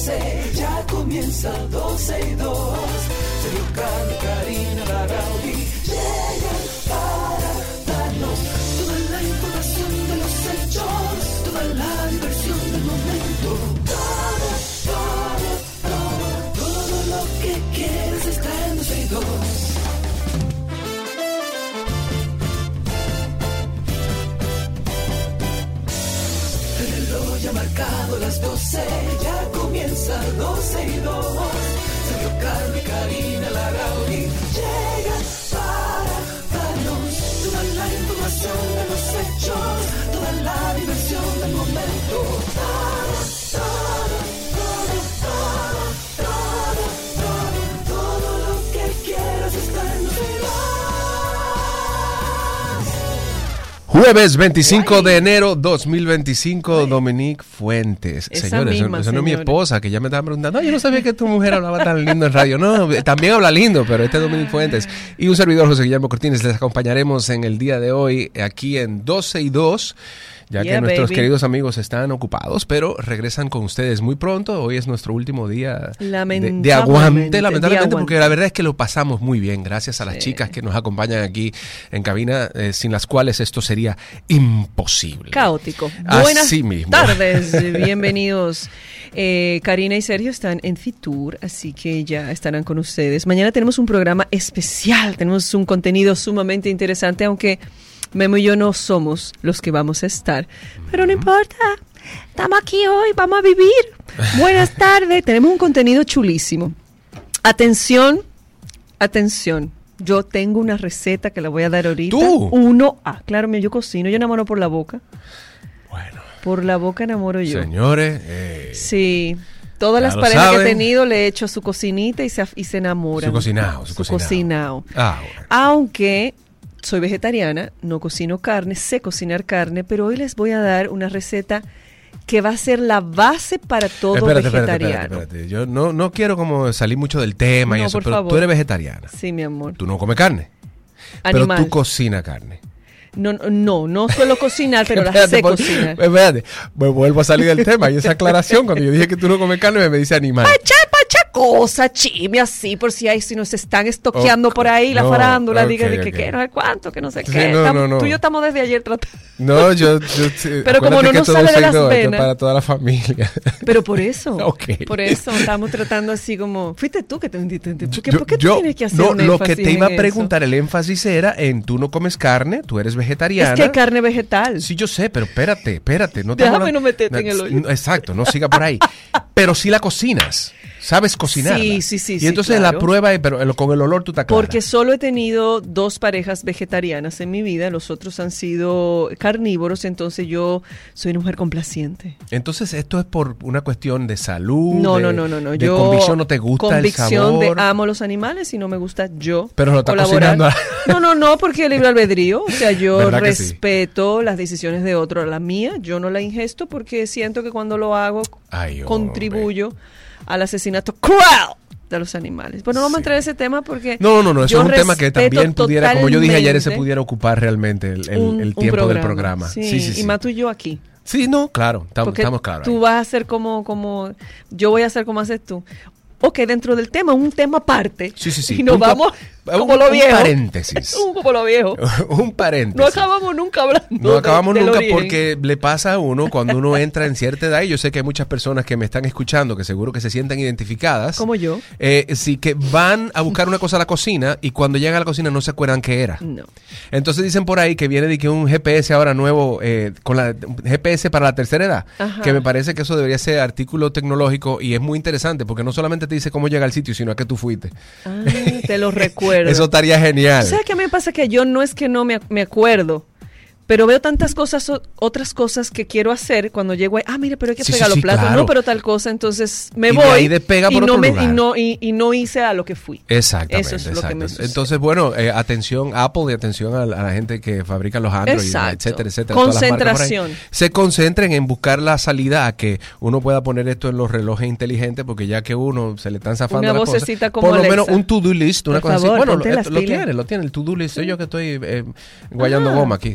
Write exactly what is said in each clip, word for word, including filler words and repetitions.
doce, ya comienza doce y dos. Sergio, Carlos, Karina, Larrauri llegan para darnos toda la información de los hechos, toda la diversión del momento. Todo, todo, todo, todo lo que quieres está en doce y dos. Ya ha marcado las doce, ya comienza doce y dos. Sergio, Carlos y Karina Larrauri llegan para darnos toda la información de los hechos, toda la diversión del momento. Todo, todo, todo, todo, todo, todo, todo lo que quieras está en doce y dos. Jueves veinticinco de enero dos mil veinticinco, Dominique Fuentes. Esa Señores, misma, esa no es mi señora. esposa, que ya me estaba preguntando, no, yo no sabía que tu mujer hablaba tan lindo en radio. No, también habla lindo, pero este es Dominique Fuentes. Y un servidor, José Guillermo Cortines, les acompañaremos en el día de hoy aquí en doce y dos. Ya Yeah, que nuestros baby. queridos amigos están ocupados, pero regresan con ustedes muy pronto. Hoy es nuestro último día de, de Lamentablemente, aguante, lamentablemente, de porque la verdad es que lo pasamos muy bien, gracias a las Sí. chicas que nos acompañan aquí en cabina, eh, sin las cuales esto sería imposible. Caótico. Así Buenas mismo. tardes, bienvenidos. Eh, Karina y Sergio están en Fitur, así que ya estarán con ustedes. Mañana tenemos un programa especial, tenemos un contenido sumamente interesante, aunque Memo y yo no somos los que vamos a estar, pero no importa, estamos aquí hoy, vamos a vivir. Buenas tardes, tenemos un contenido chulísimo. Atención, atención. Yo tengo una receta que la voy a dar ahorita. ¿Tú? Uno, ah, claro, mira, yo cocino, yo enamoro por la boca. Bueno, Por la boca enamoro yo. señores, eh, Sí. Todas Ya las lo parejas que he saben. tenido le he hecho su cocinita y se, af- y se enamoran. Su cocinao, su cocinao. cocinao. ah, bueno. Aunque soy vegetariana, no cocino carne, sé cocinar carne, pero hoy les voy a dar una receta que va a ser la base para todo Espérate, espérate, vegetariano. espérate, espérate. Yo no, no quiero como salir mucho del tema y No, eso, por pero favor. tú eres vegetariana. Sí, mi amor. Tú no comes carne, Animal. pero tú cocinas carne. No, no, no, no suelo cocinar, pero la Espérate, sé por- cocinar. Espérate, me vuelvo a salir del tema. Y esa aclaración, cuando yo dije que tú no comes carne, me dice animal. Pacha, pacha cosa, chisme así, por si hay, si nos están estoqueando Ok, por ahí, la no, farándula, ok, diga de que, ok. que no sé cuánto, que no sé Sí, qué. no, Tam- no, no. Tú y yo estamos desde ayer tratando. No, yo... yo sí, Pero como acuérdate no que nos esto sale de soy las yo, esto es venas. para toda la familia. Pero por eso, Ok. por eso estamos tratando así como, fuiste tú que te, te- te- ¿por qué, Yo- por qué tú yo- tienes que hacer no, un lo que énfasis te iba a en eso? preguntar, el énfasis era en tú no comes carne, tú eres vegetariana. Es que hay carne vegetal. Sí, yo sé, pero espérate, espérate. No Déjame estamos hablando- no meterte en el hoyo. no, Exacto, no siga por ahí. Pero sí la cocinas. Sabes cocinar. Sí, sí, sí, Y sí, entonces claro. la prueba, es- pero el- con el olor tú te aclaras. Porque solo he tenido dos parejas vegetarianas en mi vida, los otros han sido carnívoros, entonces yo soy una mujer complaciente. Entonces esto es por una cuestión de salud. No, de, no, no, no, no. De Yo convicción, no te gusta el convicción sabor. de amo los animales y no me gusta yo Pero lo está colaborar. cocinando. No, no, no, porque el libre albedrío, o sea, yo ¿Verdad que sí? respeto las decisiones de otro, la mía, yo no la ingesto porque siento que cuando lo hago Ay, hombre. contribuyo al asesinato cruel de los animales. Pero no vamos a Sí. entrar en ese tema porque No, no, no, eso yo es un tema que respeto también pudiera, como yo dije ayer, ese totalmente pudiera ocupar realmente el, el- un- el un tiempo del programa. Sí, Sí, sí, sí. y más tú y yo aquí. Sí, no, claro, estamos, Porque estamos claros. tú ahí. vas a hacer como, como, yo voy a hacer como haces tú. Ok, dentro del tema, un tema aparte. Sí, sí, sí. Y nos Punto- vamos como un- lo un viejo. paréntesis. Un como lo viejo. Un paréntesis. No acabamos nunca hablando. No de- acabamos del nunca origen. porque le pasa a uno cuando uno entra en cierta edad, y yo sé que hay muchas personas que me están escuchando que seguro que se sientan identificadas. Como yo. Eh, sí, que van a buscar una cosa a la cocina y cuando llegan a la cocina no se acuerdan qué era. No. Entonces dicen por ahí que viene de que un G P S ahora nuevo, eh, con la un G P S para la tercera edad, Ajá. que me parece que eso debería ser artículo tecnológico y es muy interesante porque no solamente te dice cómo llega al sitio, sino a qué tú fuiste. Ah, te lo recuerdo. Eso estaría genial. ¿Sabes qué me pasa? Que yo no es que no me, ac- me acuerdo, pero veo tantas cosas, o- otras cosas que quiero hacer cuando llego ahí. Ah, mire, pero hay que Sí, pegar sí, los sí, platos. claro. No, pero tal cosa. Entonces me Y de voy ahí despega y, por no otro me, y, lugar. no, y, y no hice a lo que fui. Exactamente. Eso es lo que me exacto. sucede. Entonces, bueno, eh, atención Apple y atención a, a la gente que fabrica los Android, Exacto. etcétera, etcétera. todas las marcas por ahí. Concentración. Se concentren en buscar la salida a que uno pueda poner esto en los relojes inteligentes, porque ya que uno se le están zafando Una las cosas, vocecita como por lo Alexa. menos un to-do list, una Por cosa favor, así. Bueno, ponte lo, las lo pilas. tiene, lo tiene, el to-do list. Soy yo que estoy eh, guayando Ah. goma aquí, sí.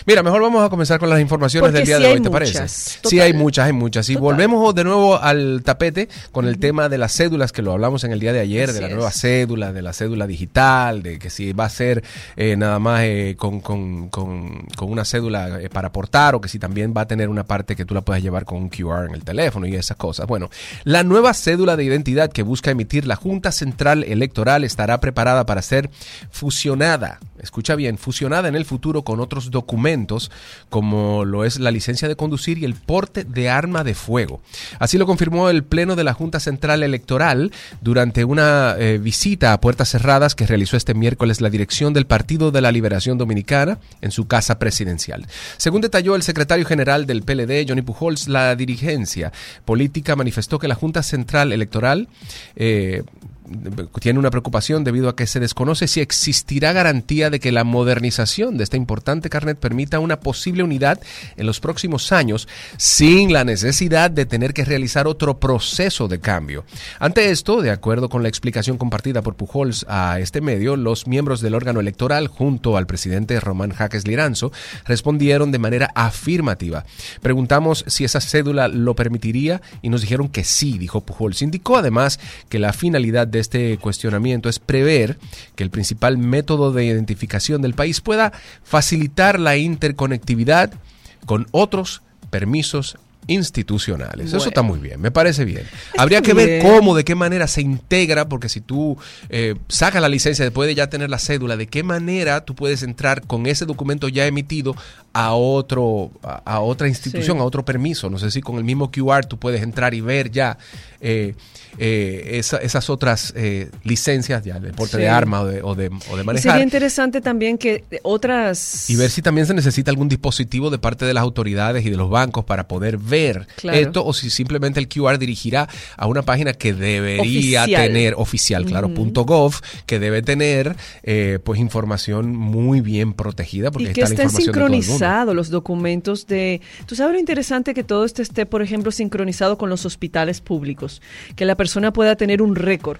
Mira, mejor vamos a comenzar con las informaciones Porque del día sí de hay hoy, ¿te muchas, parece? total. Sí, hay muchas, hay muchas. Y Total. volvemos de nuevo al tapete con el tema de las cédulas, que lo hablamos en el día de ayer, Así de la es. nueva cédula, de la cédula digital, de que si va a ser eh, nada más eh, con, con, con, con una cédula eh, para aportar, o que si también va a tener una parte que tú la puedas llevar con un Q R en el teléfono y esas cosas. Bueno, la nueva cédula de identidad que busca emitir la Junta Central Electoral estará preparada para ser fusionada, escucha bien, fusionada en el futuro con otros documentos como lo es la licencia de conducir y el porte de arma de fuego. Así lo confirmó el Pleno de la Junta Central Electoral durante una eh, visita a puertas cerradas que realizó este miércoles la dirección del Partido de la Liberación Dominicana en su casa presidencial. Según detalló el secretario general del P L D, Johnny Pujols, la dirigencia política manifestó que la Junta Central Electoral eh, tiene una preocupación debido a que se desconoce si existirá garantía de que la modernización de este importante carnet permita una posible unidad en los próximos años sin la necesidad de tener que realizar otro proceso de cambio. Ante esto, de acuerdo con la explicación compartida por Pujols a este medio, los miembros del órgano electoral junto al presidente Román Jaques Liranzo respondieron de manera afirmativa. Preguntamos si esa cédula lo permitiría y nos dijeron que sí, dijo Pujols. Indicó además que la finalidad de este cuestionamiento es prever que el principal método de identificación del país pueda facilitar la interconectividad con otros permisos institucionales. Bueno, eso está muy bien, me parece bien. Está Habría que bien. ver cómo, de qué manera se integra, porque si tú eh, sacas la licencia después de ya tener la cédula, de qué manera tú puedes entrar con ese documento ya emitido a otro a, a otra institución, sí. a otro permiso. No sé si con el mismo Q R tú puedes entrar y ver ya eh, eh, esa, esas otras eh, licencias ya de porte Sí. de arma o de, o de, o de Y manejar. sería interesante también que otras... Y ver si también se necesita algún dispositivo de parte de las autoridades y de los bancos para poder ver Claro. esto, o si simplemente el Q R dirigirá a una página que debería Oficial. tener, oficial, claro, Ujú. punto gov, que debe tener eh, pues información muy bien protegida, porque Y ahí que está la estén información de todo el mundo. sincronizados los documentos de... Tú sabes lo interesante que todo esto esté, por ejemplo, sincronizado con los hospitales públicos, que la persona pueda tener un récord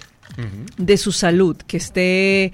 de su salud, que esté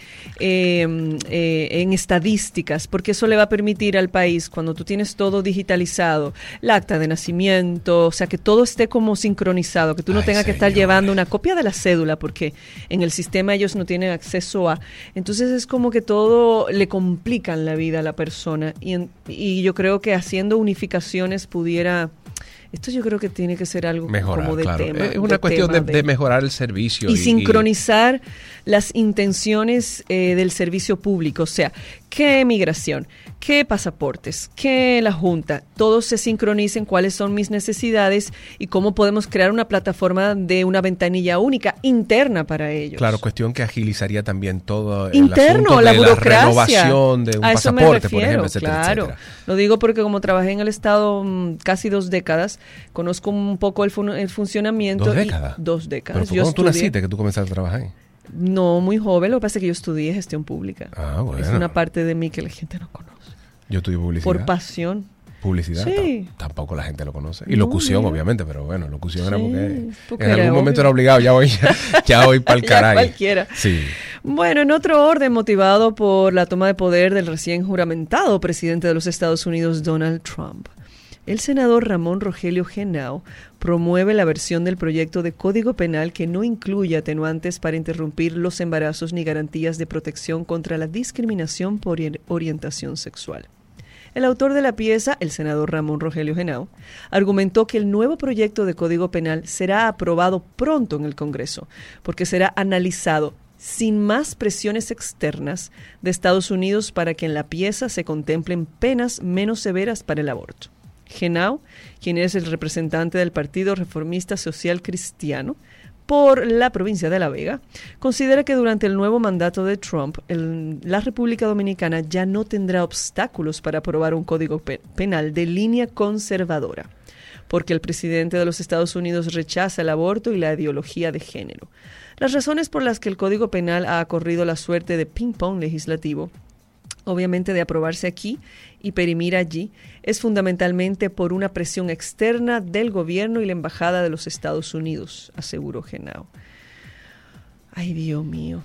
eh, eh, en estadísticas, porque eso le va a permitir al país, cuando tú tienes todo digitalizado, el acta de nacimiento, o sea, que todo esté como sincronizado, que tú no Ay, tengas que estar señor. llevando una copia de la cédula, porque en el sistema ellos no tienen acceso a... Entonces es como que todo le complican la vida a la persona, y, en- y yo creo que haciendo unificaciones pudiera... Esto yo creo que tiene que ser algo Mejorar, como de claro. tema. Es una de cuestión tema de, de mejorar el servicio. y sincronizar las intenciones eh, del servicio público, o sea, qué migración, qué pasaportes, qué la Junta, todos se sincronicen cuáles son mis necesidades y cómo podemos crear una plataforma de una ventanilla única interna para ellos. Claro, cuestión que agilizaría también todo el Interno, asunto la de burocracia. la renovación de un A eso me pasaporte, por refiero, ejemplo, etcétera, claro. etcétera. Lo digo porque como trabajé en el Estado mm, casi dos décadas, conozco un poco el, fun- el funcionamiento. ¿Dos y- décadas? Dos Pero décadas. fue Yo cuando tú estudié- naciste que tú comenzaste a trabajar ahí. No, muy joven, lo que pasa es que yo estudié gestión pública. Ah, bueno. Es una parte de mí que la gente no conoce. Yo estudié publicidad. Por pasión. Publicidad, Sí. tam- tampoco la gente lo conoce. Y No, locución, mira. obviamente, pero bueno, locución era Sí, porque porque en era algún momento obvio. era obligado, ya voy, ya, ya voy para el Ya caray. cualquiera. Sí. Bueno, en otro orden, motivado por la toma de poder del recién juramentado presidente de los Estados Unidos, Donald Trump, el senador Ramón Rogelio Henao promueve la versión del proyecto de Código Penal que no incluye atenuantes para interrumpir los embarazos ni garantías de protección contra la discriminación por ori- orientación sexual. El autor de la pieza, el senador Ramón Rogelio Henao, argumentó que el nuevo proyecto de Código Penal será aprobado pronto en el Congreso, porque será analizado sin más presiones externas de Estados Unidos para que en la pieza se contemplen penas menos severas para el aborto. Henao, quien es el representante del Partido Reformista Social Cristiano por la provincia de La Vega, considera que durante el nuevo mandato de Trump, el- la República Dominicana ya no tendrá obstáculos para aprobar un código pe- penal de línea conservadora, porque el presidente de los Estados Unidos rechaza el aborto y la ideología de género. Las razones por las que el Código Penal ha corrido la suerte de ping-pong legislativo, obviamente de aprobarse aquí y perimir allí, es fundamentalmente por una presión externa del gobierno y la embajada de los Estados Unidos, aseguró Henao. Ay, Dios mío.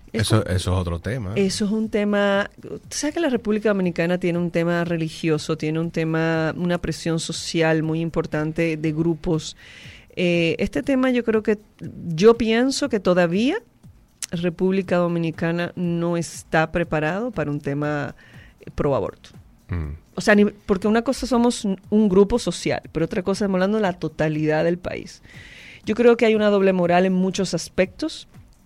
Eso, eso es otro tema. Eso es un tema... ¿Sabes que la República Dominicana tiene un tema religioso, tiene un tema, una presión social muy importante de grupos? Eh, este tema yo creo que, yo pienso que todavía República Dominicana no está preparado para un tema pro aborto. Mm. O sea, ni, porque una cosa somos un grupo social, pero otra cosa estamos hablando de la totalidad del país. Yo creo que hay una doble moral en muchos aspectos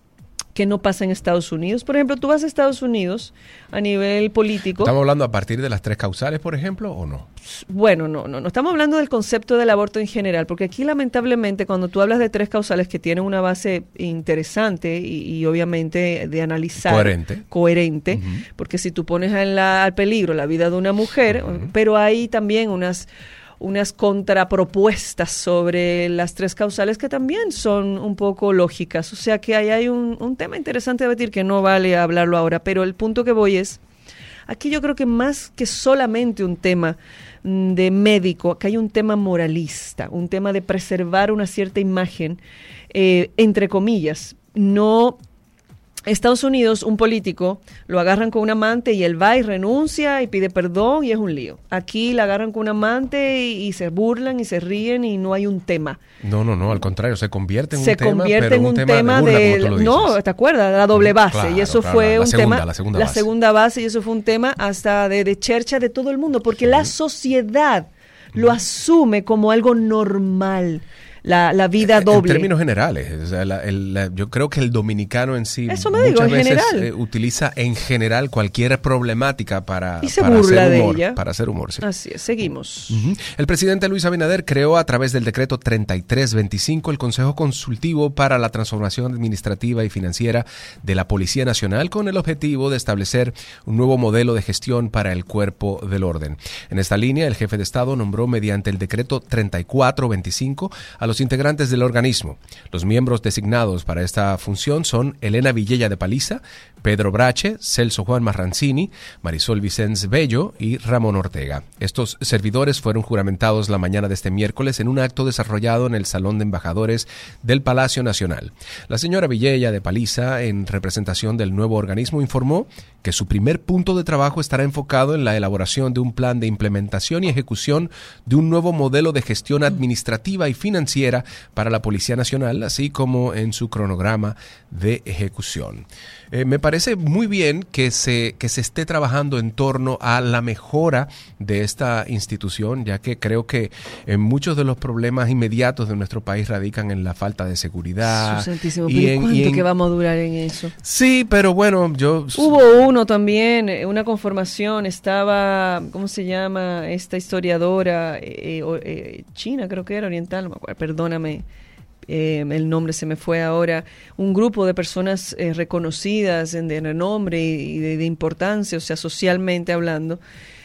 que no pasa en Estados Unidos. Por ejemplo, tú vas a Estados Unidos a nivel político. ¿Estamos hablando a partir de las tres causales, por ejemplo, o no? Bueno, no, no, no. Estamos hablando del concepto del aborto en general, porque aquí lamentablemente cuando tú hablas de tres causales que tienen una base interesante y, y obviamente de analizar. Coherente. Coherente, Uh-huh. porque si tú pones en la, al peligro la vida de una mujer, uh-huh. pero hay también unas... unas contrapropuestas sobre las tres causales que también son un poco lógicas. O sea que ahí hay un, un tema interesante a debatir que no vale hablarlo ahora, pero el punto que voy es, aquí yo creo que más que solamente un tema de médico, acá hay un tema moralista, un tema de preservar una cierta imagen, eh, entre comillas, no... Estados Unidos, un político, lo agarran con un amante y él va y renuncia y pide perdón y es un lío. Aquí la agarran con un amante y, y se burlan y se ríen y no hay un tema. No, no, no, al contrario, se convierte en se un tema, convierte pero en un, un tema, tema de, burla, de, como tú lo no, dices. ¿te acuerdas? La doble base. Claro, y eso claro, fue la un segunda, tema, la segunda la base. segunda base y eso fue un tema hasta de, de chercha de todo el mundo, porque sí. La sociedad lo asume como algo normal. La, la vida doble. En términos generales, o sea, la, el, la, yo creo que el dominicano en sí Eso me muchas digo, en veces general. Eh, utiliza en general cualquier problemática para, y se para burla hacer humor, de ella. para hacer humor. Sí. Así es, seguimos. Uh-huh. El presidente Luis Abinader creó a través del decreto treinta y tres veinticinco el Consejo Consultivo para la Transformación Administrativa y Financiera de la Policía Nacional con el objetivo de establecer un nuevo modelo de gestión para el cuerpo del orden. En esta línea, el jefe de Estado nombró mediante el decreto treinta y cuatro veinticinco a los integrantes del organismo. Los miembros designados para esta función son Elena Villella de Paliza, Pedro Brache, Celso Juan Marrancini, Marisol Vicens Bello y Ramón Ortega. Estos servidores fueron juramentados la mañana de este miércoles en un acto desarrollado en el Salón de Embajadores del Palacio Nacional. La señora Villella de Paliza, en representación del nuevo organismo, informó que su primer punto de trabajo estará enfocado en la elaboración de un plan de implementación y ejecución de un nuevo modelo de gestión administrativa y financiera para la Policía Nacional, así como en su cronograma de ejecución. Eh, me parece muy bien que se, que se esté trabajando en torno a la mejora de esta institución, ya que creo que eh, muchos de los problemas inmediatos de nuestro país radican en la falta de seguridad. Su santísimo, y pero en, ¿cuánto y en, que vamos a durar en eso? Sí, pero bueno, yo... Hubo uno también, una conformación, estaba, ¿cómo se llama? Esta historiadora eh, eh, china, creo que era, oriental, no me acuerdo, perdóname. Eh, el nombre se me fue ahora, un grupo de personas eh, reconocidas en, de renombre y de, de importancia, o sea, socialmente hablando.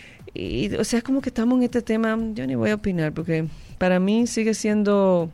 Y, o sea, es como que estamos en este tema, yo ni voy a opinar, porque para mí sigue siendo...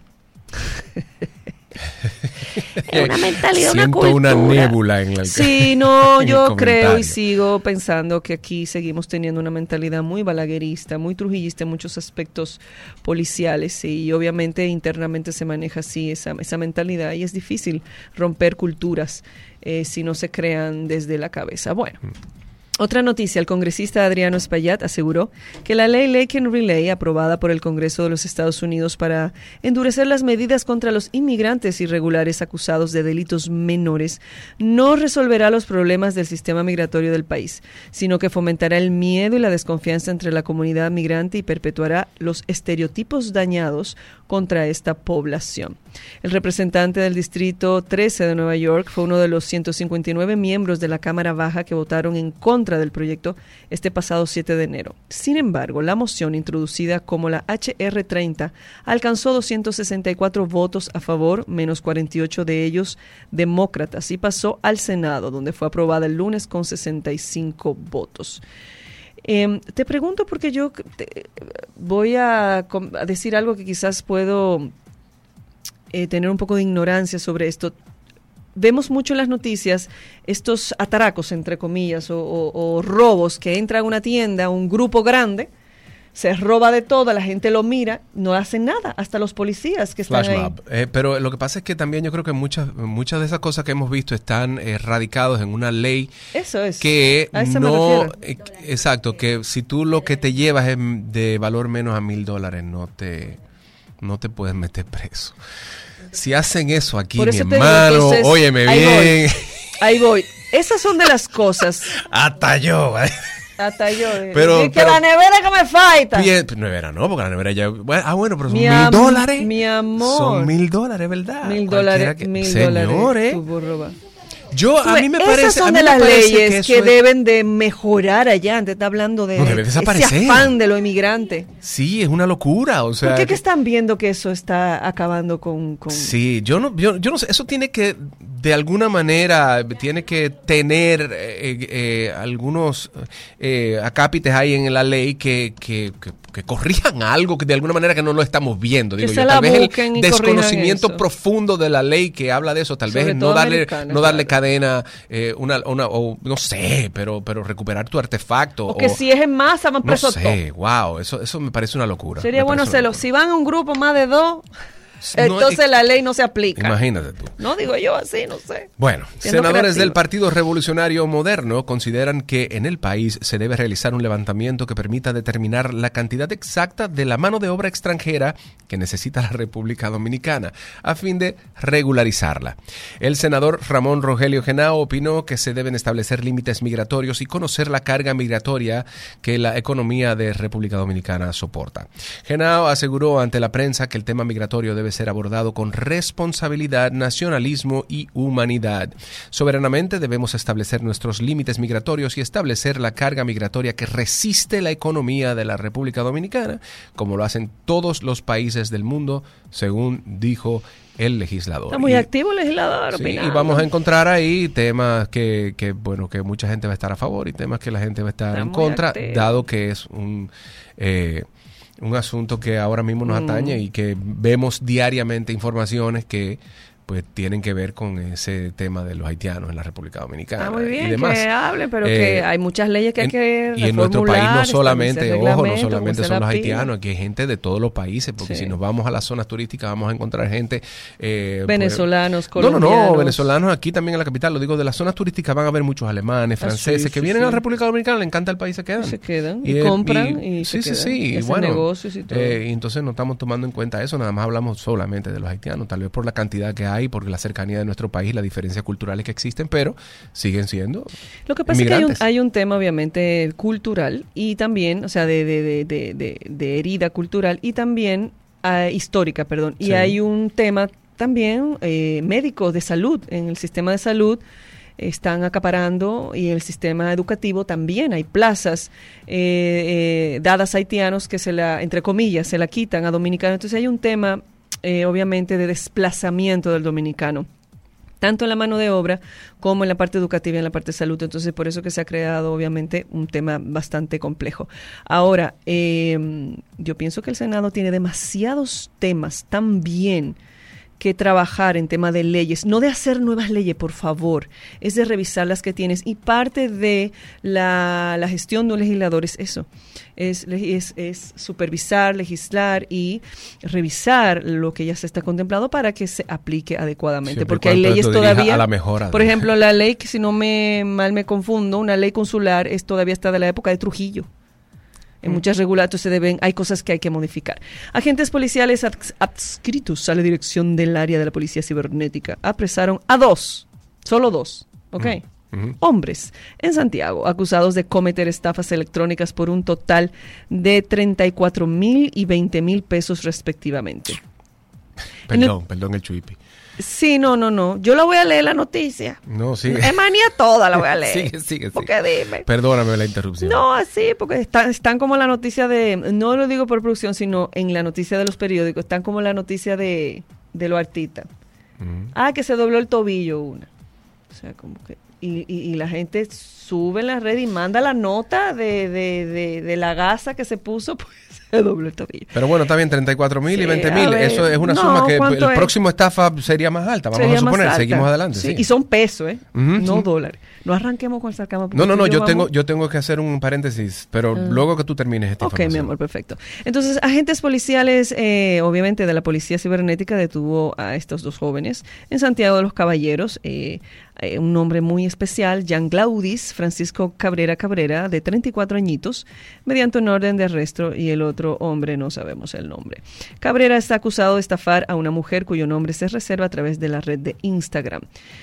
Es una mentalidad, una cultura. Siento una nébula en la Sí, no, en yo creo y sigo pensando que aquí seguimos teniendo una mentalidad muy balaguerista, muy trujillista en muchos aspectos policiales y obviamente internamente se maneja así esa, esa mentalidad y es difícil romper culturas eh, si no se crean desde la cabeza. Bueno. Otra noticia, el congresista Adriano Espaillat aseguró que la ley Lake and Relay, aprobada por el Congreso de los Estados Unidos para endurecer las medidas contra los inmigrantes irregulares acusados de delitos menores, no resolverá los problemas del sistema migratorio del país, sino que fomentará el miedo y la desconfianza entre la comunidad migrante y perpetuará los estereotipos dañados contra esta población. El representante del Distrito trece de Nueva York fue uno de los ciento cincuenta y nueve miembros de la Cámara Baja que votaron en contra del proyecto este pasado siete de enero. Sin embargo, la moción introducida como la H R treinta alcanzó doscientos sesenta y cuatro votos a favor, menos cuarenta y ocho de ellos demócratas, y pasó al Senado, donde fue aprobada el lunes con sesenta y cinco votos. Eh, te pregunto porque yo te, voy a, a decir algo que quizás puedo eh, tener un poco de ignorancia sobre esto. Vemos mucho en las noticias estos atracos, entre comillas, o, o, o robos que entra a una tienda, un grupo grande, se roba de todo, la gente lo mira, no hacen nada, hasta los policías que están Flash ahí. mob. Eh, pero lo que pasa es que también yo creo que muchas muchas de esas cosas que hemos visto están eh, radicados en una ley Eso es. que A eso me no, refiero. eh, exacto, que si tú lo que te llevas es de valor menos a mil dólares, no te, no te puedes meter preso. Si hacen eso aquí, Por mi eso te digo, hermano, entonces, óyeme ahí bien. voy. Ahí voy. Esas son de las cosas. Hasta yo. Hasta yo. de- Pero- de que pero- la nevera que me falta. Bien, pues, nevera no, porque la nevera ya... Bueno, ah, bueno, pero son Mi mil am- dólares. mi amor. Son mil dólares, ¿verdad? Mil Cualquiera dólares, que- mil dólares. Señores, tu burro va. yo, a mí me Esas parece... son a mí de me las parece leyes que, que, eso es- deben de mejorar allá. Te está hablando de No, debe desaparecer. ese afán de los inmigrantes. Sí, es una locura, o sea... ¿Por qué que que- están viendo que eso está acabando con...? con... Sí, yo no, yo, yo no sé, eso tiene que, de alguna manera, tiene que tener eh, eh, algunos eh, acápites ahí en la ley que, que, que, que corrijan algo que de alguna manera que no lo estamos viendo. Que Digo se yo, la tal vez busquen el y desconocimiento corrijan eso. profundo de la ley que habla de eso, tal Sobre vez no todo darle, americana, no darle claro. cadena, eh, una, una, o no sé, pero, pero recuperar tu artefacto. O que si es en masa van no presos sé, wow, eso, eso me parece una locura. Sería me bueno parece una hacerlo. Si van a un grupo más de dos, No, entonces y- la ley no se aplica. Imagínate tú. No digo yo así, no sé. Bueno, Siendo senadores creativo. del Partido Revolucionario Moderno consideran que en el país se debe realizar un levantamiento que permita determinar la cantidad exacta de la mano de obra extranjera que necesita la República Dominicana a fin de regularizarla. El senador Ramón Rogelio Genao opinó que se deben establecer límites migratorios y conocer la carga migratoria que la economía de República Dominicana soporta. Genao aseguró ante la prensa que el tema migratorio debe ser abordado con responsabilidad, nacionalismo y humanidad. Soberanamente debemos establecer nuestros límites migratorios y establecer la carga migratoria que resiste la economía de la República Dominicana, como lo hacen todos los países del mundo, según dijo el legislador. Está muy Y- activo el legislador. Sí, opinando. y vamos a encontrar ahí temas que, que, bueno, que mucha gente va a estar a favor y temas que la gente va a estar Está en muy contra, activo. dado que es un... eh, un asunto que ahora mismo nos Mm. atañe y que vemos diariamente informaciones que pues tienen que ver con ese tema de los haitianos en la República Dominicana Está muy y bien demás. que hable, pero Eh, que hay muchas leyes que hay en- que y en nuestro país no reformular, solamente, establecer ojo, no reglamentos, solamente ponerse son los la pila. haitianos, aquí hay gente de todos los países, porque Sí. si nos vamos a las zonas turísticas vamos a encontrar gente... eh, Venezolanos, pues, no, no, no, colombianos. venezolanos aquí también en la capital, lo digo, de las zonas turísticas van a haber muchos alemanes, Ah, franceses, sí, que sí, vienen sí. a la República Dominicana, les encanta el país, se quedan. Y se quedan, y eh, compran, y sí, se sí, quedan, sí, y y hacen bueno, negocios y todo. eh, y entonces no estamos tomando en cuenta eso, nada más hablamos solamente de los haitianos, tal vez por la cantidad que hay, por la cercanía de nuestro país, la diferencias culturales que existen, pero siguen siendo Lo que pasa es que hay un, inmigrantes. hay un tema obviamente cultural y también, o sea, de, de, de, de, de- de herida cultural y también ah, histórica, perdón. Y Sí. hay un tema también eh, médico de salud. En el sistema de salud están acaparando y el sistema educativo también. Hay plazas eh, eh, dadas a haitianos que se la, entre comillas, se la quitan a dominicanos. Entonces hay un tema eh, obviamente de desplazamiento del dominicano, tanto en la mano de obra como en la parte educativa y en la parte de salud. Entonces, por eso que se ha creado, obviamente, un tema bastante complejo. Ahora, eh, yo pienso que el Senado tiene demasiados temas también que trabajar en tema de leyes, no de hacer nuevas leyes, por favor, es de revisar las que tienes. Y parte de la, la gestión de un legislador es eso, es, es, es supervisar, legislar y revisar lo que ya se está contemplado para que se aplique adecuadamente, Siempre y porque hay cuando leyes esto dirija todavía, a la mejora. por ejemplo, la ley que si no me mal me confundo, una ley consular es todavía está de la época de Trujillo. En muchas regulatos se deben, hay cosas que hay que modificar. Agentes policiales ads- adscritos a la dirección del área de la policía cibernética apresaron a dos, solo dos, ¿ok? Ujú. Hombres en Santiago, acusados de cometer estafas electrónicas por un total de treinta y cuatro mil y veinte mil pesos respectivamente. En el- Perdón, perdón el chuipi. Sí, no, no, no. Yo la voy a leer la noticia. No, sigue. Es manía toda la voy a leer. Sigue, sigue, sigue. Porque dime. Perdóname la interrupción. No, así, porque están, están como la noticia de, no lo digo por producción, sino en la noticia de los periódicos, están como la noticia de, de los artistas. Ujú. Ah, que se dobló el tobillo una. O sea, como que y, y, y la gente sube en la red y manda la nota de, de, de, de la gasa que se puso, pues se doble el tobillo. Pero bueno, está bien, treinta y cuatro mil Sí, y veinte a mil, ver, eso es una no, suma que ¿cuánto el es? próximo estafa sería más alta, vamos Sería a más suponer, alta. seguimos adelante. Sí, Sí. Y son pesos, ¿eh? Ujú, no sí. dólares. No arranquemos con el sarcasmo. porque No, no, tú no, y yo vamos- tengo, yo tengo que hacer un paréntesis, pero Ah. luego que tú termines esta Ok, información. mi amor, perfecto. Entonces, agentes policiales, eh, obviamente de la Policía Cibernética, detuvo a estos dos jóvenes en Santiago de los Caballeros. Eh, eh, un nombre muy especial, Jean Glaudis Francisco Cabrera Cabrera, de treinta y cuatro añitos, mediante un orden de arresto, y el otro hombre no sabemos el nombre. Cabrera está acusado de estafar a una mujer cuyo nombre se reserva a través de la red de Instagram.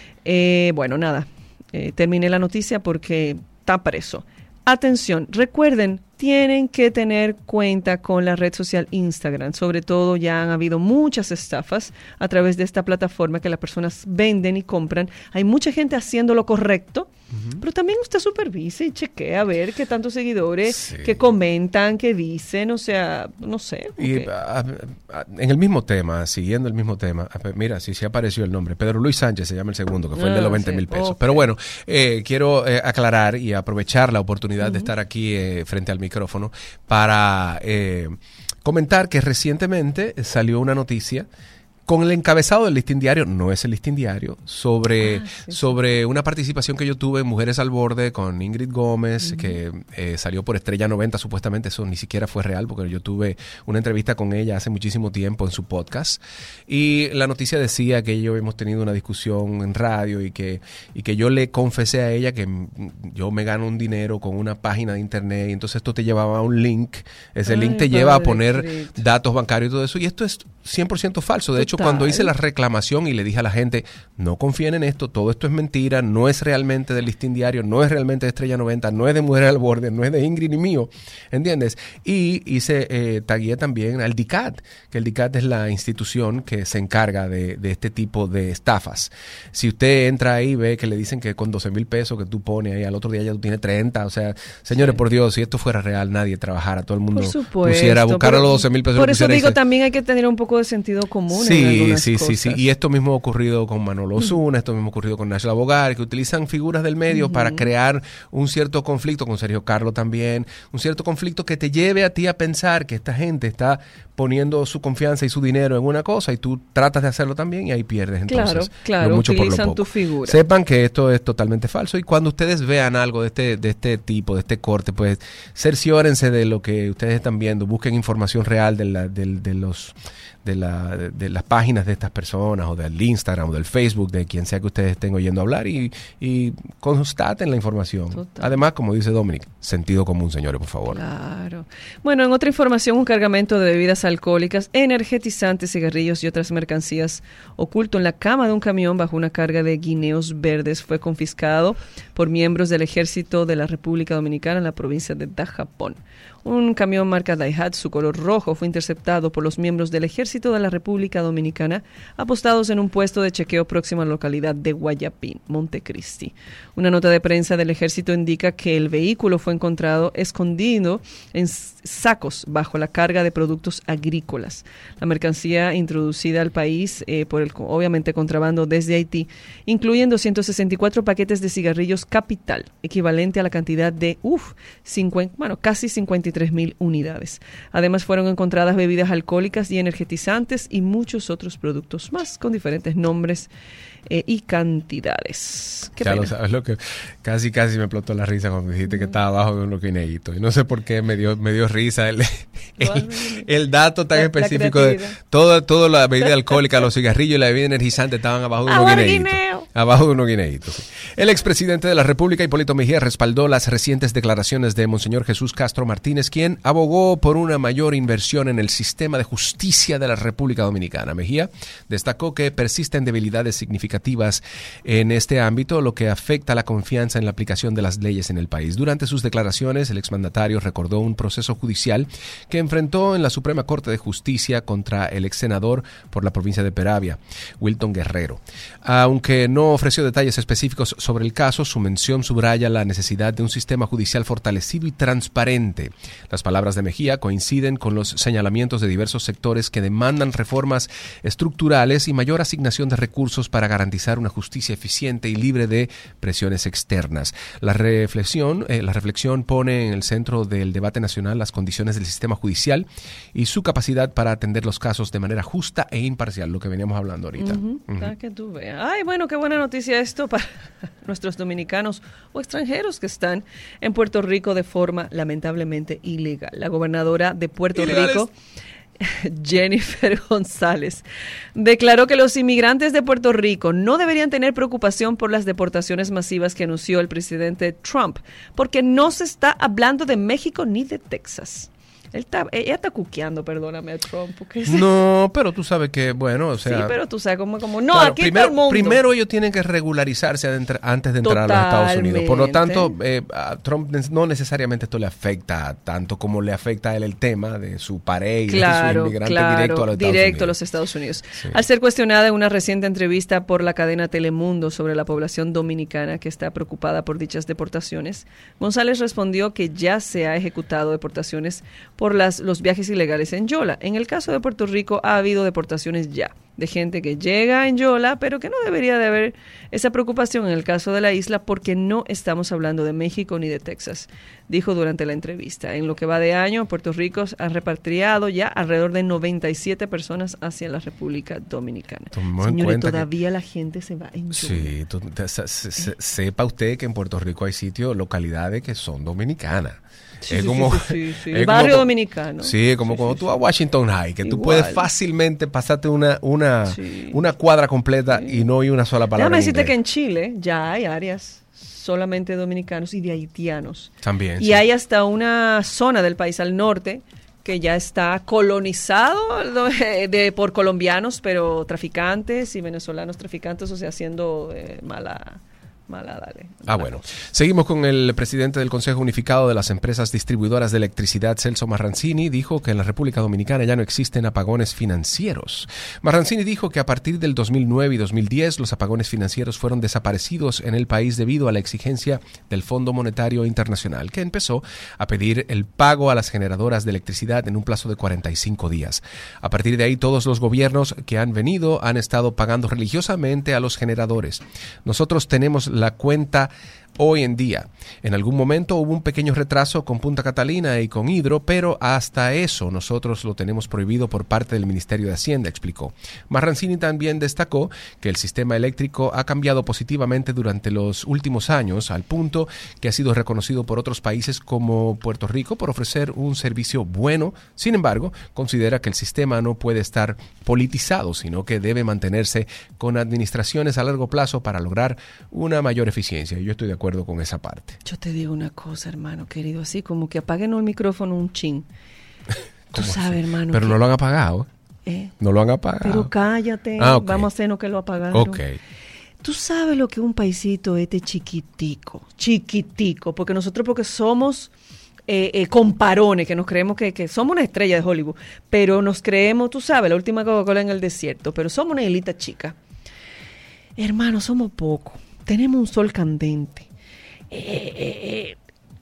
Eh, bueno, nada, eh, terminé la noticia porque está preso. Atención, recuerden, tienen que tener cuenta con la red social Instagram. Sobre todo, ya han habido muchas estafas a través de esta plataforma que las personas venden y compran. Hay mucha gente haciendo lo correcto, uh-huh. pero también usted supervise y chequea a ver qué tantos seguidores, Sí. que comentan, que dicen, o sea, no sé. Y porque- a- a- en el mismo tema, siguiendo el mismo tema, a- mira, sí, sí apareció el nombre. Pedro Luis Sánchez se llama el segundo, que fue el de Ah, los veinte sí, mil pesos. ok. Pero bueno, eh, quiero eh, aclarar y aprovechar la oportunidad uh-huh. de estar aquí eh, frente al micrófono para eh, comentar que recientemente salió una noticia con el encabezado del Listín Diario, no es el Listín Diario, sobre, ah, sí, sobre sí. una participación que yo tuve en Mujeres al Borde con Ingrid Gómez, uh-huh. que eh, salió por Estrella noventa, supuestamente eso ni siquiera fue real, porque yo tuve una entrevista con ella hace muchísimo tiempo en su podcast, y la noticia decía que yo hemos tenido una discusión en radio y que, y que yo le confesé a ella que yo me gano un dinero con una página de internet, y entonces esto te llevaba a un link, ese Ay, link te lleva a padre poner Cristo. datos bancarios y todo eso, y esto es cien por ciento falso. De hecho, Total. cuando hice la reclamación y le dije a la gente, no confíen en esto, todo esto es mentira, no es realmente del Listín Diario, no es realmente de Estrella noventa, no es de Mujeres al Borde, no es de Ingrid ni mío, ¿entiendes? Y hice, eh, tagué también al D I C A T, que el D I C A T es la institución que se encarga de, de este tipo de estafas. Si usted entra ahí y ve que le dicen que con doce mil pesos que tú pones ahí, al otro día ya tú tienes treinta, o sea, señores, sí. por Dios, si esto fuera real, nadie trabajara, todo el mundo pusiera a buscar a los doce mil pesos. Por eso digo, ese... también hay que tener un poco de sentido común sí, en algunas sí, cosas. sí, sí, y esto mismo ha ocurrido con Manolo Osuna, esto mismo ha ocurrido con Nash Labogar, que utilizan figuras del medio uh-huh. para crear un cierto conflicto, con Sergio Carlos también, un cierto conflicto que te lleve a ti a pensar que esta gente está poniendo su confianza y su dinero en una cosa y tú tratas de hacerlo también y ahí pierdes entonces. Claro, claro, lo mucho utilizan por lo poco. tu figura. Sepan que esto es totalmente falso y cuando ustedes vean algo de este, de este tipo, de este corte, pues cerciórense de lo que ustedes están viendo, busquen información real de, la, de, de los... De, la, de, de las páginas de estas personas o del Instagram o del Facebook de quien sea que ustedes estén oyendo hablar y, y constaten la información. Total. Además, como dice Dominic, sentido común, señores, por favor. Claro. Bueno, en otra información, un cargamento de bebidas alcohólicas, energetizantes, cigarrillos y otras mercancías oculto en la cama de un camión bajo una carga de guineos verdes fue confiscado por miembros del Ejército de la República Dominicana en la provincia de Dajabón. Un camión marca Daihatsu color rojo fue interceptado por los miembros del Ejército de la República Dominicana apostados en un puesto de chequeo próximo a la localidad de Guayapín, Montecristi. Una nota de prensa del Ejército indica que el vehículo fue encontrado escondido en sacos bajo la carga de productos agrícolas. La mercancía introducida al país eh, por el obviamente contrabando desde Haití incluyen doscientos sesenta y cuatro paquetes de cigarrillos Capital, equivalente a la cantidad de uf, cincuenta, bueno, casi cincuenta y tres mil unidades. Además fueron encontradas bebidas alcohólicas y energetizantes y muchos otros productos más con diferentes nombres eh, y cantidades. ¿Qué ya pena? lo sabes, lo que casi casi me explotó la risa cuando dijiste mm. que estaba abajo de unos guineitos. Y no sé por qué me dio, me dio risa el, el, el dato tan la, específico la de todo, todo la bebida alcohólica, los cigarrillos y la bebida energizante estaban abajo de unos guineitos. Guineo. Abajo de unos guineitos. Sí. El expresidente de la República, Hipólito Mejía, respaldó las recientes declaraciones de Monseñor Jesús Castro Martínez, quien abogó por una mayor inversión en el sistema de justicia de la República Dominicana. Mejía destacó que persisten debilidades significativas en este ámbito, lo que afecta la confianza en la aplicación de las leyes en el país. Durante sus declaraciones, el exmandatario recordó un proceso judicial que enfrentó en la Suprema Corte de Justicia contra el ex senador por la provincia de Peravia, Wilton Guerrero. Aunque no ofreció detalles específicos sobre el caso, su mención subraya la necesidad de un sistema judicial fortalecido y transparente. Las palabras de Mejía coinciden con los señalamientos de diversos sectores que demandan reformas estructurales y mayor asignación de recursos para garantizar una justicia eficiente y libre de presiones externas. La reflexión, eh, la reflexión pone en el centro del debate nacional las condiciones del sistema judicial y su capacidad para atender los casos de manera justa e imparcial, lo que veníamos hablando ahorita. Uh-huh. Uh-huh. Que tú veas. Ay, bueno, qué buena noticia esto para nuestros dominicanos o extranjeros que están en Puerto Rico de forma lamentablemente ilegal. La gobernadora de Puerto Ilegales. Rico, Jennifer González, declaró que los inmigrantes de Puerto Rico no deberían tener preocupación por las deportaciones masivas que anunció el presidente Trump, porque no se está hablando de México ni de Texas. Él está, ella está cuqueando, perdóname, a Trump. Porque no, pero tú sabes que, bueno, o sea... Sí, pero tú sabes como, como no, claro, aquí primero, todo el mundo. Primero ellos tienen que regularizarse adentro, antes de entrar Totalmente. a los Estados Unidos. Por lo tanto, eh, a Trump no necesariamente esto le afecta tanto como le afecta a él el tema de su pareja y claro, de su inmigrante claro, directo a los Estados directo Unidos. a los Estados Unidos. Sí. Al ser cuestionada en una reciente entrevista por la cadena Telemundo sobre la población dominicana que está preocupada por dichas deportaciones, González respondió que ya se ha ejecutado deportaciones por las, los viajes ilegales en Yola. En el caso de Puerto Rico ha habido deportaciones ya de gente que llega en Yola, pero que no debería de haber esa preocupación en el caso de la isla porque no estamos hablando de México ni de Texas, dijo durante la entrevista. En lo que va de año, Puerto Rico han repatriado ya alrededor de noventa y siete personas hacia la República Dominicana. Señores, todavía que... la gente se va en Yola. Sí, tú, se, se, sepa usted que en Puerto Rico hay sitios, localidades que son dominicanas. Sí, es sí, como sí, sí, sí. es El barrio como, dominicano. Sí, como sí, cuando sí, tú vas a Washington High, que Igual. tú puedes fácilmente pasarte una una, sí. una cuadra completa sí. y no hay una sola palabra. Déjame decirte que en Chile ya hay áreas solamente dominicanos y de haitianos. También. Y sí. hay hasta una zona del país al norte que ya está colonizado de, de, por colombianos, pero traficantes y venezolanos traficantes, o sea, haciendo eh, mala... Mala, dale. Ah, bueno. Seguimos con el presidente del Consejo Unificado de las Empresas Distribuidoras de Electricidad, Celso Marrancini, dijo que en la República Dominicana ya no existen apagones financieros. Marrancini dijo que a partir del dos mil nueve y dos mil diez los apagones financieros fueron desaparecidos en el país debido a la exigencia del Fondo Monetario Internacional, que empezó a pedir el pago a las generadoras de electricidad en un plazo de cuarenta y cinco días. A partir de ahí, todos los gobiernos que han venido han estado pagando religiosamente a los generadores. Nosotros tenemos la cuenta hoy en día. En algún momento hubo un pequeño retraso con Punta Catalina y con Hidro, pero hasta eso nosotros lo tenemos prohibido por parte del Ministerio de Hacienda, explicó. Marrancini también destacó que el sistema eléctrico ha cambiado positivamente durante los últimos años, al punto que ha sido reconocido por otros países como Puerto Rico por ofrecer un servicio bueno. Sin embargo, considera que el sistema no puede estar politizado, sino que debe mantenerse con administraciones a largo plazo para lograr una mayor eficiencia. Y yo estoy de acuerdo con esa parte. Yo te digo una cosa, hermano querido, así como que apaguen el micrófono un chin. Tú sabes, así? hermano. Pero que... no lo han apagado. ¿Eh? No lo han apagado. Pero cállate, ah, okay. vamos a hacernos que lo apagaron. Ok. Tú sabes lo que es un paisito este chiquitico, chiquitico, porque nosotros porque somos eh, eh, comparones, que nos creemos que, que somos una estrella de Hollywood, pero nos creemos, tú sabes, la última Coca-Cola en el desierto, pero somos una islita chica. Hermano, somos pocos, tenemos un sol candente. Eh, eh, eh,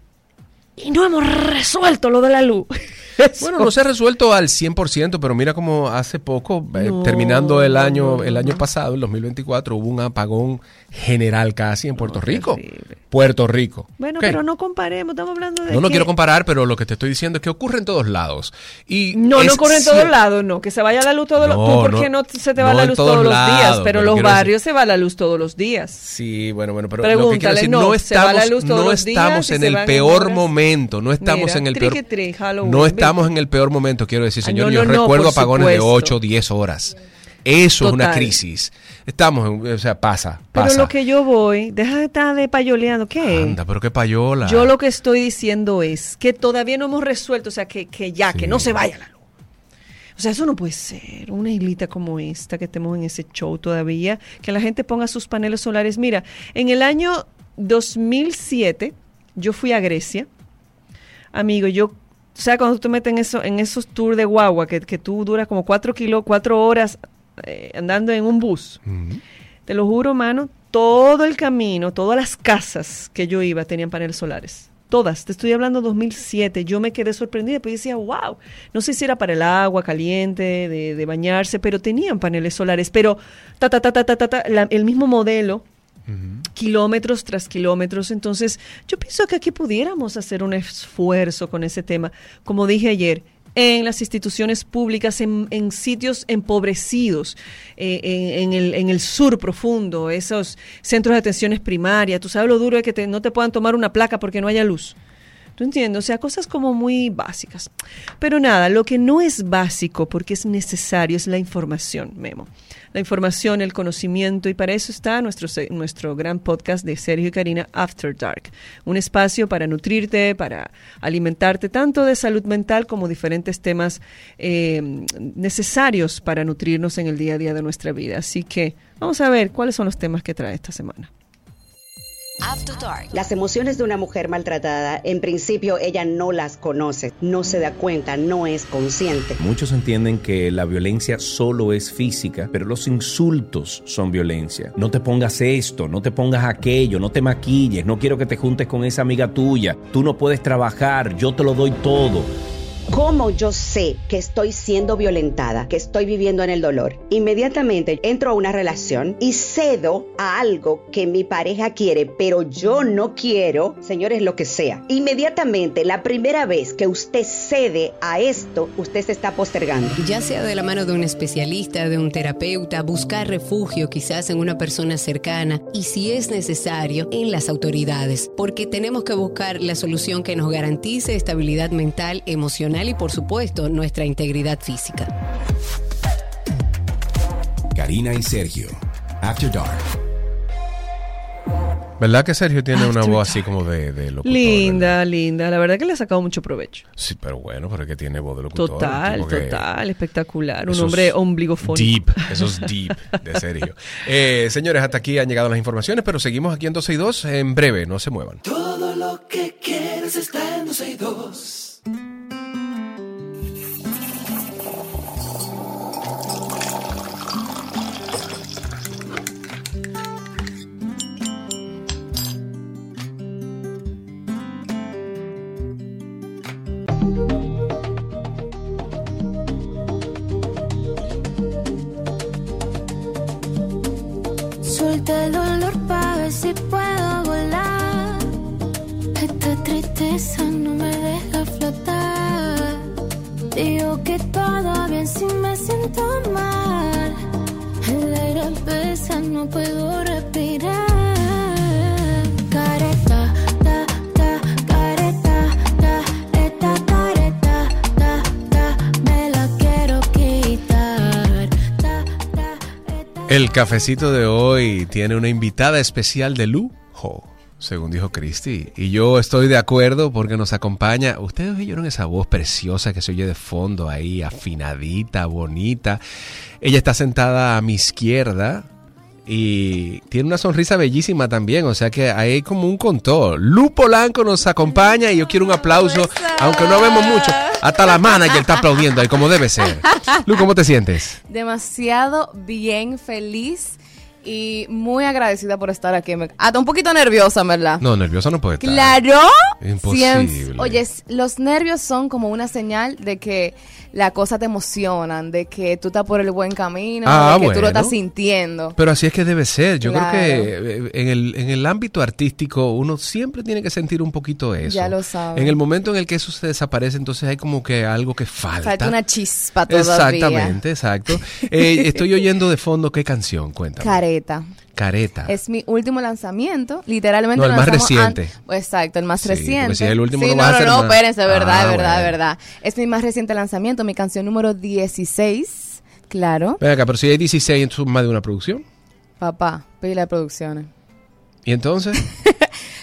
y no hemos resuelto lo de la luz. Eso. Bueno, no se ha resuelto al cien por ciento, pero mira como hace poco, eh, no, terminando el año no, el año pasado, el dos mil veinticuatro, hubo un apagón general casi en Puerto no, Rico. Terrible. Puerto Rico. Bueno, ¿Qué? Pero no comparemos, estamos hablando de No, no que... quiero comparar, pero lo que te estoy diciendo es que ocurre en todos lados. Y no, es no ocurre en cierto. todos lados, no. Que se vaya la luz todos los no, días. ¿Por qué no, no se te va no la luz todos todos lados, los días? Pero, pero los barrios decir... se va la luz todos los días. Sí, bueno, bueno, pero Pregúntale, lo que quiero decir, no, no estamos, no estamos en el peor momento, no estamos en el peor no estamos en el peor momento, quiero decir, señor, ah, no, yo no, recuerdo no, apagones supuesto. de ocho, diez horas. Eso Total. Es una crisis. Estamos, en, o sea, pasa, pasa. Pero lo que yo voy, deja de estar de payoleando, ¿qué? Anda, pero qué payola. Yo lo que estoy diciendo es que todavía no hemos resuelto, o sea, que, que ya, sí. que no se vaya la luz. O sea, eso no puede ser. Una islita como esta, que estemos en ese show todavía, que la gente ponga sus paneles solares. Mira, en el año dos mil siete, yo fui a Grecia. Amigo, yo O sea, cuando tú te metes en, eso, en esos tours de guagua, que, que tú duras como cuatro kilos, cuatro horas eh, andando en un bus. Uh-huh. Te lo juro, mano, todo el camino, todas las casas que yo iba tenían paneles solares. Todas. Te estoy hablando dos mil siete. Yo me quedé sorprendida, pues decía, wow. No sé si era para el agua caliente, de, de bañarse, pero tenían paneles solares. Pero, ta, ta, ta, ta, ta, ta, ta la, el mismo modelo. Uh-huh. Kilómetros tras kilómetros. Entonces, yo pienso que aquí pudiéramos hacer un esfuerzo con ese tema. Como dije ayer, en las instituciones públicas, en, en sitios empobrecidos, eh, en, en, el, en el sur profundo, esos centros de atenciones primarias. Tú sabes lo duro es que te, no te puedan tomar una placa porque no haya luz. ¿Tú entiendes? O sea, cosas como muy básicas. Pero nada, lo que no es básico, porque es necesario, es la información, Memo. La información, el conocimiento, y para eso está nuestro, nuestro gran podcast de Sergio y Karina, After Dark. Un espacio para nutrirte, para alimentarte tanto de salud mental como diferentes temas eh, necesarios para nutrirnos en el día a día de nuestra vida. Así que vamos a ver cuáles son los temas que trae esta semana. After Dark. Las emociones de una mujer maltratada, en principio ella no las conoce, no se da cuenta, no es consciente. Muchos entienden que la violencia solo es física, pero los insultos son violencia. No te pongas esto, no te pongas aquello, no te maquilles, no quiero que te juntes con esa amiga tuya, tú no puedes trabajar, yo te lo doy todo. ¿Cómo yo sé que estoy siendo violentada, que estoy viviendo en el dolor? Inmediatamente entro a una relación y cedo a algo que mi pareja quiere, pero yo no quiero, señores, lo que sea. Inmediatamente, la primera vez que usted cede a esto, usted se está postergando. Ya sea de la mano de un especialista, de un terapeuta, buscar refugio quizás en una persona cercana y, si es necesario, en las autoridades, porque tenemos que buscar la solución que nos garantice estabilidad mental, emocional y, por supuesto, nuestra integridad física. Karina y Sergio, After Dark. ¿Verdad que Sergio tiene After una voz así como de, de locutor? Linda, ¿verdad? Linda. La verdad que le ha sacado mucho provecho. Sí, pero bueno, pero es que tiene voz de locutor. Total, total, espectacular. Un hombre ombligofónico. Deep, eso es deep de Sergio. Eh, señores, hasta aquí han llegado las informaciones, pero seguimos aquí en doce y dos en breve, no se muevan. Todo lo que quieres está en doce y dos. Suelta el dolor pa' ver si puedo volar. Esta tristeza no me deja flotar. Digo que todo bien si me siento mal. El aire pesa, no puedo respirar. Careta, ta, ta, careta, ta, esta careta, ta, ta, me la quiero quitar. Ta, ta, esta... El cafecito de hoy tiene una invitada especial de lujo, según dijo Cristi, y yo estoy de acuerdo porque nos acompaña. Ustedes oyeron esa voz preciosa que se oye de fondo ahí, afinadita, bonita. Ella está sentada a mi izquierda y tiene una sonrisa bellísima también, o sea que hay como un contor. Lu Polanco nos acompaña y yo quiero un aplauso, aunque no vemos mucho. Hasta la manager está aplaudiendo ahí como debe ser. Lu, ¿cómo te sientes? Demasiado bien, feliz y muy agradecida por estar aquí. Hasta un poquito nerviosa, ¿verdad? No, nerviosa no puede estar. ¡Claro! Imposible. Cien... Oye, los nervios son como una señal de que las cosas te emocionan, de que tú estás por el buen camino, ah, de que bueno. tú lo estás sintiendo. Pero así es que debe ser. Yo claro. creo que en el, en el ámbito artístico uno siempre tiene que sentir un poquito eso. Ya lo sabes. En el momento en el que eso se desaparece, entonces hay como que algo que falta. Falta una chispa todavía. Exactamente, exacto. Eh, estoy oyendo de fondo, ¿qué canción? Cuéntame. Careta. Careta. Es mi último lanzamiento, literalmente. No, el más reciente. An... Exacto, el más sí, reciente. Si es el último sí, no, no, vas a no, hacer no, más. espérense, verdad, ah, es verdad, bueno. es verdad. Es mi más reciente lanzamiento, mi canción número dieciséis, claro. Ven acá, pero si hay dieciséis, entonces más de una producción. Papá, pila de producciones. ¿Y entonces?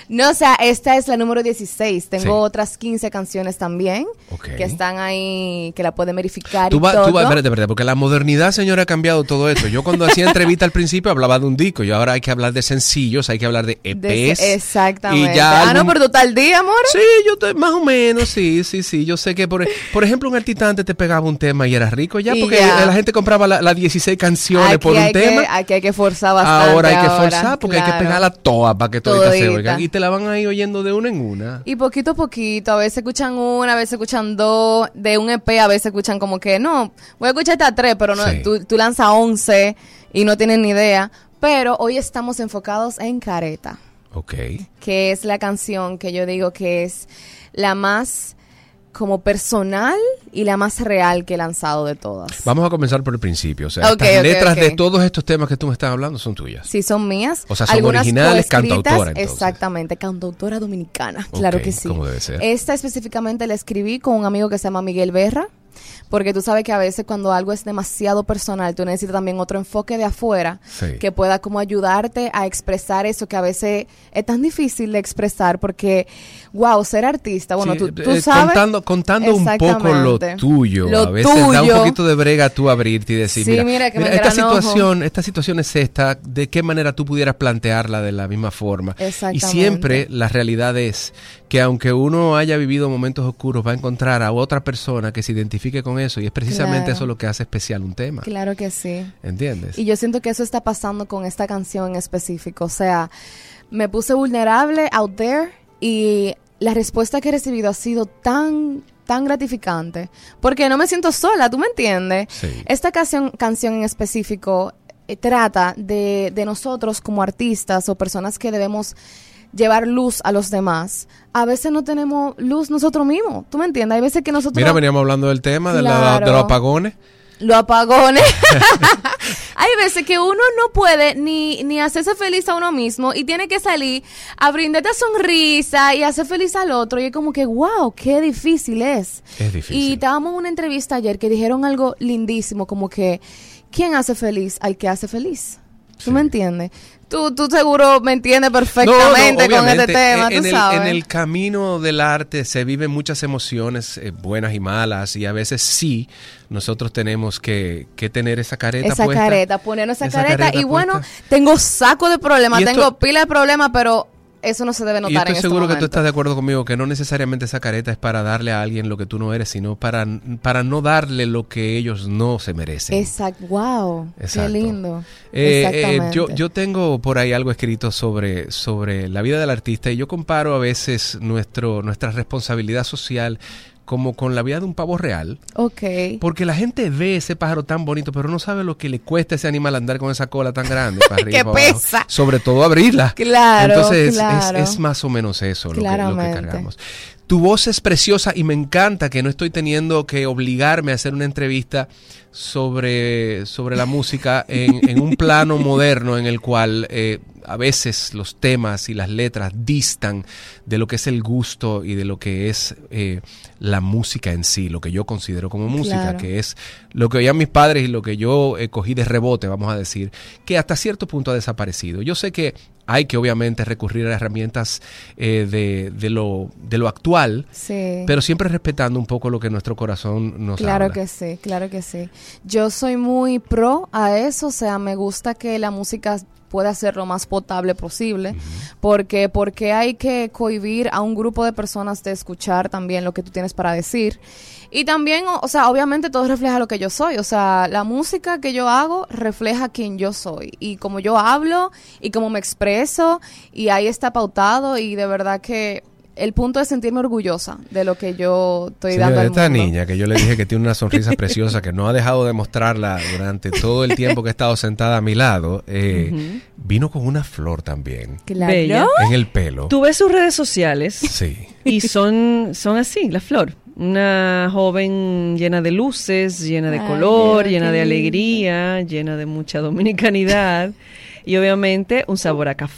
No, o sea, esta es la número dieciséis. Tengo Sí. otras quince canciones también Ok. que están ahí, que la pueden verificar Tú y vas, todo. tú vas, espérate, espérate, porque la modernidad, señora, ha cambiado todo esto. Yo cuando hacía entrevista al principio hablaba de un disco, y ahora hay que hablar de sencillos, hay que hablar de E De- Pes. exactamente. Y ya ah, no, algún- pero tú estás al día, amor. Sí, yo estoy más o menos, sí, sí, sí. Yo sé que, por, por ejemplo, un artista antes te pegaba un tema y era rico ya, Y porque ya. la gente compraba las la dieciséis canciones Aquí por un hay que- tema. aquí hay que forzar bastante. Ahora hay que ahora, forzar porque hay que claro. pegarla toda para que todavía se Todita. oigan. Y te la van a ir oyendo de una en una. Y poquito a poquito, a veces escuchan una, a veces escuchan dos, de un E P a veces escuchan como que, no, voy a escuchar hasta tres, pero no, Sí. tú, tú lanzas once y no tienen ni idea. Pero hoy estamos enfocados en Careta, Ok. que es la canción que yo digo que es la más como personal y la más real que he lanzado de todas. Vamos a comenzar por el principio. O sea, Ok, estas ok, letras ok. de todos estos temas que tú me estás hablando son tuyas. Sí, son mías. O sea, son Algunas originales, coescritas, cantautora, entonces. Exactamente, cantautora dominicana, claro Ok, que sí. como debe ser. Esta específicamente la escribí con un amigo que se llama Miguel Berra, porque tú sabes que a veces cuando algo es demasiado personal, tú necesitas también otro enfoque de afuera Sí. que pueda como ayudarte a expresar eso que a veces es tan difícil de expresar porque, wow, ser artista, bueno, Sí, tú, tú eh, sabes. Contando, contando un poco lo Exactamente. tuyo. Lo a veces da un tuyo. poquito de brega tú abrirte y decir, Sí, mira, mira que me esta engranojo. situación, esta situación es esta, ¿de qué manera tú pudieras plantearla de la misma forma? Y Exactamente. siempre la realidad es que aunque uno haya vivido momentos oscuros, va a encontrar a otra persona que se identifique con eso, y es precisamente Claro. eso lo que hace especial un tema. Claro que sí. ¿Entiendes? Y yo siento que eso está pasando con esta canción en específico. O sea, me puse vulnerable out there y la respuesta que he recibido ha sido tan, tan gratificante. Porque no me siento sola, ¿tú me entiendes? Sí. Esta canción, canción en específico eh, trata de, de nosotros como artistas o personas que debemos llevar luz a los demás. A veces no tenemos luz nosotros mismos, ¿tú me entiendes? Hay veces que nosotros... Mira, veníamos hablando del tema de, la- Claro. de los apagones. Los apagones. Hay veces que uno no puede ni, ni hacerse feliz a uno mismo y tiene que salir a brindarte sonrisa y hacer feliz al otro. Y es como que, wow, qué difícil es. Es difícil. Y estábamos en una entrevista ayer que dijeron algo lindísimo, como que, ¿quién hace feliz al que hace feliz? ¿Tú Sí. me entiendes? Tú, tú seguro me entiendes perfectamente con este obviamente, tema, en tú el, sabes. En el camino del arte se viven muchas emociones, eh, buenas y malas, y a veces sí, nosotros tenemos que, que tener esa careta esa puesta. careta, ponernos esa, Esa careta, careta y bueno, puesta. tengo saco de problemas, Y esto- tengo pila de problemas, pero eso no se debe Y notar yo en estoy este seguro que tú momento. estás de acuerdo conmigo que no necesariamente esa careta es para darle a alguien lo que tú no eres, sino para, para no darle lo que ellos no se merecen. Exacto, wow, Exacto. qué lindo. Eh, eh, Exactamente. yo, yo tengo por ahí algo escrito sobre, sobre la vida del artista, y yo comparo a veces nuestro, nuestra responsabilidad social como con la vida de un pavo real. Ok. Porque la gente ve ese pájaro tan bonito, pero no sabe lo que le cuesta a ese animal andar con esa cola tan grande para arriba Que y para abajo. pesa. Sobre todo abrirla. Claro, Entonces es- claro. es, es más o menos eso lo que, lo que Claramente. cargamos. Tu voz es preciosa y me encanta que no estoy teniendo que obligarme a hacer una entrevista sobre, sobre la música en, en un plano moderno en el cual eh, a veces los temas y las letras distan de lo que es el gusto y de lo que es eh, la música en sí, lo que yo considero como música, Claro. que es lo que oían mis padres y lo que yo eh, cogí de rebote, vamos a decir, que hasta cierto punto ha desaparecido. Yo sé que hay que obviamente recurrir a herramientas eh, de, de, lo, de lo actual, Sí. pero siempre respetando un poco lo que nuestro corazón nos Claro habla. que sí, claro que sí. Yo soy muy pro a eso, o sea, me gusta que la música pueda ser lo más potable posible, porque porque hay que cohibir a un grupo de personas de escuchar también lo que tú tienes para decir. Y también, o, o sea, obviamente todo refleja lo que yo soy, o sea, la música que yo hago refleja quién yo soy y cómo yo hablo y cómo me expreso, y ahí está pautado, y de verdad que el punto es sentirme orgullosa de lo que yo estoy Señora, dando al esta mundo. niña que yo le dije que tiene una sonrisa preciosa, que no ha dejado de mostrarla durante todo el tiempo que he estado sentada a mi lado, eh, Ujú. vino con una flor también Claro. Bella. en el pelo. Tú ves sus redes sociales Sí. y son, son así, la flor. Una joven llena de luces, llena de Ay, color, Dios, llena qué de linda. alegría, llena de mucha dominicanidad y obviamente un sabor a café.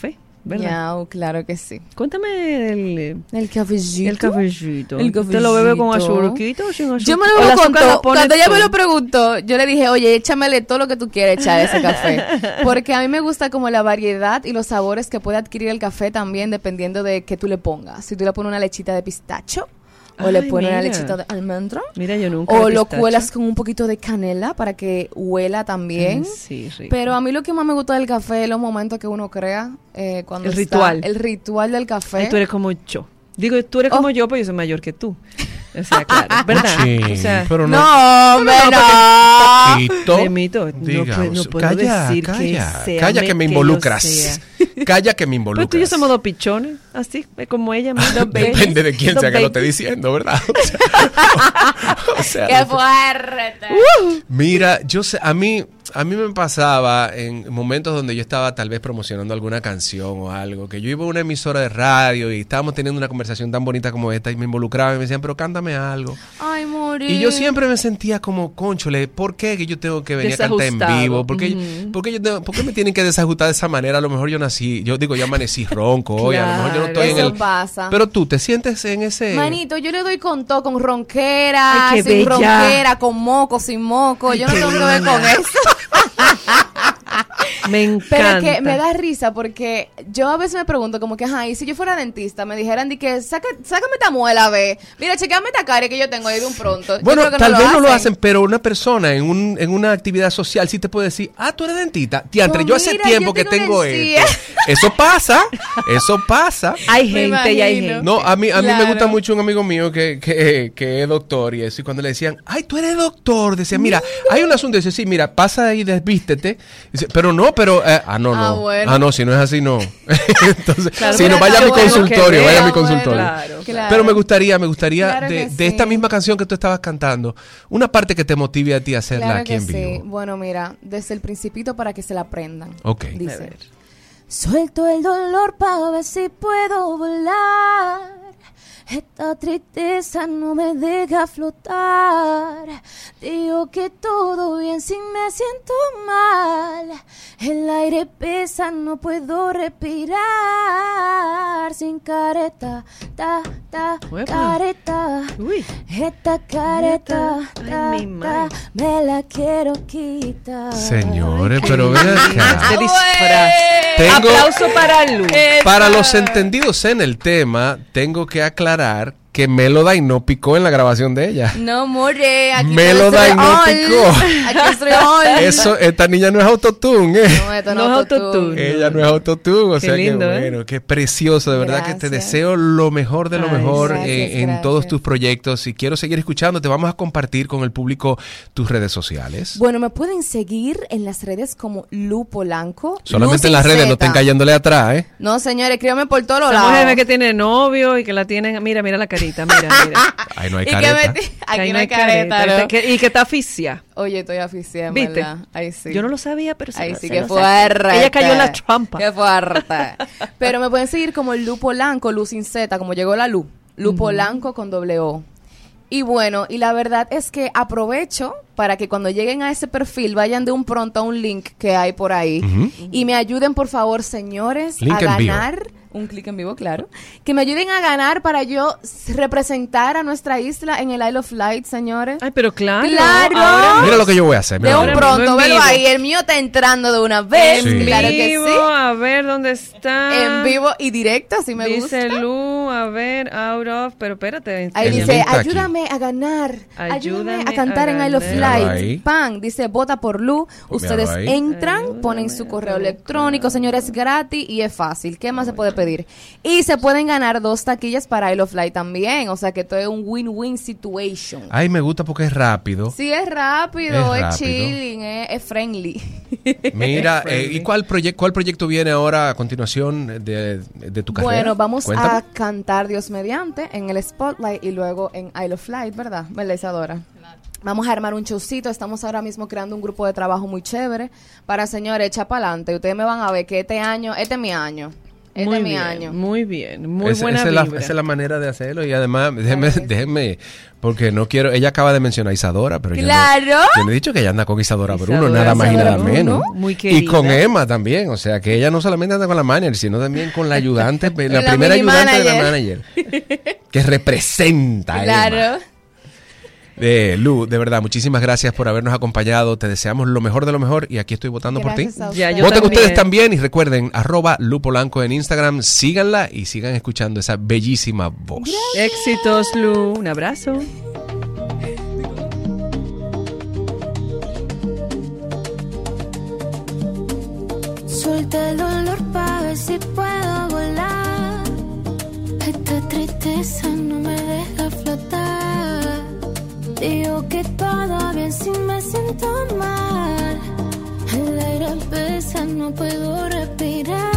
¿verdad? Miau, claro que sí. Cuéntame del... El cafecito. El cafecito. El cafecito. ¿Te lo bebe con azúcar o sin azúcar? Yo me ¿O lo el azúcar contó. la pones Cuando ella tú? me lo preguntó, yo le dije, oye, échamele todo lo que tú quieras echar a ese café. Porque a mí me gusta como la variedad y los sabores que puede adquirir el café también dependiendo de qué tú le pongas. Si tú le pones una lechita de pistacho, o Ay, le pones una mira. lechita de almendra, Mira, yo nunca o de lo pistacho. cuelas con un poquito de canela para que huela también. Ay, sí, rico. Pero a mí lo que más me gusta del café es los momentos que uno crea eh, cuando El está- ritual. el ritual del café. Ay, tú eres como yo. Digo, tú eres como Oh. yo, pero yo soy mayor que tú. O sea, claro, ¿verdad? Sí, o sea, pero no. No, hombre, no. Poquito, Remito, no digamos. puedo- no puedo calla, decir calla, que sea, calla que me que lo involucras. sea. Calla que me Pero involucras. tú y yo somos dos pichones, así, eh, como ella. Dos babies. Depende de quién Dos sea que lo esté babies. diciendo, ¿verdad? O sea, o sea, ¡Qué fuerte! mira, yo sé, a mí, a mí me pasaba en momentos donde yo estaba tal vez promocionando alguna canción o algo, que yo iba a una emisora de radio y estábamos teniendo una conversación tan bonita como esta y me involucraban y me decían, pero cántame algo. Ay, morir. Y yo siempre me sentía como, conchole, ¿por qué que yo tengo que venir a cantar en Desajustado. vivo? ¿Por qué, Ujú. por qué yo tengo- por qué me tienen que desajustar de esa manera? A lo mejor yo nací, yo digo, yo amanecí ronco hoy, a lo mejor yo no estoy en Eso el... pasa. Pero tú, ¿te sientes en ese...? Manito, yo le doy con todo, con ronquera, Ay, qué sin bella. ronquera, con moco, sin moco. Yo no tengo que ver con eso. Me encanta. Pero es que me da risa porque yo a veces me pregunto como que, ajá, y si yo fuera dentista, me dijeran de que, Saca, sácame esta muela, ve. Mira, chequeame esta cara que yo tengo ahí de un pronto. Yo Bueno, creo que tal vez no lo hacen. hacen, pero una persona en, un, en una actividad social sí te puede decir, ah, tú eres dentista. Diantre, Pues yo hace mira, tiempo yo que tengo tengo energía. esto. Eso pasa, eso pasa. Hay Me gente y hay imagino. gente. No, a mí, a mí Claro. me gusta mucho un amigo mío que, que, que es doctor y eso. Y cuando le decían, ay, tú eres doctor, decía, mira, hay un asunto. Dice, sí, mira, pasa ahí, desvístete. Dice, pero no, pero, eh, ah, no, no. Ah, bueno. Ah, no, si no es así, no. Entonces, Claro, si pero no, vaya a está mi bueno consultorio, que vaya a mi vea, bueno, consultorio. Claro, Claro. Pero me gustaría, me gustaría Claro de, que de esta sí. misma canción que tú estabas cantando, una parte que te motive a ti a hacerla Claro aquí que en sí. vivo. Bueno, mira, desde el principito para que se la aprendan. Ok. A Dice, ver. suelto el dolor para ver si puedo volar. Esta tristeza no me deja flotar. Digo que todo bien si me siento mal. El aire pesa, no puedo respirar. Sin careta, ta, ta, Uepa. careta. Uy. Esta careta, Ay, ta, mi ta, madre. me la quiero quitar. Señores, pero ven Este acá. disfraz. Tengo- Aplauso para Lu. Para los entendidos en el tema, tengo que aclarar que Melodyne no picó en la grabación de ella. No, more, aquí Melodyne no all. picó. Aquí estoy all. Eso, esta niña no es autotune, ¿eh? No, esto No no, es autotune. autotune. Ella no es autotune, o Qué sea lindo, que ¿eh? bueno, qué precioso, de verdad que te Gracias. deseo lo mejor de lo Ay, mejor gracias, eh, en gracias. todos tus proyectos y quiero seguir escuchándote. Vamos a compartir con el público tus redes sociales. Bueno, me pueden seguir en las redes como Lu Polanco. Solamente Lu en las sin redes, no Z. estén cayéndole atrás, ¿eh? No, señores, escríbame por todos Esa lados. mujer ve que tiene novio y que la tienen. Mira, mira la carita, mira, mira. Ahí no hay Y que careta. me- Que Aquí ahí no hay careta, ¿no? Que- y que está asfixia. Oye, estoy aficiada, en ¿Viste? verdad. Ahí sí. Yo no lo sabía, pero se Ahí lo- sí se que lo fuerte. saqué. Ella cayó en la trampa. Qué fuerte. Pero me pueden seguir como Lu Polanco, Lu sin Z, como llegó la Lu. Lu Polanco con doble O. Y bueno, y la verdad es que aprovecho para que cuando lleguen a ese perfil vayan de un pronto a un link que hay por ahí Ujú. y me ayuden, por favor, señores, Link a en vivo. ganar. Un clic en vivo, claro. Que me ayuden a ganar para yo s- representar a nuestra isla en el Isle of Light, señores. Ay, pero claro. ¡Claro! ahora Mira lo que yo voy a hacer. De mira un lo que- Ahora mismo pronto, en velo vivo. ahí. El mío está entrando de una vez. Sí. Claro que vivo, sí. a ver dónde está. En vivo y directo, así me Dice gusta. Lu, a ver, out of, pero espérate. Ahí El dice, link está aquí. ayúdame a ganar, ayúdame, Ayúdame a cantar a en Isle of ganar. Light. Míralo ahí. Pan, dice, vota por Lu. Pues Ustedes míralo ahí. entran, Ayúdame ponen su a correo buscar. electrónico, señores, es gratis y es fácil. ¿Qué más se puede pedir? Y se pueden ganar dos taquillas para Isle of Light también. O sea que esto es un win-win situation. Ay, me gusta porque es rápido. Sí, es rápido, Es es, rápido. chilling, es, es friendly. Mira, eh, Friendly. ¿y cuál, proye- cuál proyecto viene ahora a continuación de, de tu carrera? Bueno, vamos Cuéntame. a cantar Dios mediante en el Spotlight y luego en Isle of Light, ¿verdad? ¿Verdad, Isadora? Vamos a armar un showcito. Estamos ahora mismo creando un grupo de trabajo muy chévere para, señores, echa para adelante. Ustedes me van a ver que este año, este es mi año. Es muy de mi bien, año. Muy bien, muy Esa- buena esa, es la, vibra. esa es la manera de hacerlo. Y además, déjenme, déjenme, porque no quiero. Ella acaba de mencionar a Isadora, pero ¡Claro! yo, no, yo no he dicho que ella anda con Isadora Bruno, Isadora, nada más y Isadora nada Bruno, menos. muy Y querida. con Emma también. O sea, que ella no solamente anda con la manager, sino también con la ayudante, la, La primera mini ayudante de la manager. manager. Que representa a Emma. Claro. Eh, Lu, de verdad, muchísimas gracias por habernos acompañado. Te deseamos lo mejor de lo mejor y aquí estoy votando Gracias por a ti. Ya, ustedes. yo Voten también. ustedes también y recuerden, arroba Lu Polanco en Instagram, síganla y sigan escuchando esa bellísima voz. Éxitos, Lu. Un abrazo. Suelta el dolor para ver si puedo volar. Esta tristeza no me deja flotar. Digo que todo bien si me siento mal. El aire pesa, no puedo respirar.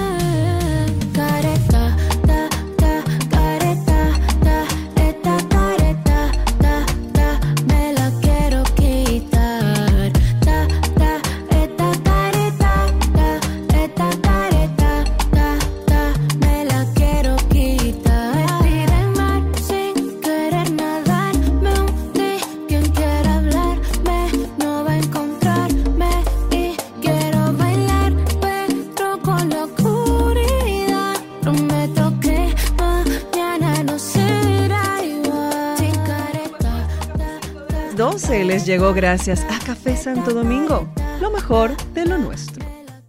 Careta, ta, ta, careta, ta, esta careta, ta, ta, me la quiero quitar. Ta, ta, esta careta, ta, esta careta, ta, ta, me la quiero quitar. Me tira al mar sin querer nadar. Me hundí, quien quiera hablarme no va a encontrarme. Y quiero bailar, pero con la oscuridad. Prometo que mañana no será igual. Sin careta, ta, ta, doce les llegó gracias a Café Santo Domingo. Lo mejor de lo nuestro.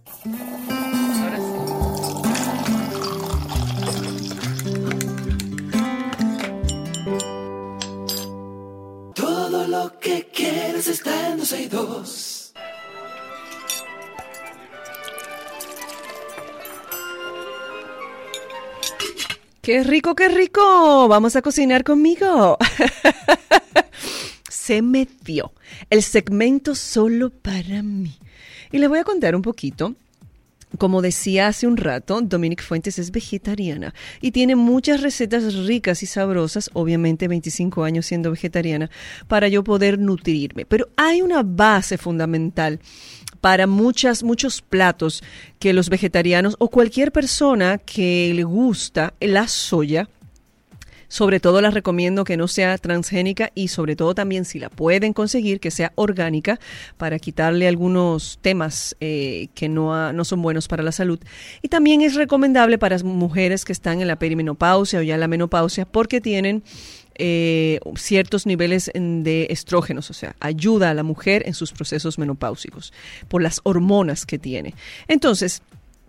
Todo lo que quieres está en doce y dos. ¡Qué rico, qué rico! Vamos a cocinar conmigo. Se me dio el segmento solo para mí. Y les voy a contar un poquito. Como decía hace un rato, Dominique Fuentes es vegetariana y tiene muchas recetas ricas y sabrosas, obviamente veinticinco años siendo vegetariana, para yo poder nutrirme. Pero hay una base fundamental para muchas, muchos platos que los vegetarianos o cualquier persona que le gusta la soya, sobre todo la recomiendo que no sea transgénica y sobre todo también si la pueden conseguir que sea orgánica para quitarle algunos temas eh, que no, ha, no son buenos para la salud. Y también es recomendable para mujeres que están en la perimenopausia o ya en la menopausia porque tienen eh, ciertos niveles de estrógenos, o sea, ayuda a la mujer en sus procesos menopáusicos por las hormonas que tiene. Entonces,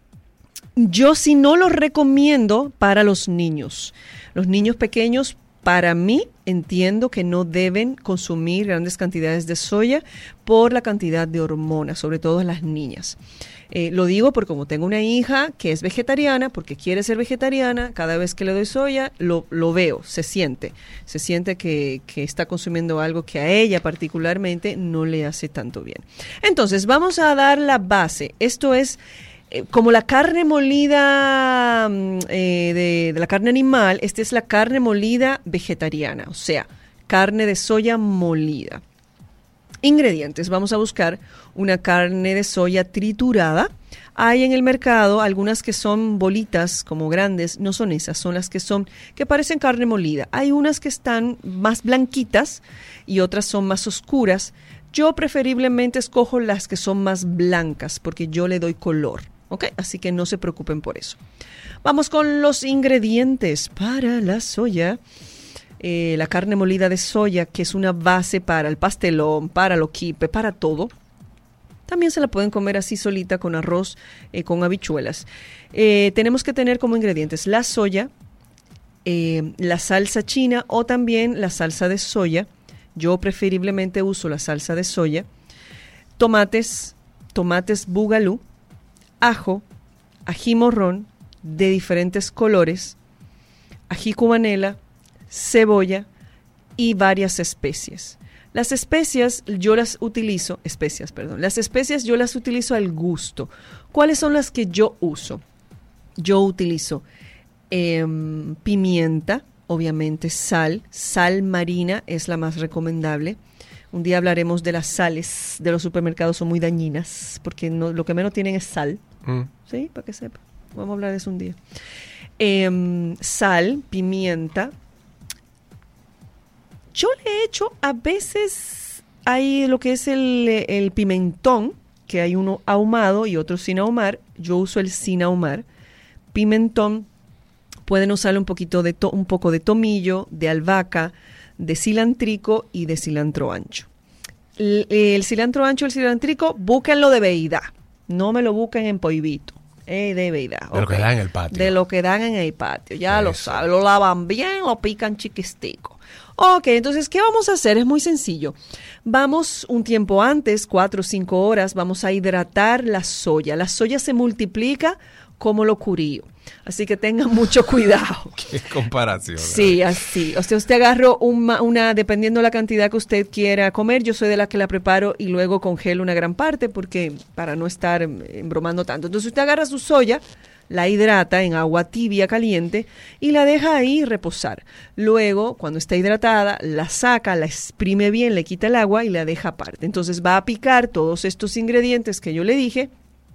yo sí no lo recomiendo para los niños. Los niños pequeños, para mí, entiendo que no deben consumir grandes cantidades de soya por la cantidad de hormonas, sobre todo en las niñas. Eh, lo digo porque como tengo una hija que es vegetariana, porque quiere ser vegetariana, cada vez que le doy soya, lo, lo veo, se siente. Se siente que, que está consumiendo algo que a ella particularmente no le hace tanto bien. Entonces, vamos a dar la base. Esto es como la carne molida eh, de, de la carne animal, esta es la carne molida vegetariana, o sea, carne de soya molida. Ingredientes, vamos a buscar una carne de soya triturada. Hay en el mercado algunas que son bolitas como grandes, no son esas, son las que son, que parecen carne molida. Hay unas que están más blanquitas y otras son más oscuras. Yo preferiblemente escojo las que son más blancas porque yo le doy color. ¿Ok? Así que no se preocupen por eso. Vamos con los ingredientes para la soya. Eh, la carne molida de soya, que es una base para el pastelón, para lo quipe, para todo. También se la pueden comer así solita con arroz, eh, con habichuelas. Eh, tenemos que tener como ingredientes la soya, eh, la salsa china o también la salsa de soya. Yo preferiblemente uso la salsa de soya. Tomates, tomates bugalú. Ajo, ají morrón de diferentes colores, ají cubanela, cebolla y varias especies. Las especias yo las utilizo, especias, perdón, las especias yo las utilizo al gusto. ¿Cuáles son las que yo uso? Yo utilizo eh, pimienta, obviamente sal, sal marina es la más recomendable. Un día hablaremos de las sales de los supermercados, son muy dañinas, porque no, lo que menos tienen es sal. Mm. ¿Sí? Para que sepa. Vamos a hablar de eso un día. Eh, sal, pimienta. Yo le he hecho a veces, hay lo que es el, el pimentón, que hay uno ahumado y otro sin ahumar. Yo uso el sin ahumar. Pimentón, pueden usarle un poquito de to, un poco de tomillo, de albahaca, de cilantrico y de cilantro ancho. El, el cilantro ancho y el cilantrico, búsquenlo de veidad. No me lo busquen en polvito. Eh, de veidad. De okay. lo que dan en el patio. De lo que dan en el patio. Ya Eso. lo saben. Lo lavan bien, lo pican chiquistico. Ok, entonces, ¿qué vamos a hacer? Es muy sencillo. Vamos un tiempo antes, cuatro o cinco horas, vamos a hidratar la soya. La soya se multiplica como lo curío. Así que tengan mucho cuidado. Qué comparación. Sí, así. O sea, usted agarró una, una, dependiendo de la cantidad que usted quiera comer, yo soy de la que la preparo y luego congelo una gran parte porque para no estar embromando tanto. Entonces usted agarra su soya, la hidrata en agua tibia caliente y la deja ahí reposar. Luego, cuando está hidratada, la saca, la exprime bien, le quita el agua y la deja aparte. Entonces va a picar todos estos ingredientes que yo le dije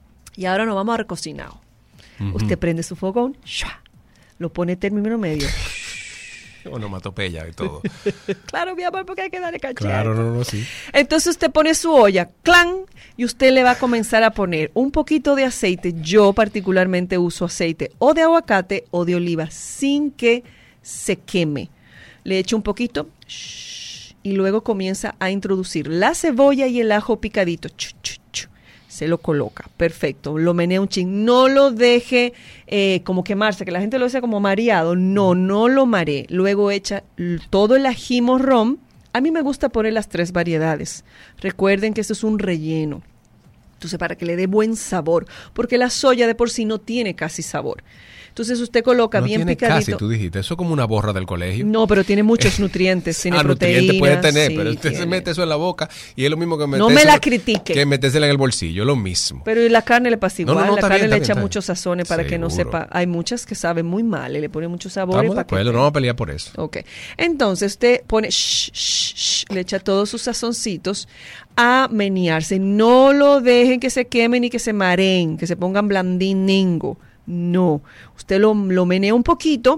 y ahora nos vamos a recocinar. Uh-huh. Usted prende su fogón, ¡shua! Lo pone término medio. Onomatopeya y todo. Claro, mi amor, porque hay que darle cachete. Claro, no, no, sí. Entonces usted pone su olla, ¡clan! Y usted le va a comenzar a poner un poquito de aceite. Yo particularmente uso aceite o de aguacate o de oliva sin que se queme. Le echo un poquito shh, y luego comienza a introducir la cebolla y el ajo picadito. Chu, chu, chu. Se lo coloca, perfecto, lo menea un chin, no lo deje eh, como quemarse, que la gente lo hace como mareado, no, no lo maree, luego echa todo el ají morrón, a mí me gusta poner las tres variedades, recuerden que esto es un relleno, entonces para que le dé buen sabor, porque la soya de por sí no tiene casi sabor. Entonces usted coloca no bien tiene picadito. Casi, tú dijiste, eso es como una borra del colegio. No, pero tiene muchos nutrientes, tiene ah, proteínas. nutrientes puede tener, sí, pero usted tiene. se mete eso en la boca y es lo mismo que meterse No me la critique. Que metérsela en el bolsillo, lo mismo. Pero y la carne le pasa igual, no, no, no, la está carne bien, le está echa bien, muchos sazones para Seguro. que no sepa. Hay muchas que saben muy mal, le ponen mucho sabor. Estamos de acuerdo, no vamos a pelear por eso. Ok, entonces usted pone, shh, shh, shh, le echa todos sus sazoncitos a menearse. No lo dejen que se quemen ni que se mareen, que se pongan blandiningo. No, usted lo, lo menea un poquito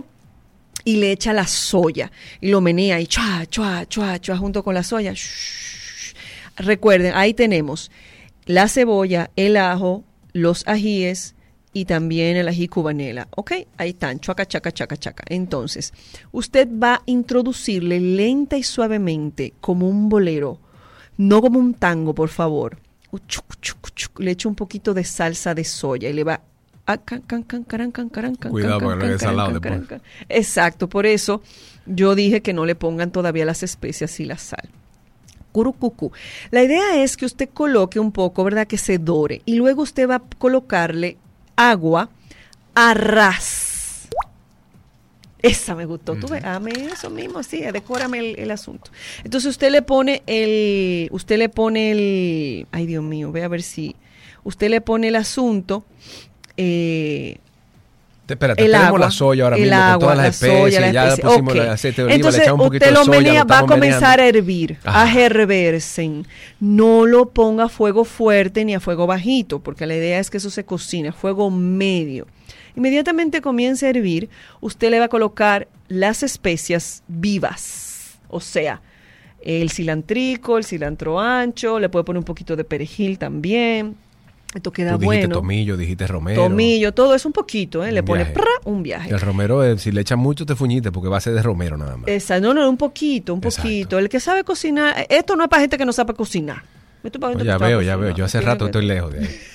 y le echa la soya y lo menea y chua, chua, chua, chua junto con la soya. Shh. Recuerden, ahí tenemos la cebolla, el ajo, los ajíes y también el ají cubanela. ¿Ok? Ahí están, chaca, chaca, chaca, chaca. Entonces, usted va a introducirle lenta y suavemente como un bolero, no como un tango, por favor. Le echa un poquito de salsa de soya y le va Ah, can, can, can, caran, can, caran, can, Cuidado, can, porque can, no es can, salado can, después. can. Exacto, por eso yo dije que no le pongan todavía las especias y la sal. Curucucú. La idea es que usted coloque un poco, ¿verdad? Que se dore. Y luego usted va a colocarle agua a ras. Esa me gustó. Tú ves, ame eso mismo, sí, decórame el, el asunto. Entonces usted le pone el, usted le pone el, ay Dios mío, ve a ver si, usted le pone el asunto. Eh, Espérate, el tenemos agua, la soya ahora el mismo agua, con todas las la especies, soya, la ya le especia. pusimos Okay. el aceite de oliva, Entonces, le echamos un poquito usted de lo soya, menea, lo va a estamos comenzar meneando. a hervir, Ajá. a herverse. No lo ponga a fuego fuerte ni a fuego bajito, porque la idea es que eso se cocine a fuego medio. Inmediatamente comience a hervir, usted le va a colocar las especias vivas, o sea, el cilantrico, el cilantro ancho, le puede poner un poquito de perejil también. Esto queda Tú dijiste bueno. tomillo, dijiste romero. Tomillo, todo eso un poquito, ¿eh? Le Un pone viaje. prra, un viaje. El romero, eh, si le echan mucho, te fuñiste porque va a ser de romero nada más. Esa, no, no, un poquito, un Exacto. poquito. El que sabe cocinar, esto no es para gente que no sabe cocinar. Esto es para No, gente ya que sabe veo, ya cocinar. veo. Yo hace Tiene rato que- estoy lejos de ahí.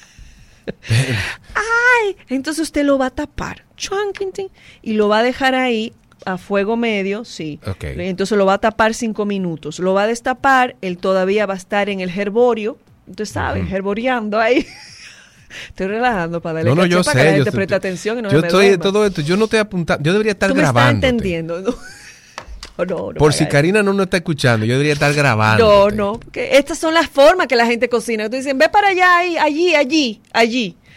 ¡Ay! Entonces usted lo va a tapar. Chuanquintin, y lo va a dejar ahí a fuego medio, sí. Ok. Entonces lo va a tapar cinco minutos. Lo va a destapar, él todavía va a estar en el herborio. Usted sabe, Ujú. herboreando ahí. Estoy relajando para darle No, no, caché yo para sé. que la yo gente estoy- preste atención y no yo se me estoy duerma. todo esto. Yo no estoy apuntando. Yo debería estar Tú me estás grabando. entendiendo, ¿no? No, no, no Por me si haga Karina no nos está escuchando, yo debería estar grabando. No, no, porque estas son las formas que la gente cocina. Entonces dicen, ve para allá, ahí, allí, allí, allí.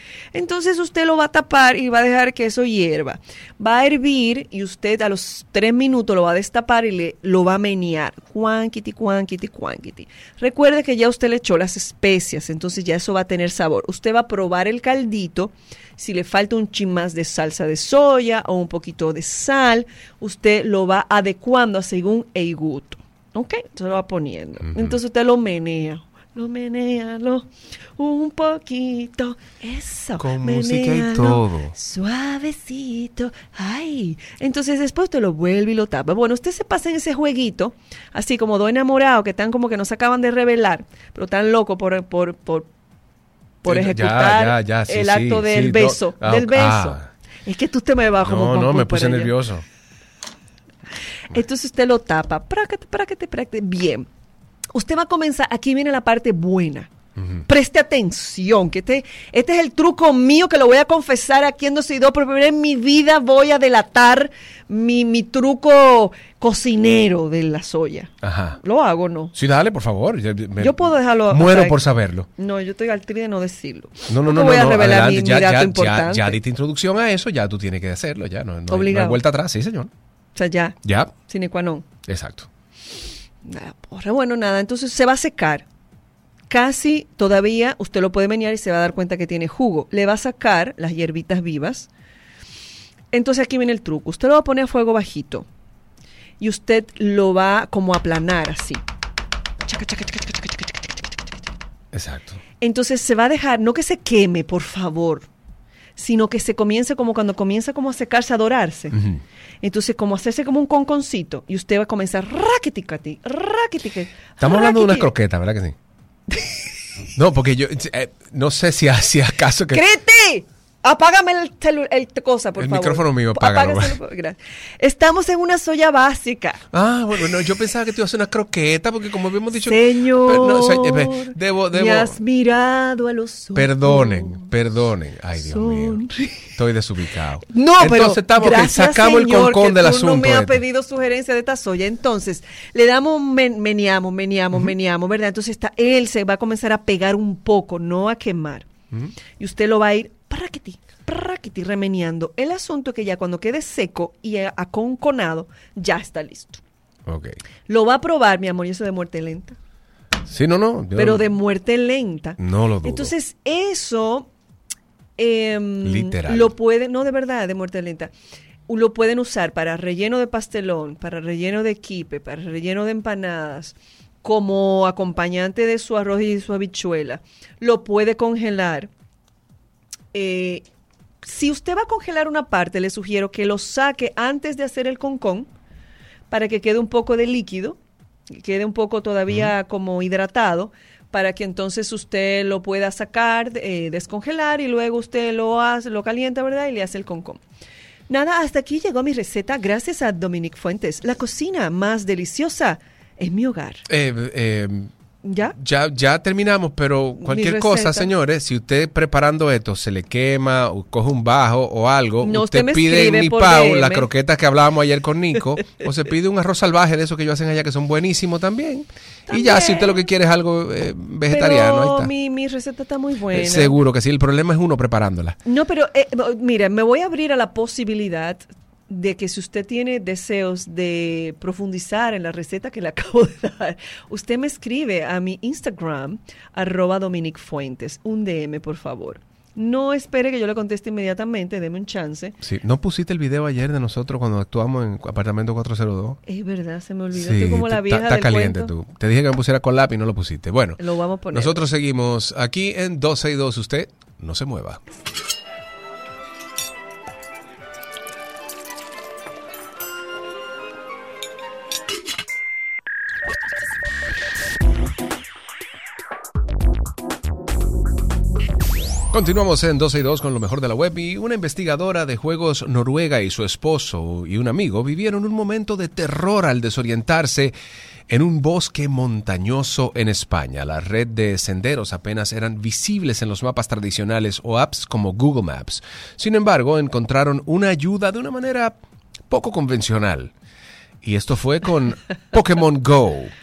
Entonces usted lo va a tapar y va a dejar que eso hierva. Va a hervir y usted a los tres minutos lo va a destapar y le, lo va a menear. Cuanquiti, cuanquiti, cuanquiti. Recuerde que ya usted le echó las especias, entonces ya eso va a tener sabor. Usted va a probar el caldito. Si le falta un chin más de salsa de soya o un poquito de sal, usted lo va adecuando según el gusto. ¿Ok? Entonces lo va poniendo. Uh-huh. Entonces usted lo menea. Lo menea, lo un poquito. Eso. Con menéalo, música y todo. Suavecito. Ay. Entonces después usted lo vuelve y lo tapa. Bueno, usted se pasa en ese jueguito, así como dos enamorados que están como que no se acaban de revelar, pero están locos por... por, por por ejecutar ya, ya, ya, sí, el acto sí, del sí, beso, do, ah, del beso. Ah. Es que tú te me vas como No, con no, me culpa puse allá. nervioso. Entonces usted lo tapa, prácate, prácate, prácate. Bien. Usted va a comenzar, aquí viene la parte buena. Uh-huh. Preste atención, que este, este es el truco mío que lo voy a confesar aquí en dos y dos. Por primera vez en mi vida voy a delatar mi, mi truco cocinero de la soya. Ajá. ¿Lo hago o no? Sí, dale, por favor. Me, yo puedo dejarlo. Muero acá. por saberlo. No, yo estoy al tri de no decirlo. No, no, no. no. voy no, a revelar adelante, mi, ya, mi dato ya, importante. Ya, ya diste introducción a eso, ya tú tienes que hacerlo. Ya no, no, hay, no hay vuelta atrás, sí, señor. O sea, ya. Ya. Sine qua non. Exacto. Nada, porra. Bueno, nada, entonces se va a secar. Casi todavía usted lo puede menear y se va a dar cuenta que tiene jugo. Le va a sacar las hierbitas vivas. Entonces aquí viene el truco. Usted lo va a poner a fuego bajito y usted lo va como a aplanar así. Exacto. Entonces se va a dejar, no que se queme, por favor, sino que se comience como cuando comienza como a secarse, a dorarse. Uh-huh. Entonces, como hacerse como un conconcito y usted va a comenzar raquiticati, raquiticati. Estamos hablando de unas croquetas, ¿verdad que sí? No, porque yo eh, no sé si si acaso que... ¡Crete! Apágame el, celu- el cosa, por el favor. El micrófono mío, apágalo. Gracias. Estamos en una soya básica. Ah, bueno, no, yo pensaba que te iba a hacer una croqueta, porque como habíamos dicho... Señor, pero, no, o sea, eh, debo, debo, me has mirado a los ojos. Perdonen, perdonen. Ay, Dios mío. Estoy desubicado. No, Entonces, pero estamos, gracias, sacamos señor, el concón que del tú asunto. no me has este. pedido sugerencia de esta soya. Entonces, le damos, men, meneamos, meneamos, uh-huh. meneamos, ¿verdad? Entonces, está, él se va a comenzar a pegar un poco, no a quemar. Uh-huh. Y usted lo va a ir... Praquiti, praquiti, remeneando. El asunto es que ya cuando quede seco y aconconado, ya está listo. Okay. Lo va a probar, mi amor, y eso de muerte lenta. Sí, no, no. Pero no, de muerte lenta. No lo dudo. Entonces, eso... Eh, Literal. Lo pueden, no de verdad, de muerte lenta. Lo pueden usar para relleno de pastelón, para relleno de quipe, para relleno de empanadas, como acompañante de su arroz y su habichuela. Lo puede congelar. Eh, si usted va a congelar una parte, le sugiero que lo saque antes de hacer el concón para que quede un poco de líquido, quede un poco todavía uh-huh. como hidratado, para que entonces usted lo pueda sacar, eh, descongelar y luego usted lo hace, lo calienta, ¿verdad? Y le hace el concón. Nada, hasta aquí llegó mi receta gracias a Dominique Fuentes. La cocina más deliciosa en mi hogar. Eh, eh, ¿Ya? Ya, ya terminamos, pero cualquier cosa, señores, si usted preparando esto se le quema o coge un bajo o algo, no, usted, usted pide en mi por Pau D M. las croquetas que hablábamos ayer con Nico, o se pide un arroz salvaje de esos que ellos hacen allá que son buenísimos también. también. Y ya, si usted lo que quiere es algo eh, vegetariano, pero ahí está. Mi, mi receta está muy buena. Eh, seguro que sí, el problema es uno preparándola. No, pero eh, mira, me voy a abrir a la posibilidad de que si usted tiene deseos de profundizar en la receta que le acabo de dar, usted me escribe a mi Instagram, arroba Dominique Fuentes, un D M, por favor. No espere que yo le conteste inmediatamente, deme un chance. Sí, ¿no pusiste el video ayer de nosotros cuando actuamos en apartamento cuatrocientos dos? Es verdad, se me olvidó. Sí, Estoy como la vieja está del caliente cuento. tú. Te dije que me pusiera con lápiz y no lo pusiste. Bueno, lo vamos a poner. Nosotros seguimos aquí en doce y dos. Usted no se mueva. Continuamos en doce y dos con lo mejor de la web, y una investigadora de juegos noruega y su esposo y un amigo vivieron un momento de terror al desorientarse en un bosque montañoso en España. La red de senderos apenas eran visibles en los mapas tradicionales o apps como Google Maps. Sin embargo, encontraron una ayuda de una manera poco convencional. Y esto fue con Pokémon Go.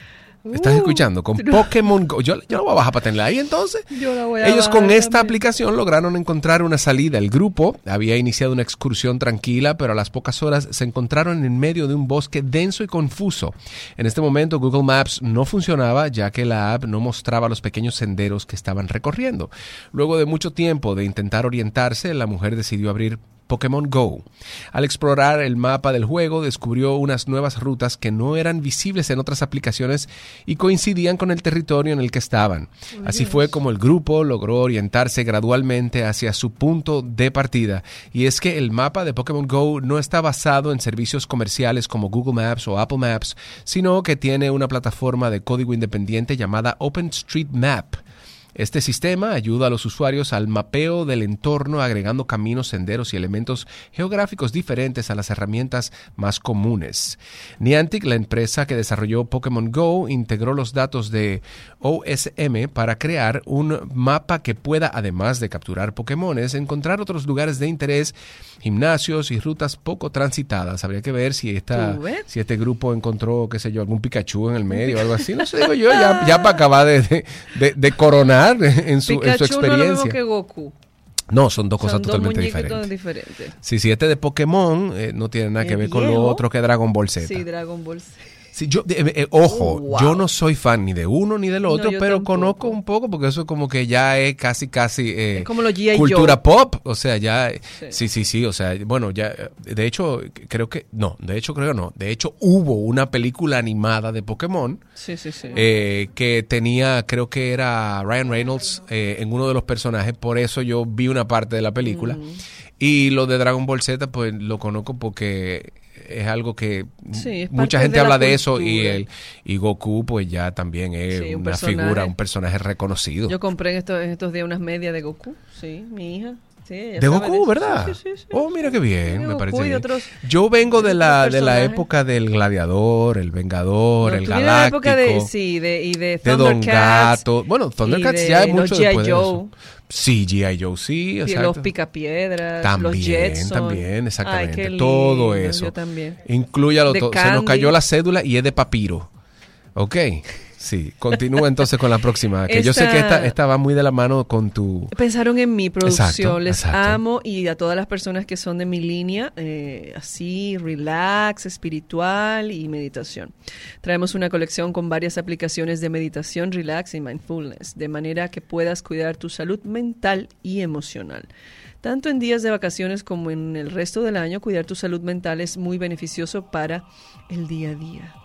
¿Estás Uh, escuchando? Con no. Pokémon Go. Yo, yo lo voy a bajar para tenerla ahí entonces. Yo la voy a Ellos con bajar esta también. aplicación lograron encontrar una salida. El grupo había iniciado una excursión tranquila, pero a las pocas horas se encontraron en medio de un bosque denso y confuso. En este momento Google Maps no funcionaba, ya que la app no mostraba los pequeños senderos que estaban recorriendo. Luego de mucho tiempo de intentar orientarse, la mujer decidió abrir Pokémon Go. Al explorar el mapa del juego, descubrió unas nuevas rutas que no eran visibles en otras aplicaciones y coincidían con el territorio en el que estaban. Así fue como el grupo logró orientarse gradualmente hacia su punto de partida. Y es que el mapa de Pokémon Go no está basado en servicios comerciales como Google Maps o Apple Maps, sino que tiene una plataforma de código independiente llamada OpenStreetMap. Este sistema ayuda a los usuarios al mapeo del entorno, agregando caminos, senderos y elementos geográficos diferentes a las herramientas más comunes. Niantic, la empresa que desarrolló Pokémon Go, integró los datos de O S M para crear un mapa que pueda, además de capturar Pokémones, encontrar otros lugares de interés, gimnasios y rutas poco transitadas. Habría que ver si, esta, si este grupo encontró, qué sé yo, algún Pikachu en el medio o algo así. No sé, digo yo, ya, ya para acabar de, de, de, de coronar en su, en su experiencia. Pikachu no es lo mismo que Goku. No, son dos Son cosas dos totalmente muñequitos diferentes. diferentes. Sí, sí, este de Pokémon eh, no tiene nada que ¿Es ver con lo viejo? otro que Dragon Ball Z. Sí, Dragon Ball Z. Sí, yo, eh, eh, ojo, Oh, wow. yo no soy fan ni de uno ni del otro, No, yo pero tampoco. conozco un poco porque eso como que ya es casi, casi eh, Es como los G I. cultura Joe. pop. O sea, ya, Sí. sí. sí, sí, o sea, bueno, ya, de hecho, creo que, no, de hecho creo que no, de hecho hubo una película animada de Pokémon Sí, sí, sí. eh, que tenía, creo que era Ryan Reynolds eh, en uno de los personajes, por eso yo vi una parte de la película. Mm. Y lo de Dragon Ball Z, pues lo conozco porque es algo que Sí, es mucha parte gente de habla la de eso y cultura. el y Goku pues ya también es Sí, un una personaje. figura, un personaje reconocido. Yo compré en estos, en estos días unas medias de Goku. Sí, mi hija. Sí, ella De sabe Goku, eso. ¿verdad? Sí, sí, sí, sí. Oh, mira qué bien, De me Goku parece y bien. otros- Yo vengo de la otros de la personajes. época del Gladiador, el Vengador, No, el tú vienes de la Galáctico, época de, sí, de, y de de Don Thundercats. Gato. Bueno, Thundercats y de ya es los mucho G I. después de Joe. eso. Sí, G I. Joe, sí, Los exacto. Picapiedras, También, los Jetson. también, exactamente. Ay, qué lindo, todo eso. Yo también. Inclúyalo De todo. Se nos Candy. cayó la cédula y es de papiro. Ok. Sí, continúa entonces con la próxima. Que yo sé que esta, esta va muy de la mano con tu... Pensaron en mi producción, Exacto, les exacto. amo y a todas las personas que son de mi línea, eh, así, relax, espiritual y meditación. Traemos una colección con varias aplicaciones de meditación, relax y mindfulness, de manera que puedas cuidar tu salud mental y emocional. Tanto en días de vacaciones como en el resto del año, cuidar tu salud mental es muy beneficioso para el día a día.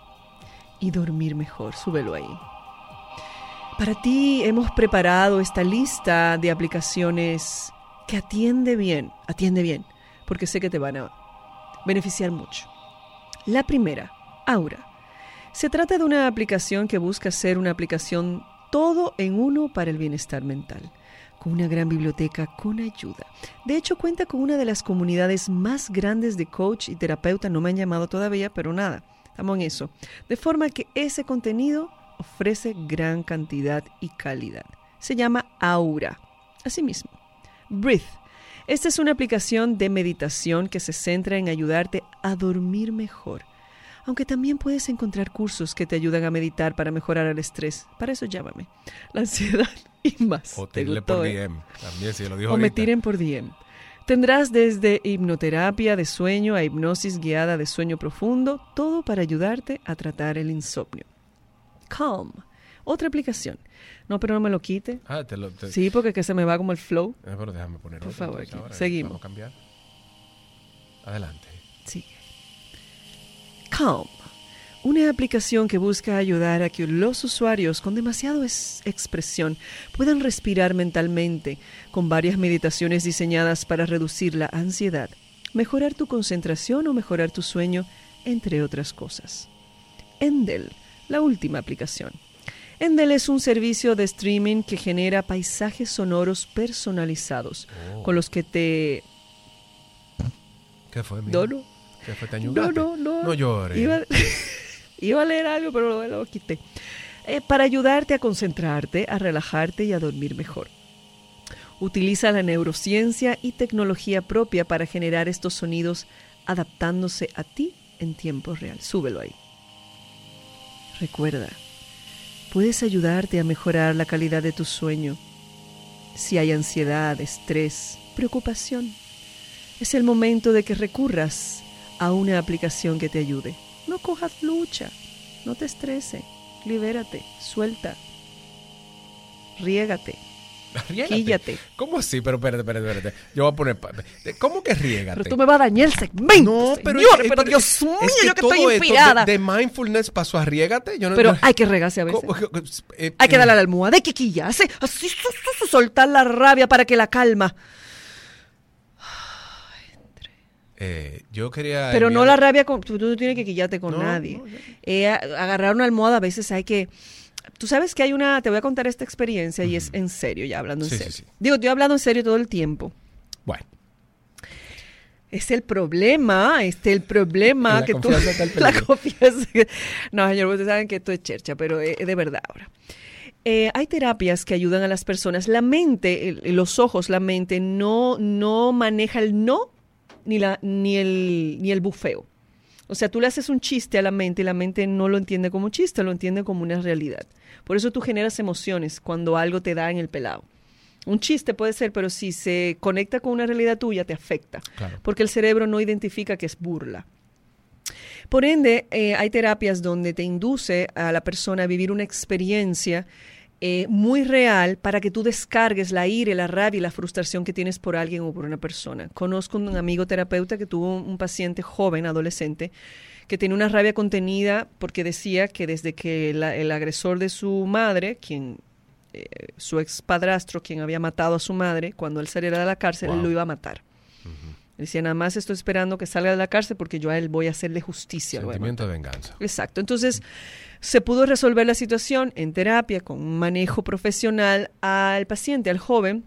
Y dormir mejor, súbelo ahí. Para ti hemos preparado esta lista de aplicaciones que atiende bien, atiende bien, porque sé que te van a beneficiar mucho. La primera, Aura. Se trata de una aplicación que busca ser una aplicación todo en uno para el bienestar mental, con una gran biblioteca con ayuda. De hecho, cuenta con una de las comunidades más grandes de coach y terapeuta. No me han llamado todavía, pero nada. Estamos en eso. De forma que ese contenido ofrece gran cantidad y calidad. Se llama Aura. Asimismo, Breathe. Esta es una aplicación de meditación que se centra en ayudarte a dormir mejor. Aunque también puedes encontrar cursos que te ayudan a meditar para mejorar el estrés. Para eso llámame. La ansiedad y más. O ¿Te tirle gustó, por eh? D M. También, si lo dijo O me ahorita. tiren por D M. Tendrás desde hipnoterapia de sueño a hipnosis guiada de sueño profundo, todo para ayudarte a tratar el insomnio. Calm, otra aplicación. No, pero no me lo quite. Ah, te lo... Te... Sí, porque que se me va como el flow. Eh, pero déjame poner Por otro, favor, entonces, aquí. ahora, Seguimos. Vamos a cambiar. Adelante. Sigue. Calm, una aplicación que busca ayudar a que los usuarios con demasiada es- expresión puedan respirar mentalmente, con varias meditaciones diseñadas para reducir la ansiedad, mejorar tu concentración o mejorar tu sueño, entre otras cosas. Endel, la última aplicación. Endel es un servicio de streaming que genera paisajes sonoros personalizados, Oh. con los que te... ¿Qué fue, mi? No, no. ¿Qué fue? ¿Te No, añugaste? no, no. No llores. Iba, iba a leer algo, pero lo, lo quité. Eh, para ayudarte a concentrarte, a relajarte y a dormir mejor. Utiliza la neurociencia y tecnología propia para generar estos sonidos adaptándose a ti en tiempo real. Súbelo ahí. Recuerda, puedes ayudarte a mejorar la calidad de tu sueño. Si hay ansiedad, estrés, preocupación, es el momento de que recurras a una aplicación que te ayude. No cojas lucha, no te estreses, libérate, suelta, riégate. Riégate. Quíllate. ¿Cómo así? Pero espérate, espérate, espérate. Yo voy a poner... ¿Cómo que riégate? Pero tú me vas a dañar el segmento, No, pero, señores, es- pero es- Dios mío, es que yo que todo estoy esto inspirada. De, de mindfulness pasó a riégate. Yo no, Pero no- hay que regarse a veces. ¿Cómo? Eh, Hay que eh, darle a la almohada, hay que quillarse, así, su, su, su, soltar la rabia para que la calma. eh, yo quería... Pero no enviar- la rabia, con, tú, tú no tienes que quillarte con No, nadie. no, yo- Eh, a- agarrar una almohada a veces hay que... Tú sabes que hay una... Te voy a contar esta experiencia y es en serio, ya hablando en Sí, sí, serio. sí. Digo, estoy hablando en serio todo el tiempo. Bueno. Es el problema, este el problema La que tú... confianza está el la peligro. confianza. que- No, señor, ustedes saben que esto es chercha, pero es, es de verdad ahora. Eh, hay terapias que ayudan a las personas. La mente, el- los ojos, la mente no, no maneja el no ni, la, ni, el, ni el bufeo. O sea, tú le haces un chiste a la mente y la mente no lo entiende como chiste, lo entiende como una realidad. Por eso tú generas emociones cuando algo te da en el pelado. Un chiste puede ser, pero si se conecta con una realidad tuya, te afecta. Claro. Porque el cerebro no identifica que es burla. Por ende, eh, hay terapias donde te induce a la persona a vivir una experiencia eh, muy real para que tú descargues la ira, la rabia y la frustración que tienes por alguien o por una persona. Conozco un amigo terapeuta que tuvo un, un paciente joven, adolescente, que tenía una rabia contenida porque decía que desde que la- el agresor de su madre, quien eh, su ex padrastro, quien había matado a su madre, cuando él saliera de la cárcel, Wow. él lo iba a matar. Él decía, nada más estoy esperando que salga de la cárcel porque yo a él voy a hacerle justicia. lo voy a Sentimiento matar. de venganza. Exacto. Entonces, se pudo resolver la situación en terapia con un manejo profesional al paciente, al joven.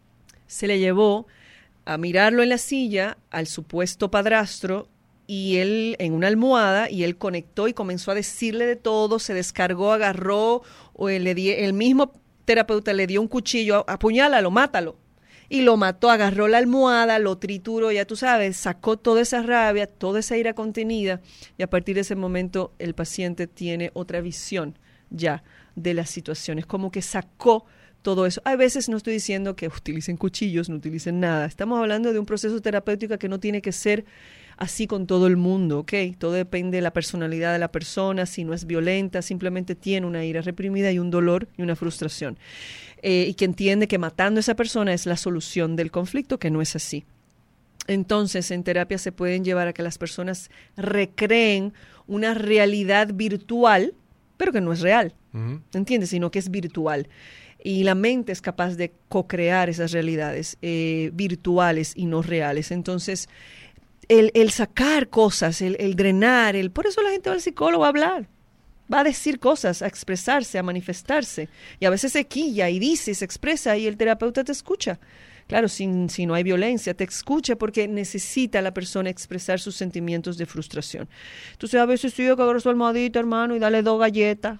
Se le llevó a mirarlo en la silla al supuesto padrastro y él en una almohada y él conectó y comenzó a decirle de todo, se descargó, agarró, o él le di, el mismo terapeuta le dio un cuchillo, apuñálalo, mátalo. Y lo mató, agarró la almohada, lo trituró, ya tú sabes, sacó toda esa rabia, toda esa ira contenida y a partir de ese momento el paciente tiene otra visión ya de las situaciones, como que sacó todo eso. A veces no estoy diciendo que utilicen cuchillos, no utilicen nada, estamos hablando de un proceso terapéutico que no tiene que ser así con todo el mundo, ¿ok? Todo depende de la personalidad de la persona, si no es violenta, simplemente tiene una ira reprimida y un dolor y una frustración. Eh, y que entiende que matando a esa persona es la solución del conflicto, que no es así. Entonces, en terapia se pueden llevar a que las personas recreen una realidad virtual, pero que no es real, Ujú. ¿entiendes? Sino que es virtual. Y la mente es capaz de co-crear esas realidades eh, virtuales y no reales. Entonces, el, el sacar cosas, el, el drenar, el, por eso la gente va al psicólogo a hablar. Va a decir cosas, a expresarse, a manifestarse. Y a veces se quilla y dice, y se expresa y el terapeuta te escucha. Claro, si, si no hay violencia, te escucha porque necesita la persona expresar sus sentimientos de frustración. Entonces a veces sí, yo que agarro su almohadita, hermano, y dale dos galletas.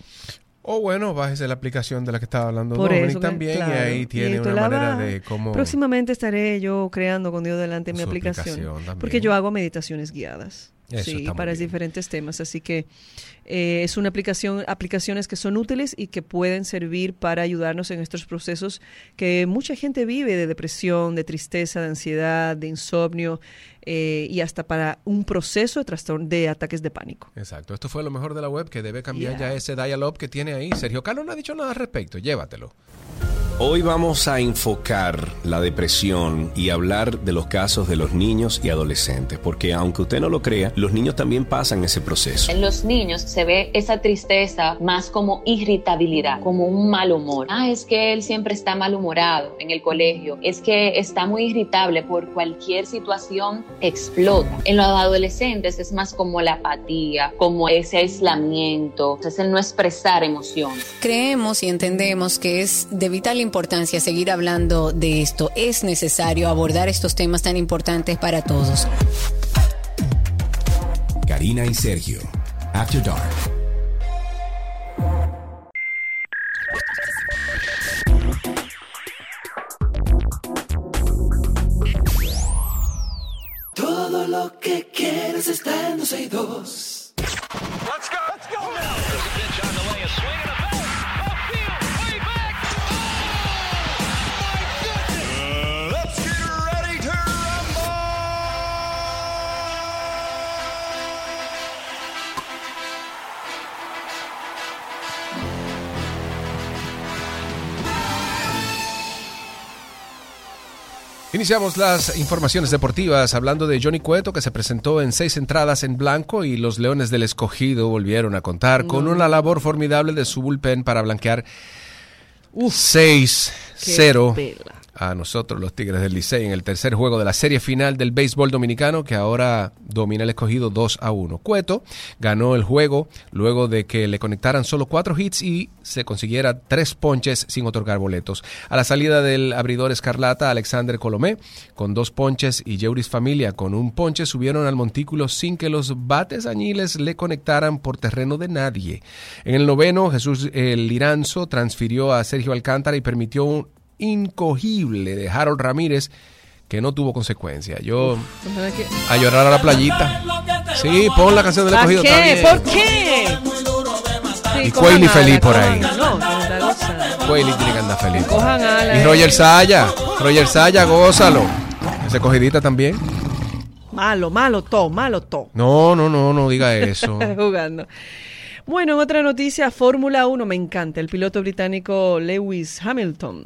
O bueno, bájese la aplicación de la que estaba hablando Por Dominic eso que- también claro. y ahí Y tiene esto una la manera baja. de cómo... Próximamente estaré yo creando con Dios delante mi Su aplicación. aplicación también. Porque yo hago meditaciones guiadas. Eso Sí, está muy para bien. diferentes temas. Así que eh, es una aplicación, aplicaciones que son útiles y que pueden servir para ayudarnos en estos procesos que mucha gente vive de depresión, de tristeza, de ansiedad, de insomnio eh, y hasta para un proceso de trastorno de ataques de pánico. Exacto. Esto fue lo mejor de la web, que debe cambiar Yeah. ya ese dial-up que tiene ahí. Sergio Carlos no ha dicho nada al respecto. Llévatelo. Hoy vamos a enfocar la depresión y hablar de los casos de los niños y adolescentes, porque aunque usted no lo crea, los niños también pasan ese proceso. En los niños se ve esa tristeza más como irritabilidad, como un mal humor. Ah, es que él siempre está malhumorado en el colegio, es que está muy irritable por cualquier situación, explota. En los adolescentes es más como la apatía, como ese aislamiento, es el no expresar emociones. Creemos y entendemos que es de vital importancia seguir hablando de esto. Es necesario abordar estos temas tan importantes para todos. Karina y Sergio, After Dark. Todo lo que quieres está en doce y dos. Let's go. Let's go now. There's a pitch on the way. A swing and a bat. Iniciamos las informaciones deportivas hablando de Johnny Cueto, que se presentó en seis entradas en blanco y los Leones del Escogido volvieron a contar con una labor formidable de su bullpen para blanquear seis cero a nosotros, los Tigres del Licey, en el tercer juego de la serie final del béisbol dominicano, que ahora domina el Escogido dos a uno. Cueto ganó el juego luego de que le conectaran solo cuatro hits y se consiguiera tres ponches sin otorgar boletos. A la salida del abridor escarlata, Alexander Colomé con dos ponches y Yeuris Familia con un ponche subieron al montículo sin que los bates añiles le conectaran por terreno de nadie. En el noveno, Jesús el Liranzo transfirió a Sergio Alcántara y permitió un incogible de Harold Ramírez que no tuvo consecuencia. Yo a llorar a la playita. Sí, pon la canción del Escogido. ¿Por qué? ¿Por qué? Y Cuaily feliz por ahí. No, Cuaily tiene que andar feliz. Cojan ala, y Roger Saya, Roger Saya, gózalo. Ese cogidita también. Malo, malo todo, malo todo. No, no, no, no diga eso. Jugando. Bueno, en otra noticia, Fórmula uno, me encanta. El piloto británico Lewis Hamilton,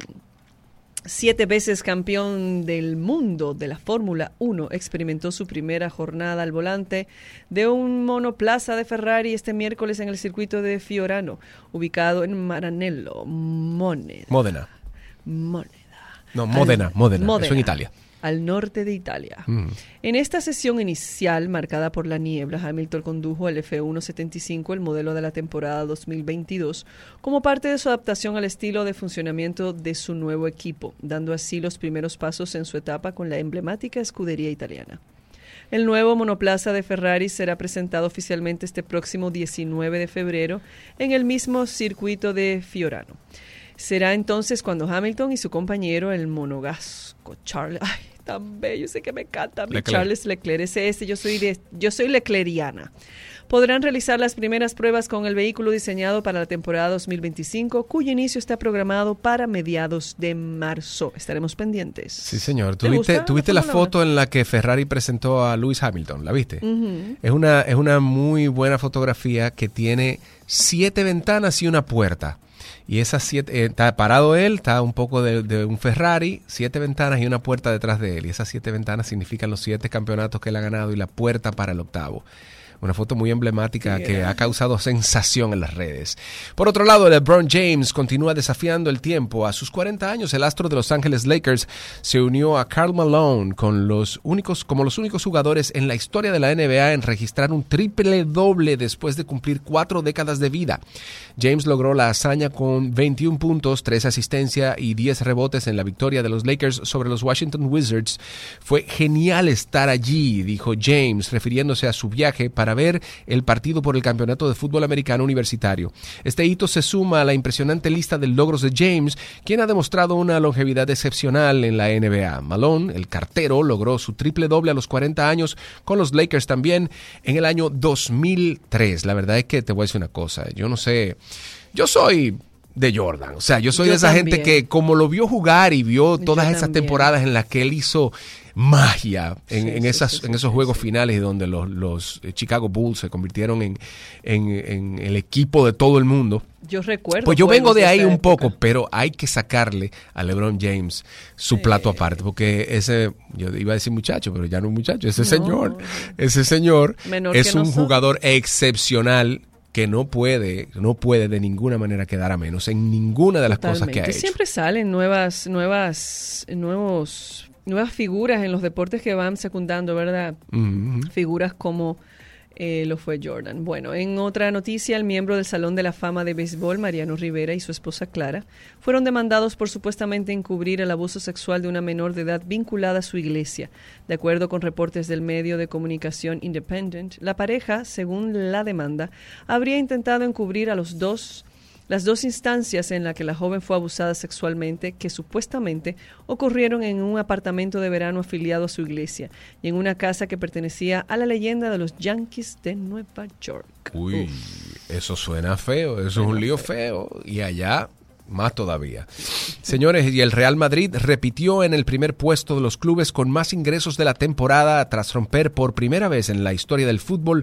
siete veces campeón del mundo de la Fórmula uno, experimentó su primera jornada al volante de un monoplaza de Ferrari este miércoles en el circuito de Fiorano, ubicado en Maranello, Módena. Módena. Módena. No, Módena, Módena, Módena. Eso en Italia. Al norte de Italia. Mm. En esta sesión inicial, marcada por la niebla, Hamilton condujo el F ciento setenta y cinco, el modelo de la temporada dos mil veintidós, como parte de su adaptación al estilo de funcionamiento de su nuevo equipo, dando así los primeros pasos en su etapa con la emblemática escudería italiana. El nuevo monoplaza de Ferrari será presentado oficialmente este próximo diecinueve de febrero en el mismo circuito de Fiorano. Será entonces cuando Hamilton y su compañero, el monogasco Charles, ay, tan bello, sé que me encanta a mí, Leclerc. Charles Leclerc, ese, ese, yo soy de, yo soy lecleriana, podrán realizar las primeras pruebas con el vehículo diseñado para la temporada dos mil veinticinco, cuyo inicio está programado para mediados de marzo. Estaremos pendientes. Sí, señor. ¿Te ¿Tuviste, gusta ¿tuviste la la Fórmula foto en la que Ferrari presentó a Lewis Hamilton? ¿La viste? Uh-huh. Es una, es una muy buena fotografía que tiene siete ventanas y una puerta. Y esas siete, eh, está parado él, está un poco de, de un Ferrari, siete ventanas y una puerta detrás de él. Y esas siete ventanas significan los siete campeonatos que él ha ganado y la puerta para el octavo. Una foto muy emblemática sí, que ha causado sensación en las redes. Por otro lado, LeBron James continúa desafiando el tiempo. A sus cuarenta años, el astro de Los Ángeles Lakers se unió a Karl Malone con los únicos, como los únicos jugadores en la historia de la N B A en registrar un triple doble después de cumplir cuatro décadas de vida. James logró la hazaña con veintiún puntos, tres asistencias y diez rebotes en la victoria de los Lakers sobre los Washington Wizards. Fue genial estar allí, dijo James, refiriéndose a su viaje para ver el partido por el campeonato de fútbol americano universitario. Este hito se suma a la impresionante lista de logros de James, quien ha demostrado una longevidad excepcional en la N B A. Malone, el cartero, logró su triple doble a los cuarenta años con los Lakers también en el año dos mil tres. La verdad es que te voy a decir una cosa, yo no sé, yo soy de Jordan, o sea, yo soy yo de esa también. gente que como lo vio jugar y vio todas Yo esas también. temporadas en las que él hizo magia en, Sí, en, sí, esas, sí, sí, en esos sí, juegos sí. finales donde los, los Chicago Bulls se convirtieron en, en, en el equipo de todo el mundo. Yo recuerdo. Pues yo vengo juegos de ahí esa un época. poco, pero hay que sacarle a LeBron James su Sí. plato aparte, porque ese, yo iba a decir muchacho, pero ya no es muchacho, ese No. señor, ese señor Menor es que un nosotros. jugador excepcional que no puede, no puede de ninguna manera quedar a menos en ninguna de las cosas que ha Totalmente. hecho. Siempre salen nuevas, nuevas, nuevos, nuevas figuras en los deportes que van secundando, ¿verdad? Ujú. Figuras como eh, lo fue Jordan. Bueno, en otra noticia, el miembro del Salón de la Fama de Béisbol, Mariano Rivera, y su esposa Clara, fueron demandados por supuestamente encubrir el abuso sexual de una menor de edad vinculada a su iglesia. De acuerdo con reportes del medio de comunicación Independent, la pareja, según la demanda, habría intentado encubrir a los dos las dos instancias en las que la joven fue abusada sexualmente, que supuestamente ocurrieron en un apartamento de verano afiliado a su iglesia y en una casa que pertenecía a la leyenda de los Yankees de Nueva York. Uy, Uf. eso suena feo, eso es un lío feo. Y allá, más todavía. Señores, y el Real Madrid repitió en el primer puesto de los clubes con más ingresos de la temporada tras romper por primera vez en la historia del fútbol.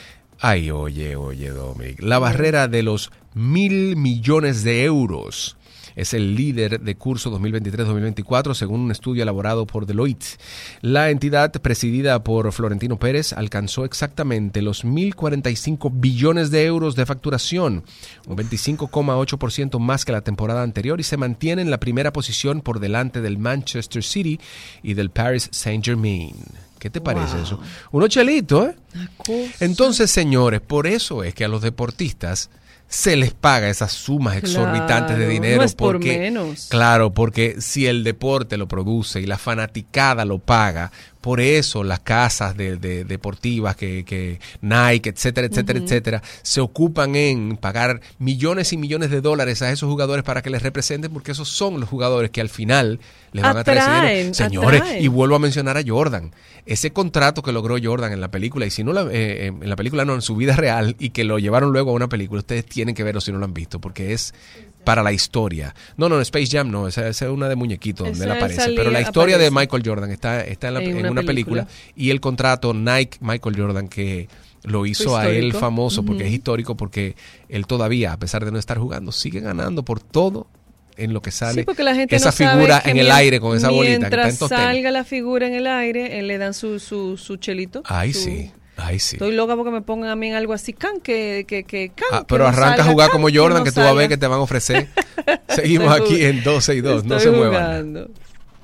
Ay, oye, oye, Dominic, la barrera de los mil millones de euros. Es el líder de curso dos mil veintitrés dos mil veinticuatro, según un estudio elaborado por Deloitte. La entidad, presidida por Florentino Pérez, alcanzó exactamente los mil cuarenta y cinco billones de euros de facturación, un veinticinco coma ocho por ciento más que la temporada anterior, y se mantiene en la primera posición por delante del Manchester City y del Paris Saint-Germain. ¿Qué te parece wow. eso? Unos chelitos, ¿eh? Entonces, señores, por eso es que a los deportistas se les paga esas sumas exorbitantes claro, de dinero. No es por porque, menos. Claro, porque si el deporte lo produce y la fanaticada lo paga, por eso las casas de, de, deportivas, que, que Nike, etcétera, etcétera, uh-huh. etcétera, se ocupan en pagar millones y millones de dólares a esos jugadores para que les representen, porque esos son los jugadores que al final les van atraen, a traer ese dinero. Señores, atraen. Y vuelvo a mencionar a Jordan. Ese contrato que logró Jordan en la película, y si no la, eh, en la película no, en su vida real, y que lo llevaron luego a una película, ustedes tienen que verlo si no lo han visto, porque es para la historia. No, no, Space Jam no, esa, esa es una de muñequito donde él aparece, salía, pero la historia aparece. de Michael Jordan está, está en, la, en, una, una película. película, y el contrato Nike Michael Jordan que lo hizo a él famoso, porque uh-huh. es histórico, porque él todavía, a pesar de no estar jugando, sigue ganando por todo en lo que sale, sí, la gente esa no figura en el mientras, aire con esa bolita que está en salga tenis. La figura en el aire, él le dan su, su, su chelito. Ay, su, sí. Ay, sí. Estoy loca porque me pongan a mí en algo así, can, que, que, que, can, ah, que pero no arranca salga, a jugar can, como Jordan, que, que no tú vas a ver que te van a ofrecer. Seguimos Estoy aquí en doce y dos, no se jugando. muevan.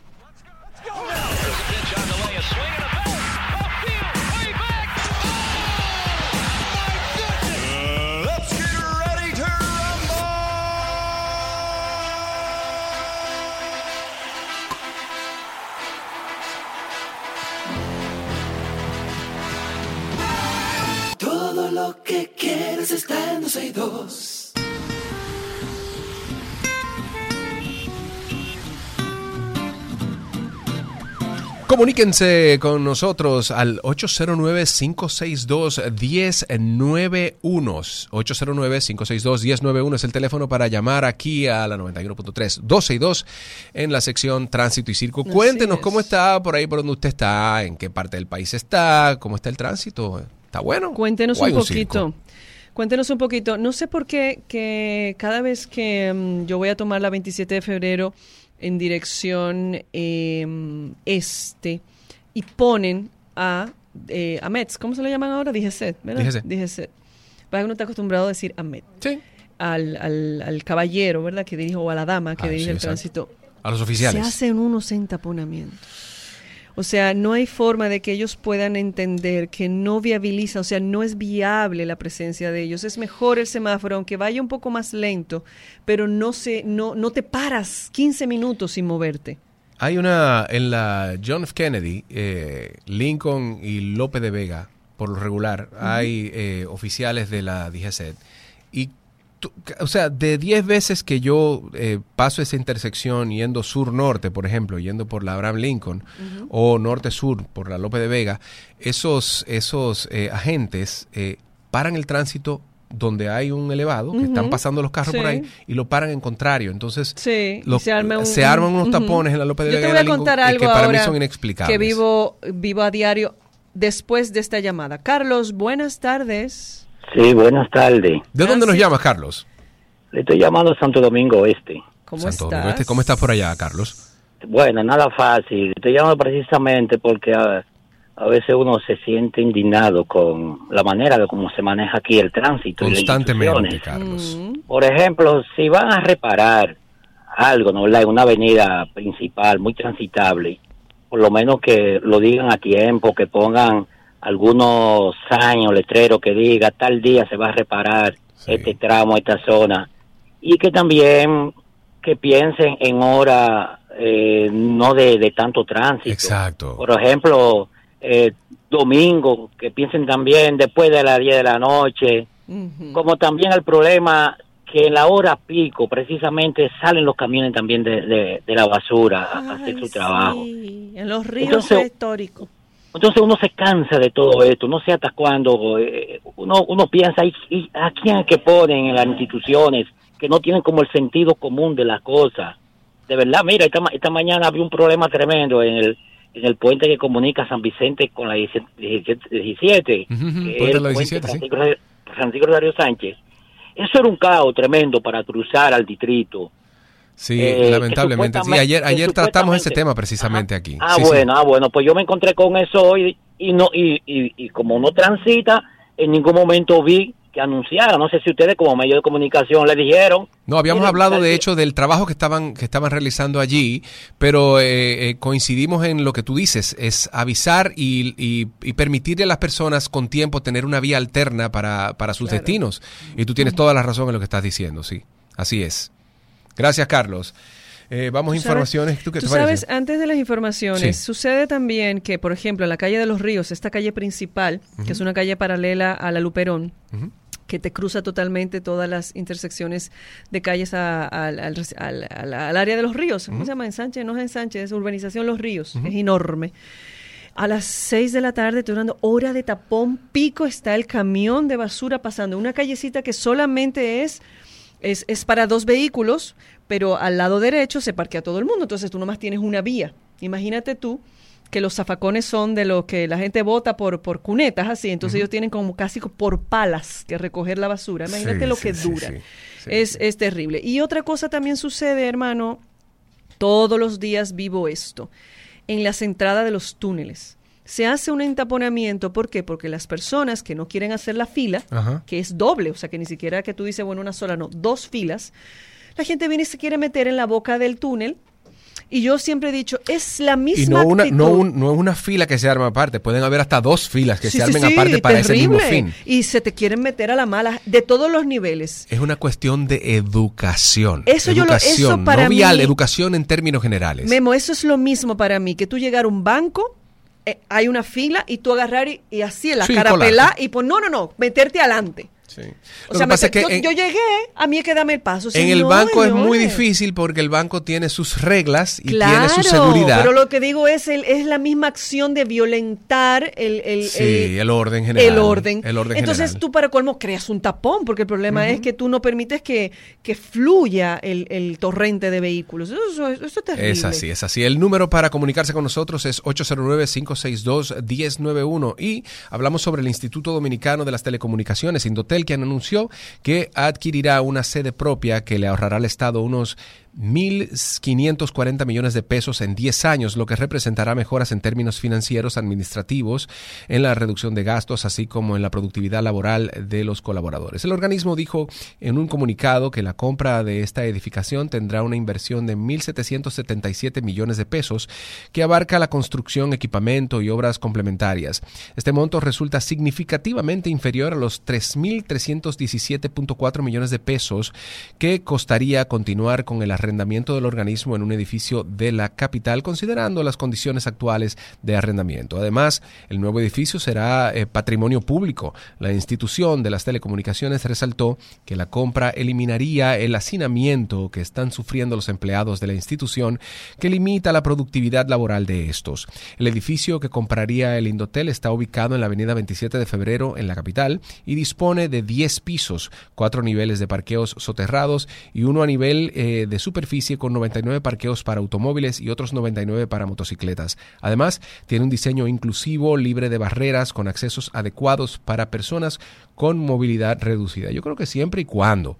Todo lo que quieres está en doce y dos. Comuníquense con nosotros al ocho cero nueve, cinco seis dos, uno cero nueve uno. ocho cero nueve, cinco seis dos, uno cero nueve uno es el teléfono para llamar aquí a la noventa y uno punto tres, doce y dos en la sección Tránsito y Circo. Así Cuéntenos es. Cómo está por ahí por donde usted está, en qué parte del país está, cómo está el tránsito. ¿Está bueno? Cuéntenos un un poquito. Circo? Cuéntenos un poquito. No sé por qué que cada vez que um, yo voy a tomar la veintisiete de febrero en dirección eh, este y ponen a eh, a Mets, ¿cómo se lo llaman ahora? D G C, ¿verdad? D G C. D G C. Para que uno está acostumbrado a decir a Met. Sí. Al, al, al caballero, ¿verdad? Que dirige, o a la dama que ah, dirige sí, el exacto. tránsito. A los oficiales. Se hacen unos entaponamientos. O sea, no hay forma de que ellos puedan entender que no viabiliza, o sea, no es viable la presencia de ellos. Es mejor el semáforo, aunque vaya un poco más lento, pero no se, no, no te paras quince minutos sin moverte. Hay una, en la John F. Kennedy, eh, Lincoln y Lope de Vega, por lo regular, uh-huh. hay eh, oficiales de la D G C. Y o sea, de diez veces que yo eh, paso esa intersección yendo sur-norte, por ejemplo, yendo por la Abraham Lincoln, uh-huh. o norte-sur por la Lope de Vega, esos, esos eh, agentes eh, paran el tránsito donde hay un elevado, uh-huh. que están pasando los carros sí. por ahí, y lo paran en contrario. Entonces, sí. los, se, arma un, se arman unos uh-huh. tapones en la Lope de yo Vega. Yo te voy a contar algo que para ahora mí son inexplicables. Que vivo, vivo a diario después de esta llamada. Carlos, buenas tardes. Sí, buenas tardes. ¿De dónde nos llamas, Carlos? Le estoy llamando a Santo Domingo Este. ¿Cómo Santo estás? Domingo Este. ¿Cómo estás por allá, Carlos? Bueno, nada fácil. Estoy llamando precisamente porque a, a veces uno se siente indignado con la manera de cómo se maneja aquí el tránsito. Constantemente, Carlos. Mm. Por ejemplo, si van a reparar algo, ¿no? En una avenida principal muy transitable, por lo menos que lo digan a tiempo, que pongan algunos años, letreros que diga tal día se va a reparar sí. este tramo, esta zona, y que también que piensen en hora eh, no de, de tanto tránsito. Exacto. Por ejemplo, eh, domingo, que piensen también después de las diez de la noche, uh-huh. como también el problema que en la hora pico precisamente salen los camiones también de, de, de la basura Ay, a hacer su sí. trabajo. En los ríos Entonces, históricos. Entonces uno se cansa de todo esto, no sé hasta cuándo, eh, uno uno piensa, ¿y, y a quién es que ponen en las instituciones que no tienen como el sentido común de las cosas? De verdad, mira, esta, esta mañana había un problema tremendo en el en el puente que comunica San Vicente con la diecisiete, uh-huh, que puente es el la puente diecisiete, Francisco, sí. Francisco Rosario Sánchez. Eso era un caos tremendo para cruzar al distrito. Sí, eh, lamentablemente. Sí, ayer ayer tratamos ese tema precisamente ajá. aquí. Ah, sí, bueno, sí. ah, bueno, pues yo me encontré con eso hoy y no y, y, y como no transita, en ningún momento vi que anunciara. No sé si ustedes como medio de comunicación le dijeron. No, habíamos Miren, hablado de tal- hecho del trabajo que estaban que estaban realizando allí, pero eh, eh, coincidimos en lo que tú dices, es avisar y, y, y permitirle a las personas con tiempo tener una vía alterna para, para sus Claro. destinos. Y tú tienes toda la razón en lo que estás diciendo, sí. Así es. Gracias, Carlos. Eh, vamos a Tú sabes- informaciones. ¿Tú qué te Tú parece? sabes, antes de las informaciones, Sí. sucede también que, por ejemplo, en la calle de los Ríos, esta calle principal, que es una calle paralela a la Luperón, Ujú. que te cruza totalmente todas las intersecciones de calles a- a- al, al- al- al- al área de los ríos. ¿Cómo se llama? Ensanche, no es Ensanche, es Urbanización Los Ríos. Es enorme. A las seis de la tarde, estoy dando hora de tapón, pico, está el camión de basura pasando. Una callecita que solamente es, es, es para dos vehículos, pero al lado derecho se parquea todo el mundo. Entonces tú nomás tienes una vía. Imagínate tú que los zafacones son de los que la gente vota por, por cunetas, así. Entonces ellos tienen como casi por palas que recoger la basura. Imagínate Sí, lo sí, que sí, dura. sí, sí, es, sí. es terrible. Y otra cosa también sucede, hermano, todos los días vivo esto, en las entradas de los túneles. Se hace un entaponamiento, ¿por qué? Porque las personas que no quieren hacer la fila, Ajá. que es doble, o sea que ni siquiera que tú dices, bueno, una sola, no, dos filas, la gente viene y se quiere meter en la boca del túnel. Y yo siempre he dicho, es la misma Y no una, actitud. no, un- no es una fila que se arma aparte, pueden haber hasta dos filas que Sí, se sí, armen sí, aparte para ese mismo terrible. fin. Y se te quieren meter a la mala de todos los niveles. Es una cuestión de educación. Eso yo lo- educación, eso para no vial, mí- educación en términos generales. Memo, eso es lo mismo para mí, que tú llegar a un banco, eh, hay una fila y tú agarrar y, y así en la Sí, cara colarte. pelá y pues no, no, no, meterte adelante. Sí. O Lo sea, que pasa me- es que yo, en, yo llegué, a mí hay que darme el paso. en el Señor, banco es muy señores. difícil porque el banco tiene sus reglas y Claro, tiene su seguridad. pero lo que digo es el, es la misma acción de violentar el, el, Sí, el orden general. el orden. El orden Entonces general. tú para colmo creas un tapón, porque el problema es que tú no permites que, que fluya el, el torrente de vehículos. Eso, eso, eso es terrible. Es así, es así. El número para comunicarse con nosotros es ocho cero nueve, cinco seis dos, uno cero nueve uno y hablamos sobre el Instituto Dominicano de las Telecomunicaciones, Indotel, quien anunció que adquirirá una sede propia que le ahorrará al Estado unos mil quinientos cuarenta millones de pesos en diez años, lo que representará mejoras en términos financieros, administrativos, en la reducción de gastos, así como en la productividad laboral de los colaboradores. El organismo dijo en un comunicado que la compra de esta edificación tendrá una inversión de mil setecientos setenta y siete millones de pesos, que abarca la construcción, equipamiento y obras complementarias. Este monto resulta significativamente inferior a los tres mil trescientos diecisiete punto cuatro millones de pesos que costaría continuar con el arrendamiento del organismo en un edificio de la capital, considerando las condiciones actuales de arrendamiento. Además, el nuevo edificio será eh, patrimonio público. La institución de las telecomunicaciones resaltó que la compra eliminaría el hacinamiento que están sufriendo los empleados de la institución, que limita la productividad laboral de estos. El edificio que compraría el Indotel está ubicado en la avenida veintisiete de febrero en la capital y dispone de diez pisos, cuatro niveles de parqueos soterrados y uno a nivel eh, de superficie con noventa y nueve parqueos para automóviles y otros noventa y nueve para motocicletas. Además, tiene un diseño inclusivo, libre de barreras, con accesos adecuados para personas con movilidad reducida. Yo creo que siempre y cuando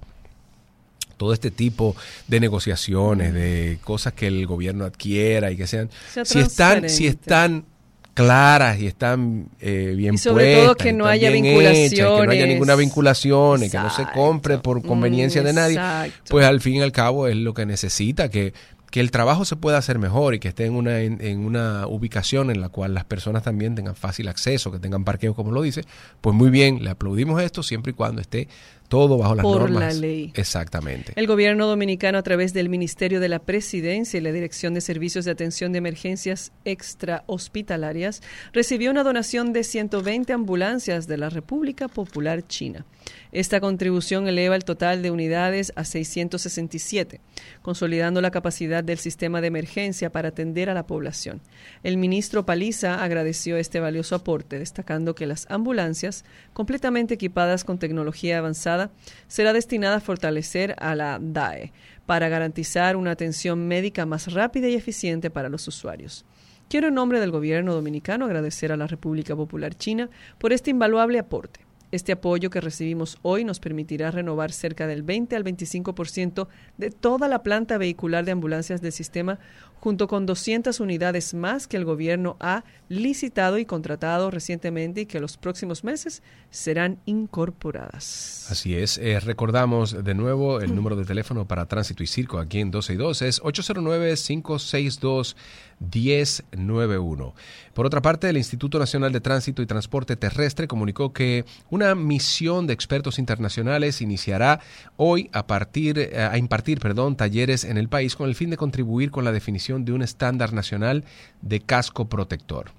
todo este tipo de negociaciones, de cosas que el gobierno adquiera y que sean, Sea si están, si están claras y están eh, bien Y sobre puestas, todo que no están haya bien hechas, que no haya vinculaciones. ninguna vinculación y que no se Exacto. compre por conveniencia Mm, de nadie, exacto. pues al fin y al cabo es lo que necesita, que que el trabajo se pueda hacer mejor y que esté en una, en, en una ubicación en la cual las personas también tengan fácil acceso, que tengan parqueo, como lo dice, pues muy bien, le aplaudimos esto siempre y cuando esté todo bajo las Por normas. la ley. Exactamente. El gobierno dominicano, a través del Ministerio de la Presidencia y la Dirección de Servicios de Atención de Emergencias Extrahospitalarias, recibió una donación de ciento veinte ambulancias de la República Popular China. Esta contribución eleva el total de unidades a seiscientos sesenta y siete, consolidando la capacidad del sistema de emergencia para atender a la población. El ministro Paliza agradeció este valioso aporte, destacando que las ambulancias, completamente equipadas con tecnología avanzada, será destinada a fortalecer a la D A E para garantizar una atención médica más rápida y eficiente para los usuarios. Quiero en nombre del gobierno dominicano agradecer a la República Popular China por este invaluable aporte. Este apoyo que recibimos hoy nos permitirá renovar cerca del veinte al veinticinco por ciento de toda la planta vehicular de ambulancias del sistema, junto con doscientas unidades más que el gobierno ha licitado y contratado recientemente y que los próximos meses serán incorporadas. Así es. Eh, recordamos de nuevo el número de teléfono para Tránsito y Circo aquí en doce y dos es ocho cero nueve, cinco seis dos, uno cero nueve uno. Por otra parte, el Instituto Nacional de Tránsito y Transporte Terrestre comunicó que una misión de expertos internacionales iniciará hoy a partir a impartir, perdón, talleres en el país con el fin de contribuir con la definición de un estándar nacional de casco protector.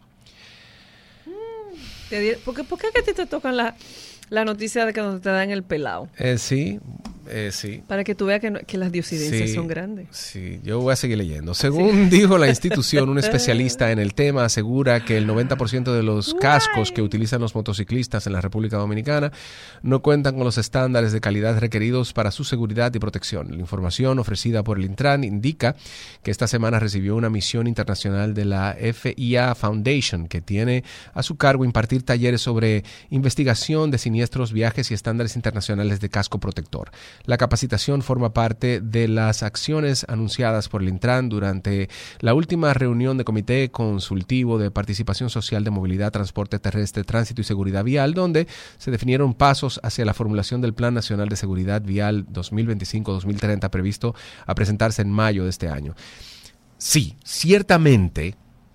Te diré, ¿por qué, por qué que a ti te tocan la, la noticia de que no te dan el pelado? Eh, sí, eh, sí. Para que tú veas que, no, que las diosidencias sí, son grandes. Sí, yo voy a seguir leyendo. Según sí. dijo la institución, un especialista en el tema asegura que el noventa por ciento de los cascos que utilizan los motociclistas en la República Dominicana no cuentan con los estándares de calidad requeridos para su seguridad y protección. La información ofrecida por el Intran indica que esta semana recibió una misión internacional de la F I A Foundation que tiene a su cargo impartir talleres sobre investigación de siniestros, viajes y estándares internacionales de casco protector. La capacitación forma parte de las acciones anunciadas por el Intran durante la última reunión de Comité Consultivo de Participación Social de Movilidad, Transporte Terrestre, Tránsito y Seguridad Vial, donde se definieron pasos hacia la formulación del Plan Nacional de Seguridad Vial dos mil veinticinco a dos mil treinta previsto a presentarse en mayo de este año. Sí, ciertamente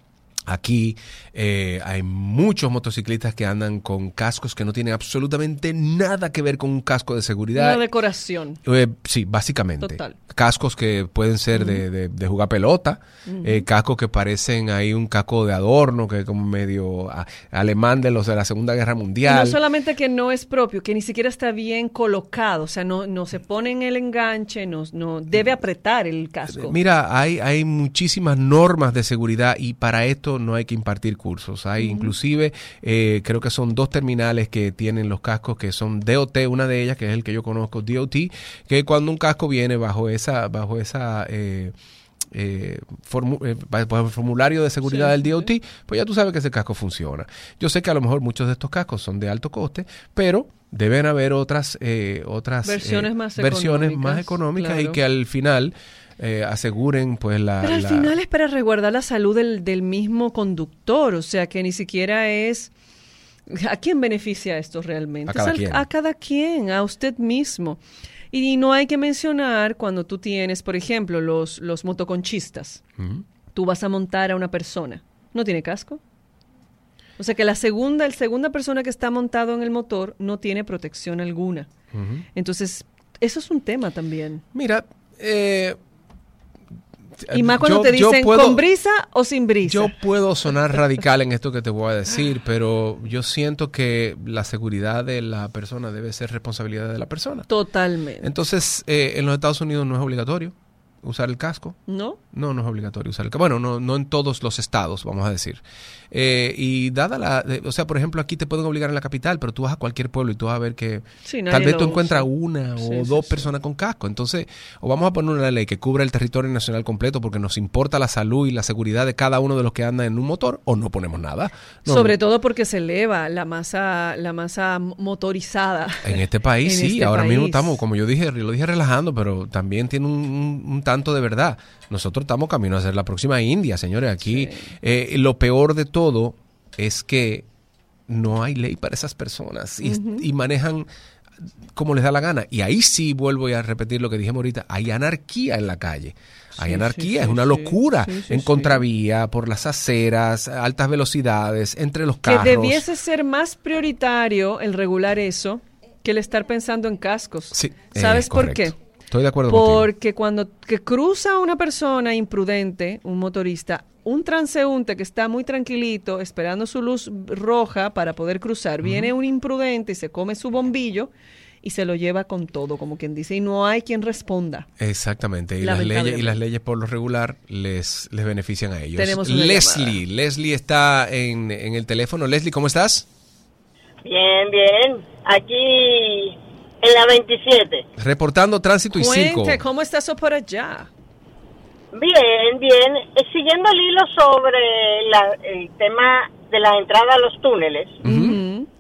aquí eh, hay muchos motociclistas que andan con cascos que no tienen absolutamente nada que ver con un casco de seguridad. Una decoración. Eh, sí, básicamente. Total. Cascos que pueden ser uh-huh. de, de, de jugar pelota, uh-huh. eh, cascos que parecen ahí un casco de adorno, que es como medio a, alemán de los de la Segunda Guerra Mundial. Y no solamente que no es propio, que ni siquiera está bien colocado, o sea, no, no se pone en el enganche, no, no debe apretar el casco. Mira, hay, hay muchísimas normas de seguridad y para esto no hay que impartir cursos. Hay uh-huh. inclusive, eh, creo que son dos terminales que tienen los cascos que son D O T, una de ellas que es el que yo conozco, D O T, que cuando un casco viene bajo esa, bajo esa eh, eh, formu- eh, bajo el formulario de seguridad sí, del D O T, sí. pues ya tú sabes que ese casco funciona. Yo sé que a lo mejor muchos de estos cascos son de alto coste, pero deben haber otras eh, otras versiones, eh, más, versiones económicas, más económicas claro. y que al final Eh, aseguren pues la... Pero al la... final es para resguardar la salud del, del mismo conductor, o sea que ni siquiera es... ¿A quién beneficia esto realmente? A cada, es al, quien. a cada quien, a usted mismo. Y, y no hay que mencionar cuando tú tienes, por ejemplo, los, los motoconchistas. Uh-huh. Tú vas a montar a una persona, ¿no tiene casco? O sea que la segunda, el segunda persona que está montado en el motor no tiene protección alguna. Uh-huh. Entonces, eso es un tema también. Mira, eh... Y más cuando yo, te dicen puedo, con brisa o sin brisa. Yo puedo sonar radical en esto que te voy a decir, pero yo siento que la seguridad de la persona debe ser responsabilidad de la persona. Totalmente. Entonces, eh, en los Estados Unidos no es obligatorio usar el casco. ¿No? No, no es obligatorio usar el casco. Bueno, no, no en todos los estados, vamos a decir. Eh, y dada la... De, o sea, por ejemplo, aquí te pueden obligar en la capital, pero tú vas a cualquier pueblo y tú vas a ver que sí, tal vez tú encuentras usa. una o sí, dos sí, personas sí. con casco. Entonces, o vamos a poner una ley que cubra el territorio nacional completo porque nos importa la salud y la seguridad de cada uno de los que andan en un motor, o no ponemos nada. No, Sobre no. todo porque se eleva la masa la masa motorizada. En este país, en sí. este Ahora país. mismo estamos, como yo dije, lo dije relajando, pero también tiene un, un, un tanto de verdad. Nosotros estamos camino a ser la próxima India, señores. Aquí sí. eh, lo peor de todo es que no hay ley para esas personas y, uh-huh. y manejan como les da la gana. Y ahí sí vuelvo a repetir lo que dijimos ahorita. Hay anarquía en la calle. Hay sí, anarquía, sí, es una sí, locura. Sí, sí, en contravía, sí. por las aceras, altas velocidades, entre los carros. Que debiese ser más prioritario el regular eso que el estar pensando en cascos. Sí, ¿Sabes eh, por qué? Estoy de acuerdo Porque contigo. cuando que cruza una persona imprudente, un motorista, un transeúnte que está muy tranquilito esperando su luz roja para poder cruzar, uh-huh. viene un imprudente y se come su bombillo y se lo lleva con todo, como quien dice, y no hay quien responda. Exactamente, y las leyes y las leyes por lo regular les les benefician a ellos. Tenemos Leslie, llamada. Leslie está en, en el teléfono. Leslie, ¿cómo estás? Bien, bien. Aquí en la veintisiete. Reportando tránsito y circo. Cuente, ¿cómo está eso por allá? Bien, bien. Eh, siguiendo el hilo sobre la, el tema de la entrada a los túneles. Uh-huh.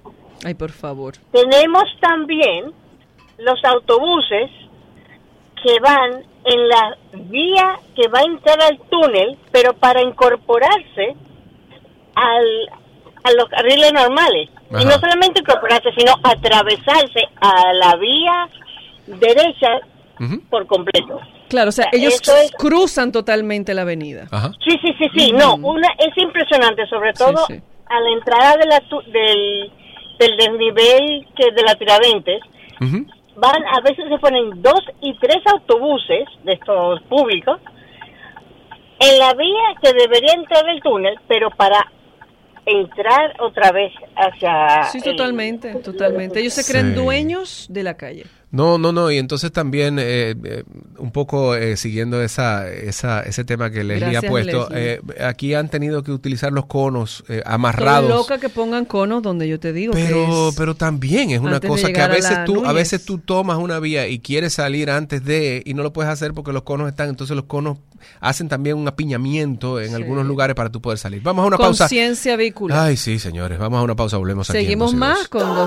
Ay, por favor. Tenemos también los autobuses que van en la vía que va a entrar al túnel, pero para incorporarse al, a los carriles normales. Ajá. Y no solamente incorporarse, sino atravesarse a la vía derecha uh-huh. por completo. Claro, o sea, ellos es... cruzan totalmente la avenida. Ajá. Sí, sí, sí, sí. Uh-huh. No, una es impresionante, sobre todo sí, sí. a la entrada de la tu, del, del desnivel que de la Tiradentes. Uh-huh. Van, a veces se ponen dos y tres autobuses de estos públicos en la vía que debería entrar el túnel, pero para entrar otra vez hacia... Sí, totalmente, el... totalmente. Ellos se creen sí. dueños de la calle. No, no, no, y entonces también eh, eh, un poco eh, siguiendo esa, esa, ese tema que Leslie Gracias, ha puesto, Leslie. Eh, aquí han tenido que utilizar los conos eh, amarrados. Estoy loca que pongan conos donde yo te digo pero, que es pero también es una cosa que a veces a tú Núñez. a veces tú tomas una vía y quieres salir antes de y no lo puedes hacer porque los conos están, entonces los conos hacen también un apiñamiento en sí. algunos lugares para tú poder salir. Vamos a una pausa. Conciencia vehicular. Ay, sí, señores, vamos a una pausa, volvemos aquí. Seguimos más con los...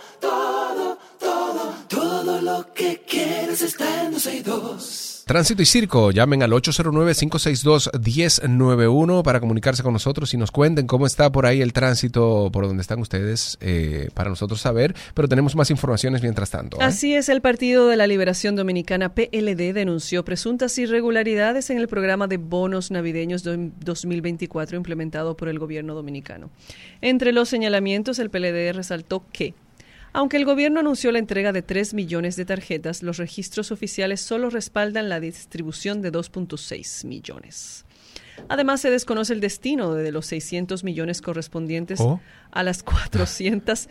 Todo lo que quieres está en doce y dos. Tránsito y Circo, llamen al ocho cero nueve, cinco seis dos, uno cero nueve uno para comunicarse con nosotros y nos cuenten cómo está por ahí el tránsito, por donde están ustedes, eh, para nosotros saber, pero tenemos más informaciones mientras tanto. ¿eh? Así es, el Partido de la Liberación Dominicana, P L D, denunció presuntas irregularidades en el programa de bonos navideños dos mil veinticuatro implementado por el gobierno dominicano. Entre los señalamientos, el P L D resaltó que aunque el gobierno anunció la entrega de tres millones de tarjetas, los registros oficiales solo respaldan la distribución de dos punto seis millones. Además, se desconoce el destino de los seiscientos millones correspondientes oh. a las cuatrocientas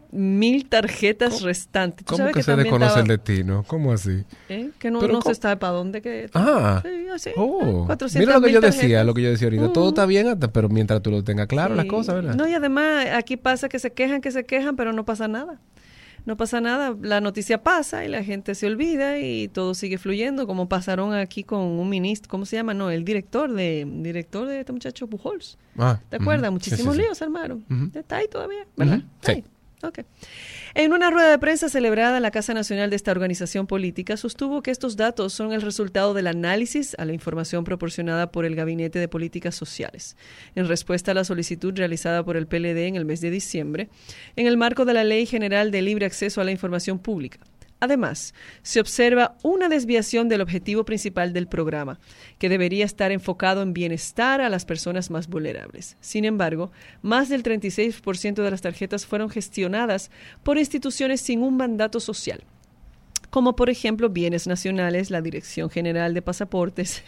mil tarjetas ¿Cómo? restantes. ¿Cómo que, que se desconoce estaba... el destino? ¿Cómo así? ¿Eh? Que no, no se sabe para dónde que... Ah, sí, así, oh. Mira lo que yo tarjetas. decía, lo que yo decía ahorita. Uh. Todo está bien, pero mientras tú lo tengas claro sí. las cosas, ¿verdad? No, y además aquí pasa que se quejan, que se quejan, pero no pasa nada. No pasa nada, la noticia pasa y la gente se olvida y todo sigue fluyendo, como pasaron aquí con un ministro, ¿cómo se llama? No, el director de director de este muchacho Pujols. Ah, ¿te acuerdas? Uh-huh. Muchísimos sí, sí, líos sí. armaron. Uh-huh. Está ahí todavía, ¿verdad? Uh-huh. Sí. Ahí. Okay. En una rueda de prensa celebrada en la Casa Nacional de esta organización política, sostuvo que estos datos son el resultado del análisis a la información proporcionada por el Gabinete de Políticas Sociales, en respuesta a la solicitud realizada por el P L D en el mes de diciembre, en el marco de la Ley General de Libre Acceso a la Información Pública. Además, se observa una desviación del objetivo principal del programa, que debería estar enfocado en bienestar a las personas más vulnerables. Sin embargo, más del treinta y seis por ciento de las tarjetas fueron gestionadas por instituciones sin un mandato social, como por ejemplo Bienes Nacionales, la Dirección General de Pasaportes,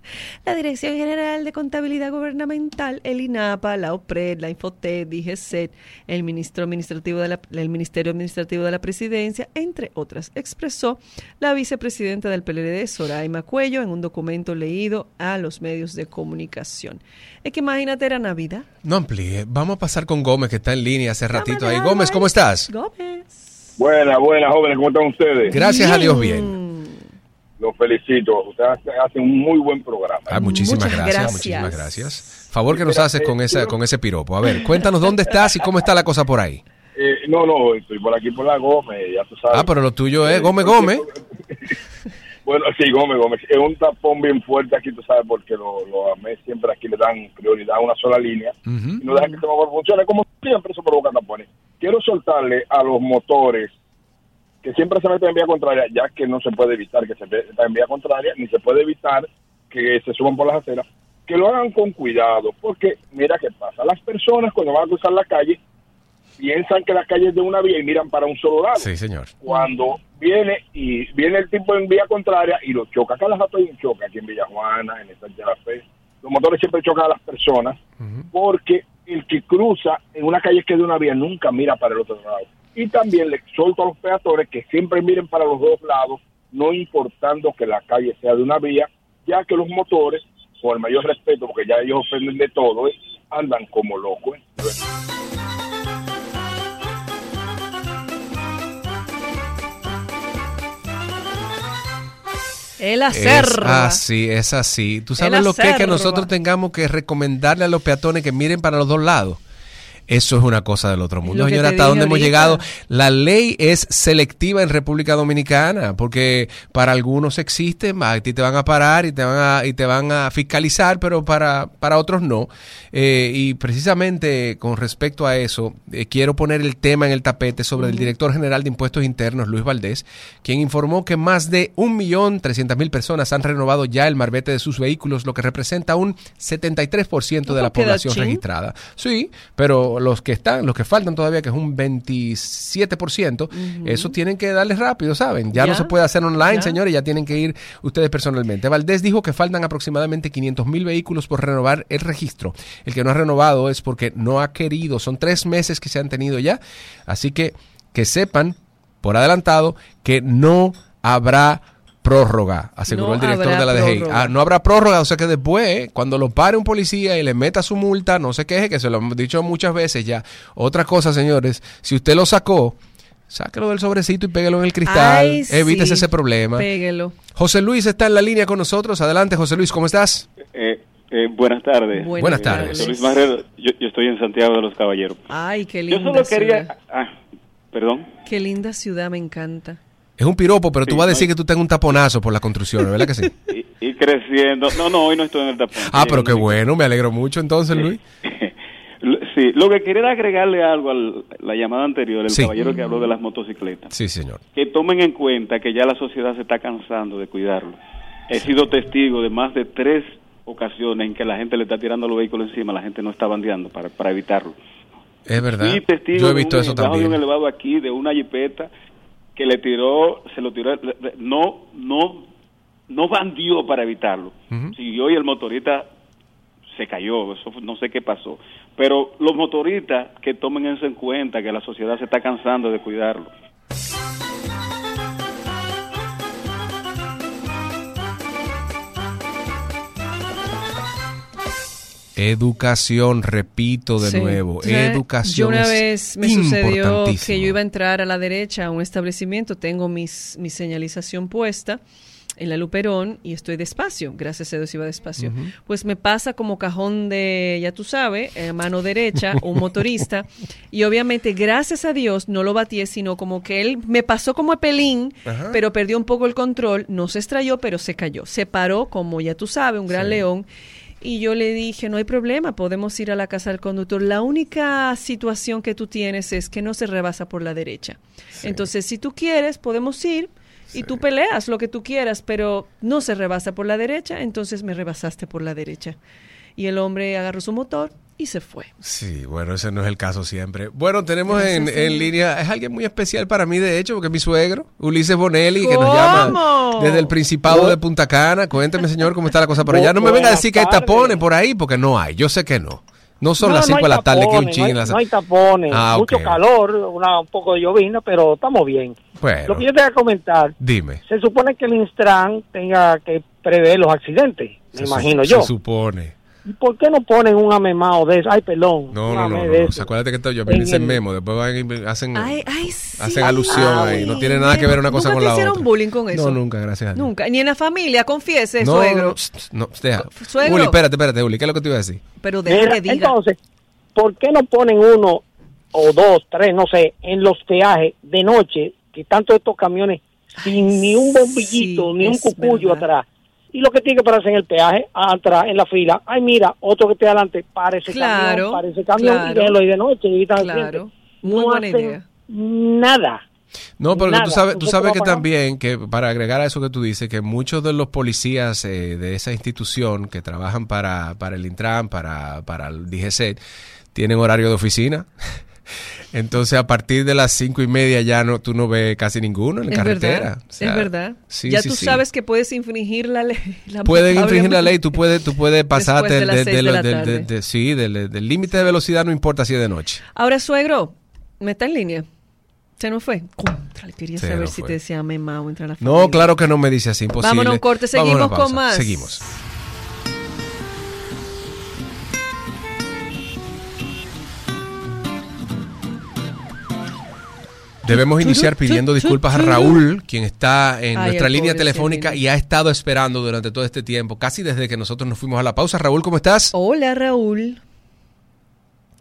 la Dirección General de Contabilidad Gubernamental, el INAPA, la OPRED, la Infotet, D G C E T, el, ministro administrativo de la, el Ministerio Administrativo de la Presidencia, entre otras, expresó la vicepresidenta del P L D, Soraima Cuello, en un documento leído a los medios de comunicación. Es que imagínate, era Navidad. No amplíe, vamos a pasar con Gómez, que está en línea hace ratito ahí. Gómez, ¿cómo estás? Gómez. Buenas, buenas, jóvenes, ¿cómo están ustedes? Gracias bien. a Dios, bien. Los felicito, ustedes hacen un muy buen programa. Ah, muchísimas gracias, gracias, muchísimas gracias. Favor que nos haces con esa, con ese piropo. A ver, cuéntanos dónde estás y cómo está la cosa por ahí. Eh, no, no, estoy por aquí por la Gómez, ya tú sabes. Ah, pero lo tuyo es Gómez Gómez. Bueno, sí, Gómez Gómez. Es un tapón bien fuerte aquí, tú sabes, porque los lo AME siempre aquí le dan prioridad a una sola línea. Uh-huh. Y no dejan que se mejor funcione. Como siempre, eso provoca tapones. Quiero soltarle a los motores que siempre se meten en vía contraria, ya que no se puede evitar que se metan en vía contraria, ni se puede evitar que se suban por las aceras, que lo hagan con cuidado, porque mira qué pasa. Las personas cuando van a cruzar la calle piensan que la calle es de una vía y miran para un solo lado. Sí, señor. Cuando viene y viene el tipo en vía contraria y lo choca. Cada rato hay un choque aquí en Villajuana, en el Sánchez de la Fe. Los motores siempre chocan a las personas uh-huh. porque el que cruza en una calle que es de una vía nunca mira para el otro lado. Y también le exhorto a los peatones que siempre miren para los dos lados, no importando que la calle sea de una vía, ya que los motores, con el mayor respeto, porque ya ellos ofenden de todo, ¿eh? andan como locos. ¿eh? El hacer. Es así, es así. ¿Tú sabes lo que es que nosotros tengamos que recomendarle a los peatones que miren para los dos lados? Eso es una cosa del otro mundo. Lo que Señora, te hasta dije dónde hemos ahorita. llegado. La ley es selectiva en República Dominicana, porque para algunos existe, a ti te van a parar y te van a, y te van a fiscalizar, pero para, para otros no. Eh, y precisamente con respecto a eso, eh, quiero poner el tema en el tapete sobre el director general de Impuestos Internos, Luis Valdés, quien informó que más de un millón trescientas mil personas han renovado ya el marbete de sus vehículos, lo que representa un setenta y tres por ciento de la queda población chin. registrada. Sí, pero los que están, los que faltan todavía, que es un veintisiete por ciento, uh-huh. eso tienen que darles rápido, ¿saben? Ya, ya no se puede hacer online, ya. señores, ya tienen que ir ustedes personalmente. Valdés dijo que faltan aproximadamente quinientos mil vehículos por renovar el registro. El que no ha renovado es porque no ha querido. Son tres meses que se han tenido ya. Así que que sepan, por adelantado, que no habrá prórroga, aseguró no el director de la D G I. Ah, no habrá prórroga, o sea que después, eh, cuando lo pare un policía y le meta su multa, no se queje, que se lo hemos dicho muchas veces ya. Otra cosa, señores, si usted lo sacó, sáquelo del sobrecito y péguelo en el cristal. Ay, Evítese sí, ese problema. Péguelo. José Luis está en la línea con nosotros. Adelante, José Luis, ¿cómo estás? Eh, eh, buenas tardes. Buenas, buenas tardes. José Luis Marrero, yo, yo estoy en Santiago de los Caballeros. Ay, qué linda Yo solo quería... ciudad. Ah, perdón. Qué linda ciudad, me encanta. Es un piropo, pero sí, tú vas a decir no, que tú tengas un taponazo por la construcción, ¿verdad que sí? Y, y creciendo. No, no, hoy no estoy en el tapón. Ah, pero qué bueno, me alegro mucho entonces, Luis. Sí, lo que quería era agregarle algo a la llamada anterior, el sí. caballero que habló de las motocicletas. Sí, señor. Que tomen en cuenta que ya la sociedad se está cansando de cuidarlo. He sí. sido testigo de más de tres ocasiones en que la gente le está tirando los vehículos encima, la gente no está bandeando para, para evitarlo. Es verdad. Fui testigo Yo he visto de un, eso también. de un elevado aquí, de una jipeta, que le tiró, se lo tiró, no, no, no bandió para evitarlo. Uh-huh. Siguió y el motorista se cayó, eso no sé qué pasó. Pero los motoristas que tomen eso en cuenta, que la sociedad se está cansando de cuidarlo. Educación, repito de sí. nuevo, o sea, educación. Yo una vez me sucedió que yo iba a entrar a la derecha a un establecimiento, tengo mis, mi señalización puesta en la Luperón y estoy despacio, gracias a Dios iba despacio. Uh-huh. Pues me pasa como cajón de, ya tú sabes, eh, mano derecha, un motorista, y obviamente gracias a Dios no lo batié, sino como que él me pasó como pelín, uh-huh. pero perdió un poco el control, no se estrelló, pero se cayó. Se paró como, ya tú sabes, un gran sí. león. Y yo le dije, no hay problema, podemos ir a la casa del conductor. La única situación que tú tienes es que no se rebasa por la derecha. Sí. Entonces, si tú quieres, podemos ir y sí. tú peleas lo que tú quieras, pero no se rebasa por la derecha, entonces me rebasaste por la derecha. Y el hombre agarró su motor y se fue. Sí, bueno, ese no es el caso siempre. Bueno, tenemos en, en línea, es alguien muy especial para mí, de hecho, porque es mi suegro, Ulises Bonelli, que nos llama desde el Principado de Punta Cana. Cuénteme, señor, cómo está la cosa por allá. No me venga a decir que hay tapones por ahí, porque no hay, yo sé que no. No son no, las cinco no de la tarde que un ching en la... No hay tapones, ah, mucho okay. calor, una, un poco de llovizna, pero estamos bien. Bueno, lo que yo te voy a comentar, dime. Se supone que el Instran tenga que prever los accidentes, me se imagino su, yo. Se supone. ¿Por qué no ponen un amemao de eso? Ay, pelón. No, no, no, no. O sea, acuérdate que esto yo me dicen memo, después van, hacen, ay, ay, sí. hacen alusión ay, ahí. No tiene nada que ver una cosa con la otra. ¿Nunca te hicieron bullying con eso? No, nunca, gracias a Dios. Nunca. Ni en la familia, confiese, no, suegro. No, no, deja. Suegro. Uli, espérate, espérate, Uli, ¿qué es lo que te iba a decir? Pero deja que diga. Entonces, ¿por qué no ponen uno o dos, tres, no sé, en los peajes de noche, que tanto estos camiones sin ay, ni un bombillito, sí, ni un cucuyo verdad. atrás? Y lo que tiene que pararse en el peaje, atrás, en la fila, ay, mira, otro que esté adelante, para ese claro, camión, para ese camión, claro, y déjelo ahí de noche. Y claro, muy no buena idea. Nada. No, pero nada. tú sabes, tú sabes que también, que para agregar a eso que tú dices, que muchos de los policías eh, de esa institución que trabajan para, para el Intran, para, para el D G C, tienen horario de oficina. Entonces, a partir de las cinco y media ya no, tú no ves casi ninguno en la es carretera. Verdad, o sea, es verdad. Sí, ya sí, tú sí. sabes que puedes infringir la ley. La puedes infringir la ley, tú puedes, tú puedes pasarte de de, de, de, de, de, de, de, sí, del de límite de velocidad, no importa si es de noche. Ahora, suegro, ¿me está en línea? Se nos fue. Contra, quería Se saber si fue. Te decía memao entre la familia. No, claro que no me dice así, imposible. Vámonos, corte, seguimos con más. Seguimos. Debemos iniciar pidiendo disculpas a Raúl, quien está en Ay, nuestra línea telefónica y ha estado esperando durante todo este tiempo, casi desde que nosotros nos fuimos a la pausa. Raúl, ¿cómo estás? Hola, Raúl.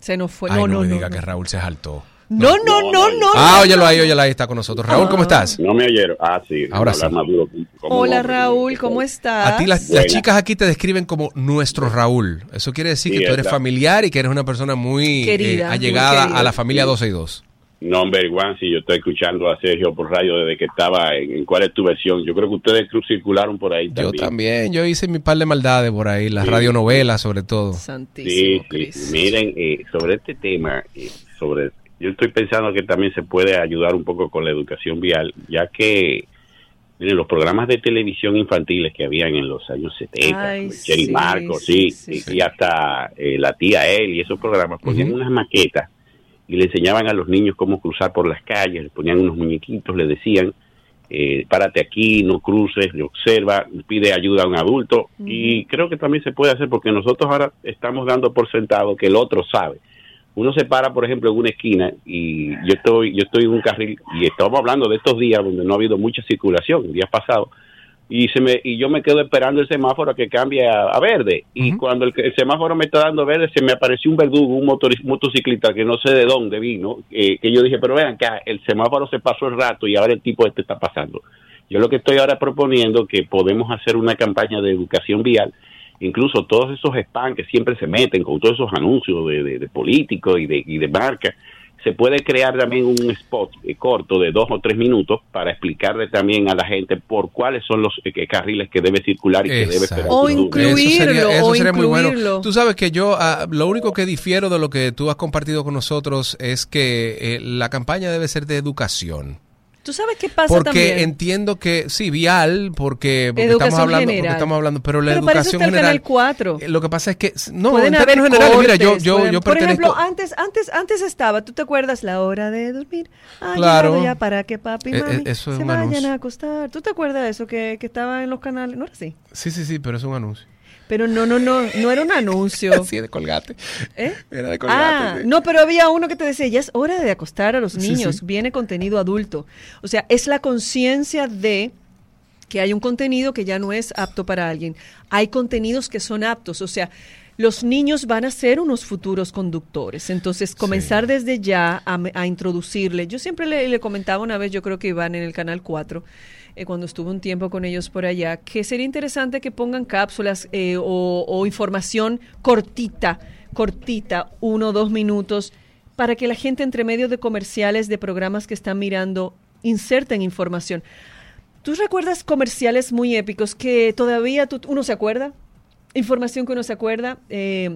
Se nos fue. Ay, no, no, no, me no. diga no. que Raúl se jaltó. No, no, no, no. no Ah, no, óyelo no. ahí, óyelo ahí, está con nosotros. Raúl, ¿cómo estás? No me oyeron. Ah, sí. Ahora sí. Maduro, Hola, Raúl, ¿cómo estás? A ti las, las chicas aquí te describen como nuestro Raúl. Eso quiere decir Sí, que tú es eres la- familiar y que eres una persona muy Querida, eh, muy allegada querida. a la familia doce y dos. Number one, sí, yo estoy escuchando a Sergio por radio desde que estaba en, en cuál es tu versión. Yo creo que ustedes cru- circularon por ahí Yo también. también, yo hice mi par de maldades por ahí, las Sí. radionovelas sobre todo. Sí, sí. Miren, eh, sobre este tema, eh, sobre, yo estoy pensando que también se puede ayudar un poco con la educación vial, ya que miren, los programas de televisión infantiles que habían en los años setenta, Ay, Cherry sí, Marcos, sí, sí, sí, y, y hasta eh, la tía él y esos programas ponían Ujú. unas maquetas y le enseñaban a los niños cómo cruzar por las calles, le ponían unos muñequitos, le decían, eh, párate aquí, no cruces, le observa, pide ayuda a un adulto, y creo que también se puede hacer porque nosotros ahora estamos dando por sentado que el otro sabe. Uno se para, por ejemplo, en una esquina y yo estoy yo estoy en un carril y estamos hablando de estos días donde no ha habido mucha circulación, el día pasado, y se me y yo me quedo esperando el semáforo a que cambie a, a verde, y cuando el, el semáforo me está dando verde se me apareció un verdugo, un motor, motociclista que no sé de dónde vino, eh, que yo dije, pero vean que el semáforo se pasó el rato y ahora el tipo este está pasando. Yo lo que estoy ahora proponiendo que podemos hacer una campaña de educación vial, incluso todos esos spam que siempre se meten con todos esos anuncios de, de, de políticos y de, y de marcas, se puede crear también un spot eh, corto de dos o tres minutos para explicarle también a la gente por cuáles son los eh, carriles que debe circular y que debe esperar. O su turno. Eso sería, eso o sería muy bueno. incluirlo. Tú sabes que yo, ah, lo único que difiero de lo que tú has compartido con nosotros es que eh, la campaña debe ser de educación. ¿Tú sabes qué pasa Porque también? entiendo que, sí, vial, porque, porque Educación estamos hablando, porque general. estamos hablando, pero la Pero para eso educación está el general. Canal cuatro. eh, Lo que pasa es que, no, Pueden en haber términos generales, mira, yo, cortes, yo, pueden- yo Por pertenezco. ejemplo, antes, antes, antes estaba, ¿tú te acuerdas? La hora de dormir. Ah, Claro. llegado ya para que papi y Eh, mami eh, eso es se un vayan anuncio. a acostar. ¿Tú te acuerdas de eso que, que estaba en los canales? ¿No era así? Sí, sí, sí, pero es un anuncio. Pero no, no, no, no era un anuncio. Sí, de Colgate. ¿Eh? Era de Colgate. Ah, sí. no, pero había uno que te decía, ya es hora de acostar a los Sí, niños, sí. viene contenido adulto. O sea, es la conciencia de que hay un contenido que ya no es apto para alguien. Hay contenidos que son aptos, o sea, los niños van a ser unos futuros conductores. Entonces, comenzar desde ya a, a introducirle. Yo siempre le, le comentaba una vez, yo creo que Iván en el Canal cuatro, eh, cuando estuve un tiempo con ellos por allá, que sería interesante que pongan cápsulas eh, o, o información cortita, cortita, uno o dos minutos, para que la gente entre medios de comerciales, de programas que están mirando, inserten información. ¿Tú recuerdas comerciales muy épicos que todavía tú- uno se acuerda? Información que uno se acuerda. Eh,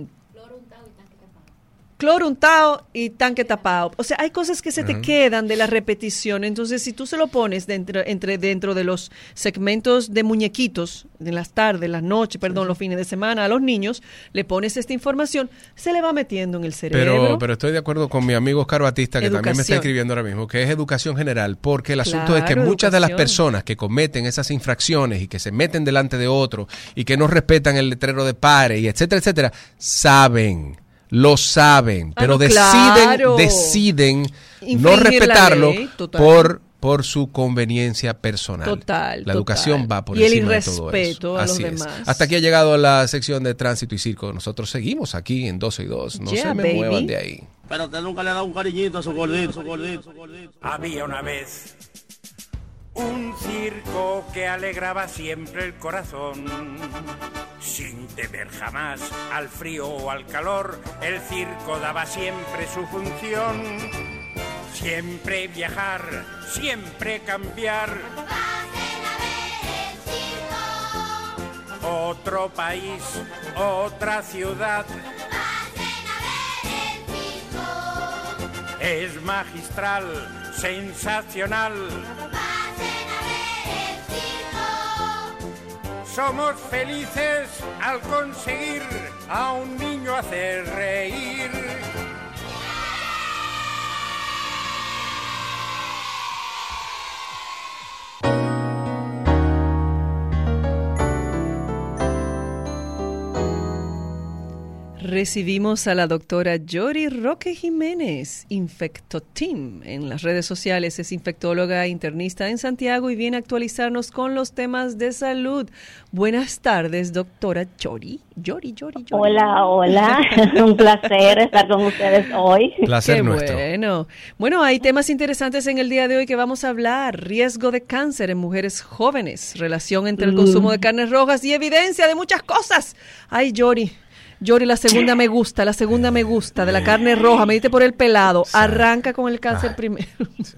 Cloro untado y tanque tapado. O sea, hay cosas que se te Ajá. quedan de la repetición. Entonces, si tú se lo pones dentro, entre, dentro de los segmentos de muñequitos, en las tardes, las noches, perdón, los fines de semana, a los niños, le pones esta información, se le va metiendo en el cerebro. Pero, pero estoy de acuerdo con mi amigo Oscar Batista, que también me está Educación. escribiendo ahora mismo, que es educación general, porque el asunto es que Claro, muchas de las educación. personas que cometen esas infracciones y que se meten delante de otro y que no respetan el letrero de pare y etcétera, etcétera, saben, lo saben, Ah, pero no, deciden, claro. deciden no Infringir la respetarlo ley, total. por por su conveniencia personal. Total, La total. educación va por Y el encima de todo eso. irrespeto a los Así es. demás. Hasta aquí ha llegado la sección de tránsito y circo. Nosotros seguimos aquí en doce y dos. No Yeah, se me baby. muevan de ahí. Pero usted nunca le ha dado un cariñito a su gordito, su gordito, su gordito. Había una vez un circo que alegraba siempre el corazón. Sin temer jamás al frío o al calor, el circo daba siempre su función. Siempre viajar, siempre cambiar. Otro país, otra ciudad. Es magistral, sensacional. Somos felices al conseguir a un niño hacer reír. Recibimos a la doctora Yori Roque Jiménez, Infectoteam. En las redes sociales es infectóloga internista en Santiago y viene a actualizarnos con los temas de salud. Buenas tardes, doctora Yori. Yori, Yori, Yori. Hola, hola. Un placer estar con ustedes hoy. Placer Qué nuestro. Bueno. Bueno, hay temas interesantes en el día de hoy que vamos a hablar. Riesgo de cáncer en mujeres jóvenes, relación entre el Mm. consumo de carnes rojas y evidencia de muchas cosas. Ay, Yori. Yori, la segunda me gusta, la segunda me gusta, de la carne roja, me diste por el pelado, arranca con el cáncer primero.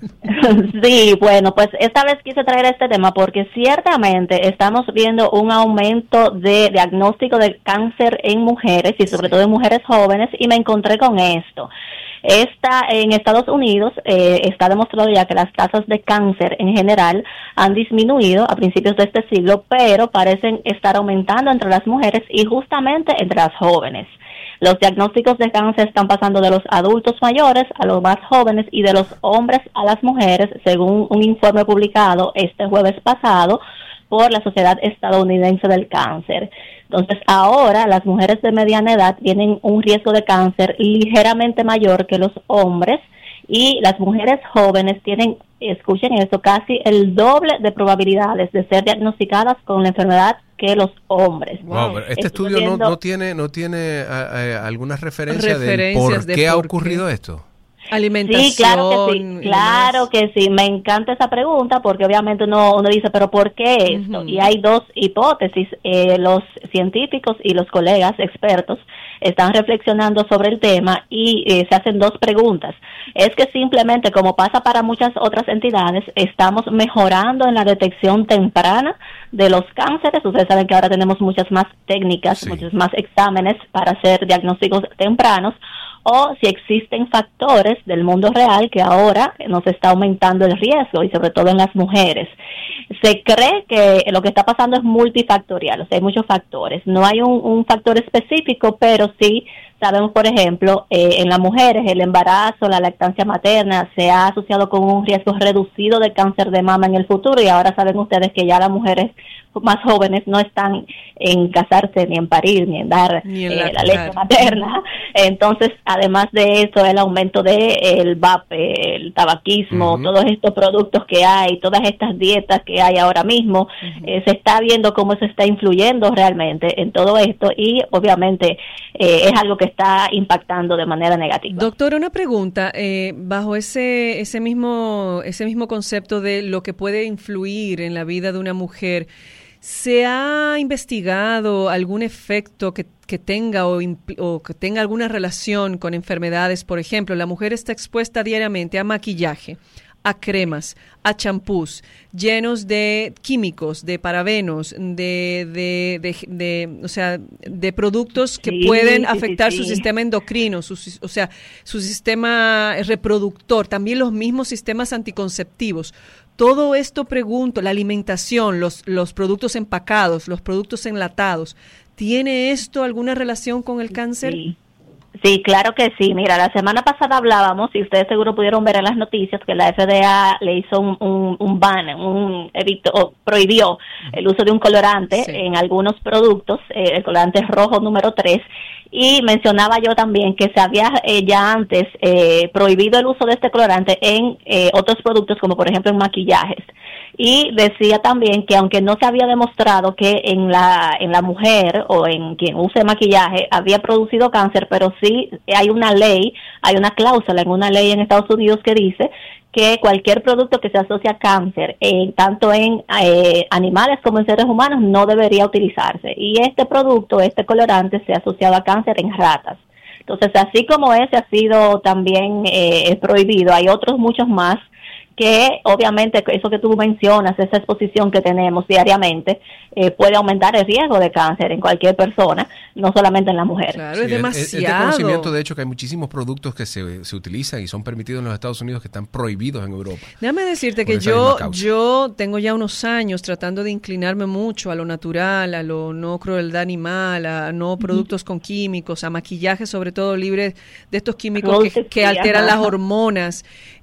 Sí, bueno, pues esta vez quise traer este tema porque ciertamente estamos viendo un aumento de diagnóstico de cáncer en mujeres y sobre todo en mujeres jóvenes, y me encontré con esto. Esta, en Estados Unidos eh, está demostrado ya que las tasas de cáncer en general han disminuido a principios de este siglo, pero parecen estar aumentando entre las mujeres y justamente entre las jóvenes. Los diagnósticos de cáncer están pasando de los adultos mayores a los más jóvenes y de los hombres a las mujeres, según un informe publicado este jueves pasado por la Sociedad Estadounidense del Cáncer. Entonces, ahora las mujeres de mediana edad tienen un riesgo de cáncer ligeramente mayor que los hombres, y las mujeres jóvenes tienen, escuchen esto, casi el doble de probabilidades de ser diagnosticadas con la enfermedad que los hombres. Wow, pero este Estuve estudio no, viendo- no tiene no tiene a- a- alguna referencia de Referencias por de qué ha por ocurrido esto. Alimentación. Sí, claro que sí, y claro que sí. Me encanta esa pregunta porque obviamente uno, uno dice, pero ¿por qué esto? Y hay dos hipótesis. Eh, los científicos y los colegas expertos están reflexionando sobre el tema y eh, se hacen dos preguntas. Es que simplemente, como pasa para muchas otras entidades, estamos mejorando en la detección temprana de los cánceres. Ustedes saben que ahora tenemos muchas más técnicas, muchos más exámenes para hacer diagnósticos tempranos, o si existen factores del mundo real que ahora nos está aumentando el riesgo, y sobre todo en las mujeres. Se cree que lo que está pasando es multifactorial, o sea, hay muchos factores. No hay un, un factor específico, pero sí sabemos, por ejemplo, eh, en las mujeres el embarazo, la lactancia materna se ha asociado con un riesgo reducido de cáncer de mama en el futuro, y ahora saben ustedes que ya las mujeres más jóvenes no están en casarse, ni en parir, ni en dar Ni en eh, la lactar. leche materna. Entonces, además de eso, el aumento de el vape, el tabaquismo, Ujú. todos estos productos que hay, todas estas dietas que hay ahora mismo, eh, se está viendo cómo se está influyendo realmente en todo esto, y obviamente eh, es algo que está impactando de manera negativa. Doctora, una pregunta, eh, bajo ese ese mismo ese mismo concepto de lo que puede influir en la vida de una mujer, ¿se ha investigado algún efecto que, que tenga o, impl- o que tenga alguna relación con enfermedades? Por ejemplo, la mujer está expuesta diariamente a maquillaje, a cremas, a champús llenos de químicos, de parabenos, de, de, de, de, o sea, de productos que Sí, pueden sí, afectar sí, su sí. sistema endocrino, su, sis- o sea, su sistema reproductor, también los mismos sistemas anticonceptivos. Todo esto pregunto, la alimentación, los, los productos empacados, los productos enlatados, ¿tiene esto alguna relación con el cáncer? Sí. Sí, claro que sí. Mira, la semana pasada hablábamos, y ustedes seguro pudieron ver en las noticias, que la F D A le hizo un, un, un ban, un evitó, o prohibió el uso de un colorante Sí. en algunos productos, eh, el colorante rojo número tres, y mencionaba yo también que se había eh, ya antes eh, prohibido el uso de este colorante en eh, otros productos, como por ejemplo en maquillajes. Y decía también que aunque no se había demostrado que en la en la mujer o en quien use maquillaje había producido cáncer, pero sí hay una ley, hay una cláusula en una ley en Estados Unidos que dice que cualquier producto que se asocia a cáncer, eh, tanto en eh, animales como en seres humanos, no debería utilizarse. Y este producto, este colorante, se ha asociado a cáncer en ratas. Entonces, así como ese ha sido también eh, prohibido, hay otros muchos más que obviamente eso que tú mencionas, esa exposición que tenemos diariamente, eh, puede aumentar el riesgo de cáncer en cualquier persona, no solamente en la mujer. Claro, Sí, es el- demasiado. Este conocimiento, de hecho, que hay muchísimos productos que se, se utilizan y son permitidos en los Estados Unidos que están prohibidos en Europa. Déjame decirte Por que esa yo, misma causa. yo tengo ya unos años tratando de inclinarme mucho a lo natural, a lo no crueldad animal, a no productos con químicos, a maquillaje sobre todo libre de estos químicos que, Cruelty que free, alteran ajá. las hormonas.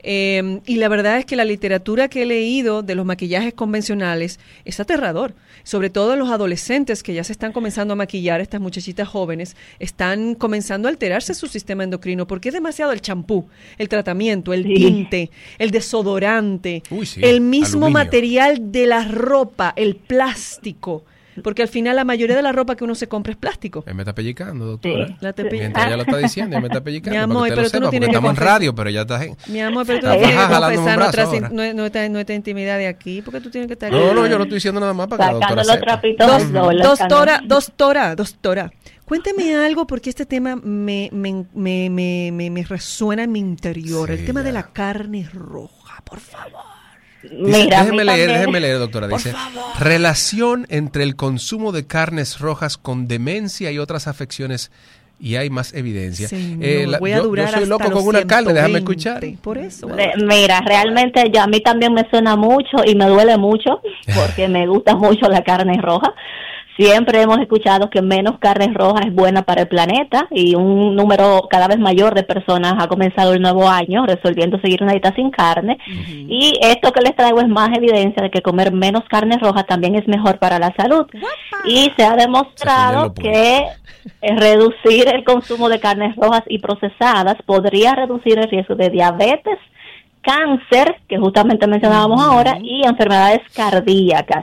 Eh, y la verdad es que la literatura que he leído de los maquillajes convencionales es aterrador. Sobre todo los adolescentes que ya se están comenzando a maquillar, estas muchachitas jóvenes, están comenzando a alterarse su sistema endocrino porque es demasiado el champú, el tratamiento, el Sí. tinte, el desodorante, Uy, sí, el mismo aluminio. material de la ropa, el plástico. Porque al final la mayoría de la ropa que uno se compra es plástico. Él me está pellizcando, doctora. Sí. La te pe- Mientras ella lo está diciendo, ella me está pellizcando. Mi amor, para que usted pero lo tú no sepa, tienes porque que estamos en confesar. radio, pero ya está en... Mi amor, pero tú Está no tienes que jalando un confesar brazo nuestra, ahora. nue- nuestra, nuestra intimidad de aquí, porque tú tienes que estar No, no, yo lo estoy diciendo nada más para que la Sacando doctora los sepa. trapitos Dos, al sol, dos sacando- tora, dos tora, dos tora. Cuénteme algo porque este tema me, me, me, me, me, me resuena en mi interior. Sí, el tema ya. de la carne roja, por favor. Dice- Mira, a mí déjeme leer, también- déjeme leer, doctora. Por Dice, favor. relación entre el consumo de carnes rojas con demencia y otras afecciones, y hay más evidencia. Señor, voy a yo, durar yo soy hasta loco los con una carne, déjame ciento escuchar. veinte. Por eso. Re- Mira, realmente ya a mí también me suena mucho y me duele mucho porque me gusta mucho la carne roja. Siempre hemos escuchado que menos carne roja es buena para el planeta y un número cada vez mayor de personas ha comenzado el nuevo año resolviendo seguir una dieta sin carne. Y esto que les traigo es más evidencia de que comer menos carne roja también es mejor para la salud. Y se ha demostrado Se que eh, reducir el consumo de carnes rojas y procesadas podría reducir el riesgo de diabetes, cáncer, que justamente mencionábamos ahora, y enfermedades cardíacas.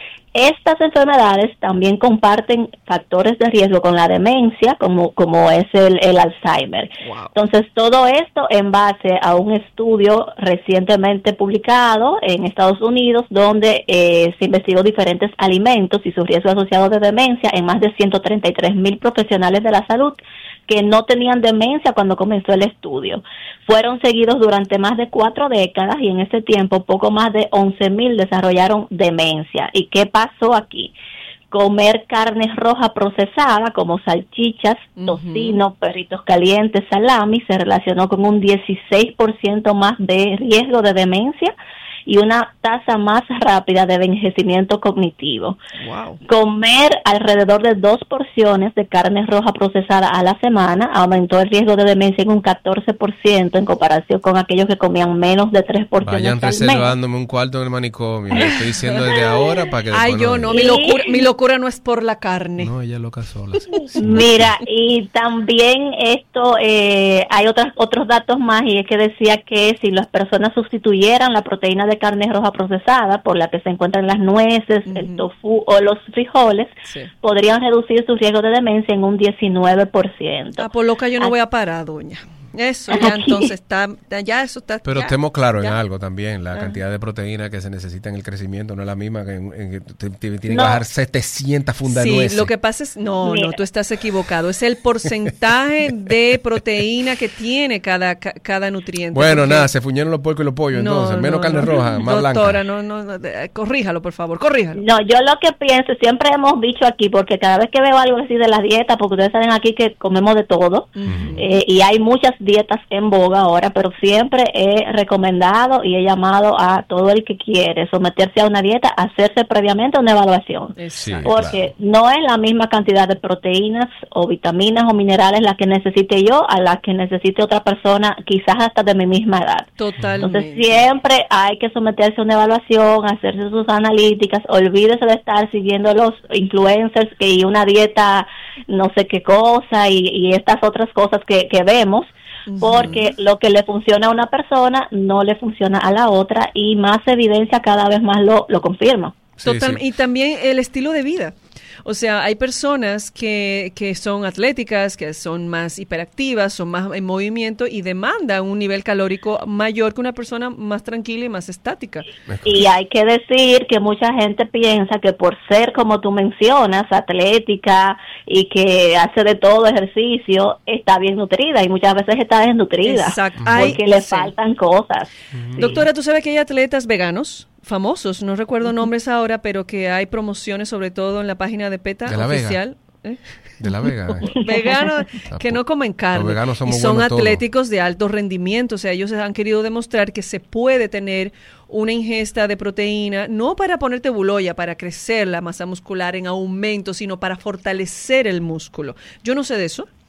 Estas enfermedades también comparten factores de riesgo con la demencia, como, como es el, el Alzheimer. Wow. Entonces, todo esto en base a un estudio recientemente publicado en Estados Unidos, donde eh, se investigó diferentes alimentos y sus riesgos asociados de demencia en más de ciento treinta y tres mil profesionales de la salud que no tenían demencia cuando comenzó el estudio. Fueron seguidos durante más de cuatro décadas y en ese tiempo poco más de once mil desarrollaron demencia. ¿Y qué pasó aquí? Comer carne roja procesada como salchichas, tocino, perritos calientes, salami se relacionó con un dieciséis por ciento más de riesgo de demencia y una tasa más rápida de envejecimiento cognitivo. Wow. Comer alrededor de dos porciones de carne roja procesada a la semana aumentó el riesgo de demencia en un catorce por ciento en comparación con aquellos que comían menos de tres porciones Vayan al mes. reservándome un cuarto en el manicomio. Lo estoy diciendo desde ahora para que Ay, después yo no, mi Y- locura, mi locura no es por la carne. No, ella es loca sola. Mira, y también esto, eh, hay otras, otros datos más, y es que decía que si las personas sustituyeran la proteína de carne roja procesada por la que se encuentran las nueces, el tofu o los frijoles, Sí. podrían reducir su riesgo de demencia en un diecinueve por ciento. Ah, por loca yo no voy a parar, doña. Eso ya entonces está, ya eso está. Pero ya, estemos claros en ya. algo también. La Ajá. cantidad de proteína que se necesita en el crecimiento no es la misma que, en, en que te- te- tiene que No. bajar setecientas fundas de Sí, nueces. lo que pasa es, no, Mira. no, tú estás equivocado. Es el porcentaje de proteína que tiene cada, ca- cada nutriente. Bueno, porque- nada, se fuñeron los puercos y los pollos, No, entonces. Menos no, carne no. roja, más blanca. Doctora, no, no, no, eh, corríjalo, por favor, corríjalo. No, yo lo que pienso, siempre hemos dicho aquí, porque cada vez que veo algo así de las dietas, porque ustedes saben aquí que comemos de todo, eh, y hay muchas dietas en boga ahora, pero siempre he recomendado y he llamado a todo el que quiere someterse a una dieta, hacerse previamente una evaluación. Sí, Porque no es la misma cantidad de proteínas o vitaminas o minerales las que necesite yo a las que necesite otra persona, quizás hasta de mi misma edad. Totalmente. Entonces siempre hay que someterse a una evaluación, hacerse sus analíticas, olvídese de estar siguiendo los influencers que y una dieta no sé qué cosa y, y estas otras cosas que, que vemos, porque lo que le funciona a una persona no le funciona a la otra y más evidencia cada vez más lo, lo confirma. Total, y también el estilo de vida. O sea, hay personas que, que son atléticas, que son más hiperactivas, son más en movimiento y demandan un nivel calórico mayor que una persona más tranquila y más estática. Y hay que decir que mucha gente piensa que por ser, como tú mencionas, atlética y que hace de todo ejercicio, está bien nutrida y muchas veces está desnutrida. Exacto. Porque Ay, le sí. faltan cosas. Sí. Doctora, ¿tú sabes que hay atletas veganos famosos? No recuerdo nombres ahora, pero que hay promociones, sobre todo en la página de PETA De La Vega. oficial. ¿Eh? De La Vega. Veganos que no comen carne Los veganos somos y son buenos todos. atléticos de alto rendimiento. O sea, ellos han querido demostrar que se puede tener una ingesta de proteína, no para ponerte buloya, para crecer la masa muscular en aumento, sino para fortalecer el músculo. Yo no sé de eso.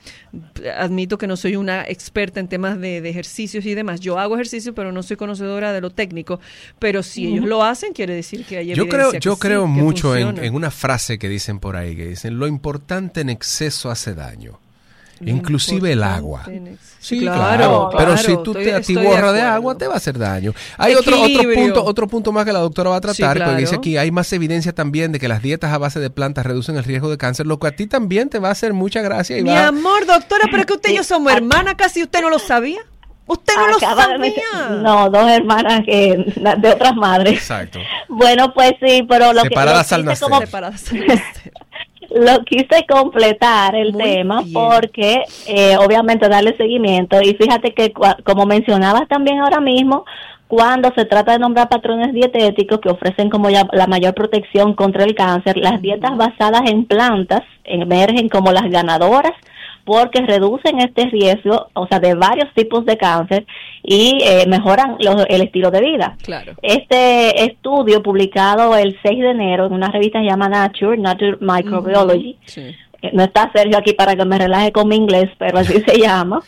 admito que no soy una experta en temas de, de ejercicios y demás. Yo hago ejercicio, pero no soy conocedora de lo técnico. Pero si uh-huh. ellos lo hacen, quiere decir que hay yo evidencia creo, que Yo sí, creo que mucho en, funciona. en una frase que dicen por ahí, que dicen, lo importante en exceso hace daño. Lo Inclusive el agua. Sí, claro, claro. Pero claro, si tú estoy, te atiborras de, de agua, te va a hacer daño. Hay otro, otro punto otro punto más que la doctora va a tratar, sí, claro. porque dice aquí, hay más evidencia también de que las dietas a base de plantas reducen el riesgo de cáncer, lo que a ti también te va a hacer mucha gracia. Y Mi va... amor, doctora, pero es que usted y yo somos hermanas casi, ¿usted no lo sabía? Usted no Acaba lo sabía. De no, dos hermanas que de otras madres. Exacto. Bueno, pues sí, pero lo Separadas que... al nacer. Como... Separadas al nacer. Lo quise completar el Muy tema bien. porque eh, obviamente darle seguimiento y fíjate que como mencionabas también ahora mismo, cuando se trata de nombrar patrones dietéticos que ofrecen como ya la mayor protección contra el cáncer, las dietas basadas en plantas emergen como las ganadoras porque reducen este riesgo, o sea, de varios tipos de cáncer y eh, mejoran los, el estilo de vida. Claro. Este estudio publicado el seis de enero en una revista llamada Nature, Nature Microbiology, uh-huh. sí. No está Sergio aquí para que me relaje con mi inglés, pero así se llama,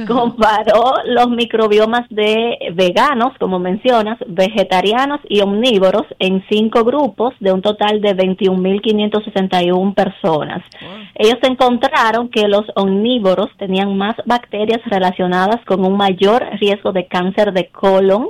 comparó los microbiomas de veganos, como mencionas, vegetarianos y omnívoros en cinco grupos de un total de veintiún mil quinientas sesenta y una personas. Wow. Ellos encontraron que los omnívoros tenían más bacterias relacionadas con un mayor riesgo de cáncer de colon,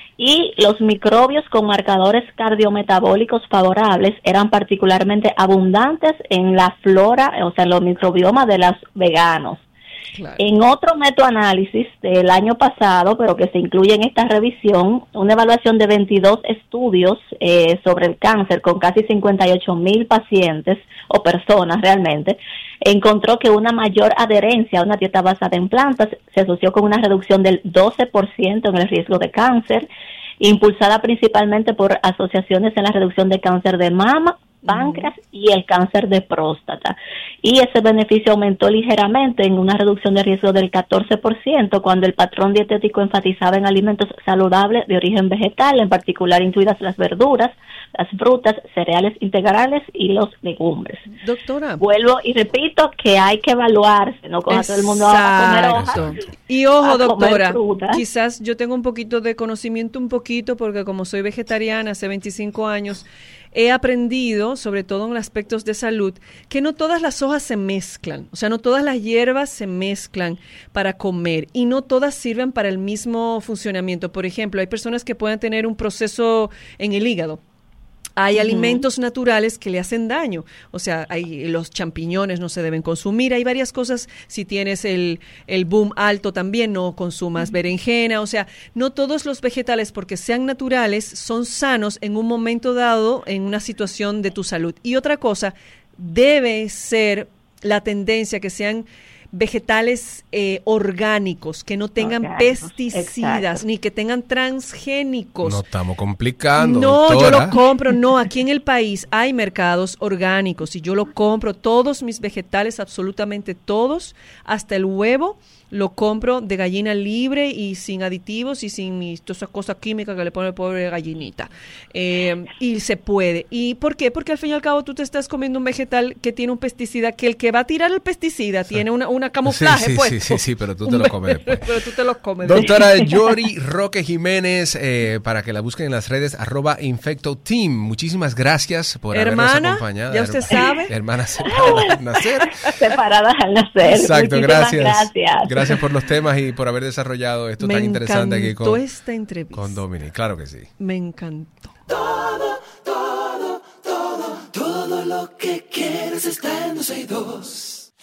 y los microbios con marcadores cardiometabólicos favorables eran particularmente abundantes en la flora, o sea, en los microbiomas de los veganos. Claro. En otro metoanálisis del año pasado, pero que se incluye en esta revisión, una evaluación de veintidós estudios eh, sobre el cáncer con casi cincuenta y ocho mil pacientes o personas realmente, encontró que una mayor adherencia a una dieta basada en plantas se asoció con una reducción del doce por ciento en el riesgo de cáncer, impulsada principalmente por asociaciones en la reducción de cáncer de mama, páncreas y el cáncer de próstata. Y ese beneficio aumentó ligeramente en una reducción de riesgo del catorce por ciento cuando el patrón dietético enfatizaba en alimentos saludables de origen vegetal, en particular incluidas las verduras, las frutas, cereales integrales y los legumbres. Doctora. Vuelvo y repito que hay que evaluarse, no coja todo el mundo a comer hojas. Y ojo, doctora, quizás yo tengo un poquito de conocimiento, un poquito, porque como soy vegetariana hace veinticinco años, he aprendido, sobre todo en aspectos de salud, que no todas las hojas se mezclan, o sea, no todas las hierbas se mezclan para comer y no todas sirven para el mismo funcionamiento. Por ejemplo, hay personas que pueden tener un proceso en el hígado. Hay uh-huh. alimentos naturales que le hacen daño, o sea, hay, los champiñones no se deben consumir, hay varias cosas, si tienes el, el boom alto también no consumas uh-huh. berenjena, o sea, no todos los vegetales porque sean naturales son sanos en un momento dado en una situación de tu salud. Y otra cosa, debe ser la tendencia que sean vegetales eh, orgánicos, que no tengan orgánicos, pesticidas, exacto. ni que tengan transgénicos. No estamos complicando, No, doctora. yo lo compro, no, aquí en el país hay mercados orgánicos y yo lo compro, todos mis vegetales, absolutamente todos, hasta el huevo, lo compro de gallina libre y sin aditivos y sin mis, todas esas cosas químicas que le pone el pobre gallinita. Eh, y se puede. ¿Y por qué? Porque al fin y al cabo tú te estás comiendo un vegetal que tiene un pesticida, que el que va a tirar el pesticida sí. tiene una, una camuflaje, sí, sí, pues. Sí, sí, sí, pero tú te lo comes después. Pero tú te lo comes. Doctora Yori Roque Jiménez, eh, para que la busquen en las redes, arroba InfectoTeam. Muchísimas gracias por hermana, habernos acompañado. Ya usted sabe. Hermanas separadas al nacer. Separadas al nacer. Exacto, Muchísimas gracias. gracias. Gracias por los temas y por haber desarrollado esto Me tan interesante aquí con, esta entrevista. con Dominic. Claro que sí. Me encantó. Todo, todo, todo, todo lo que quieres está en doce y dos.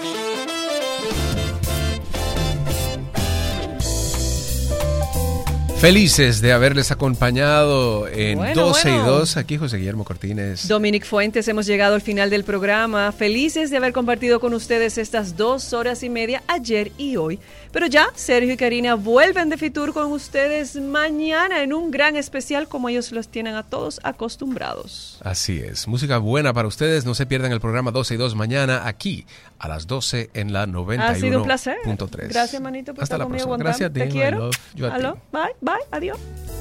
Felices de haberles acompañado en bueno, doce bueno. y dos. Aquí José Guillermo Cortines. Dominic Fuentes, hemos llegado al final del programa. Felices de haber compartido con ustedes estas dos horas y media ayer y hoy. Pero ya Sergio y Karina vuelven de Fitur con ustedes mañana en un gran especial como ellos los tienen a todos acostumbrados. Así es. Música buena para ustedes. No se pierdan el programa doce y dos mañana aquí a las doce en la noventa y uno punto tres. Ha sido un placer. Gracias, manito, por Hasta estar la conmigo. próxima. Gracias a ti. Te quiero. Yo a ti. Aló. Bye, bye. Adiós.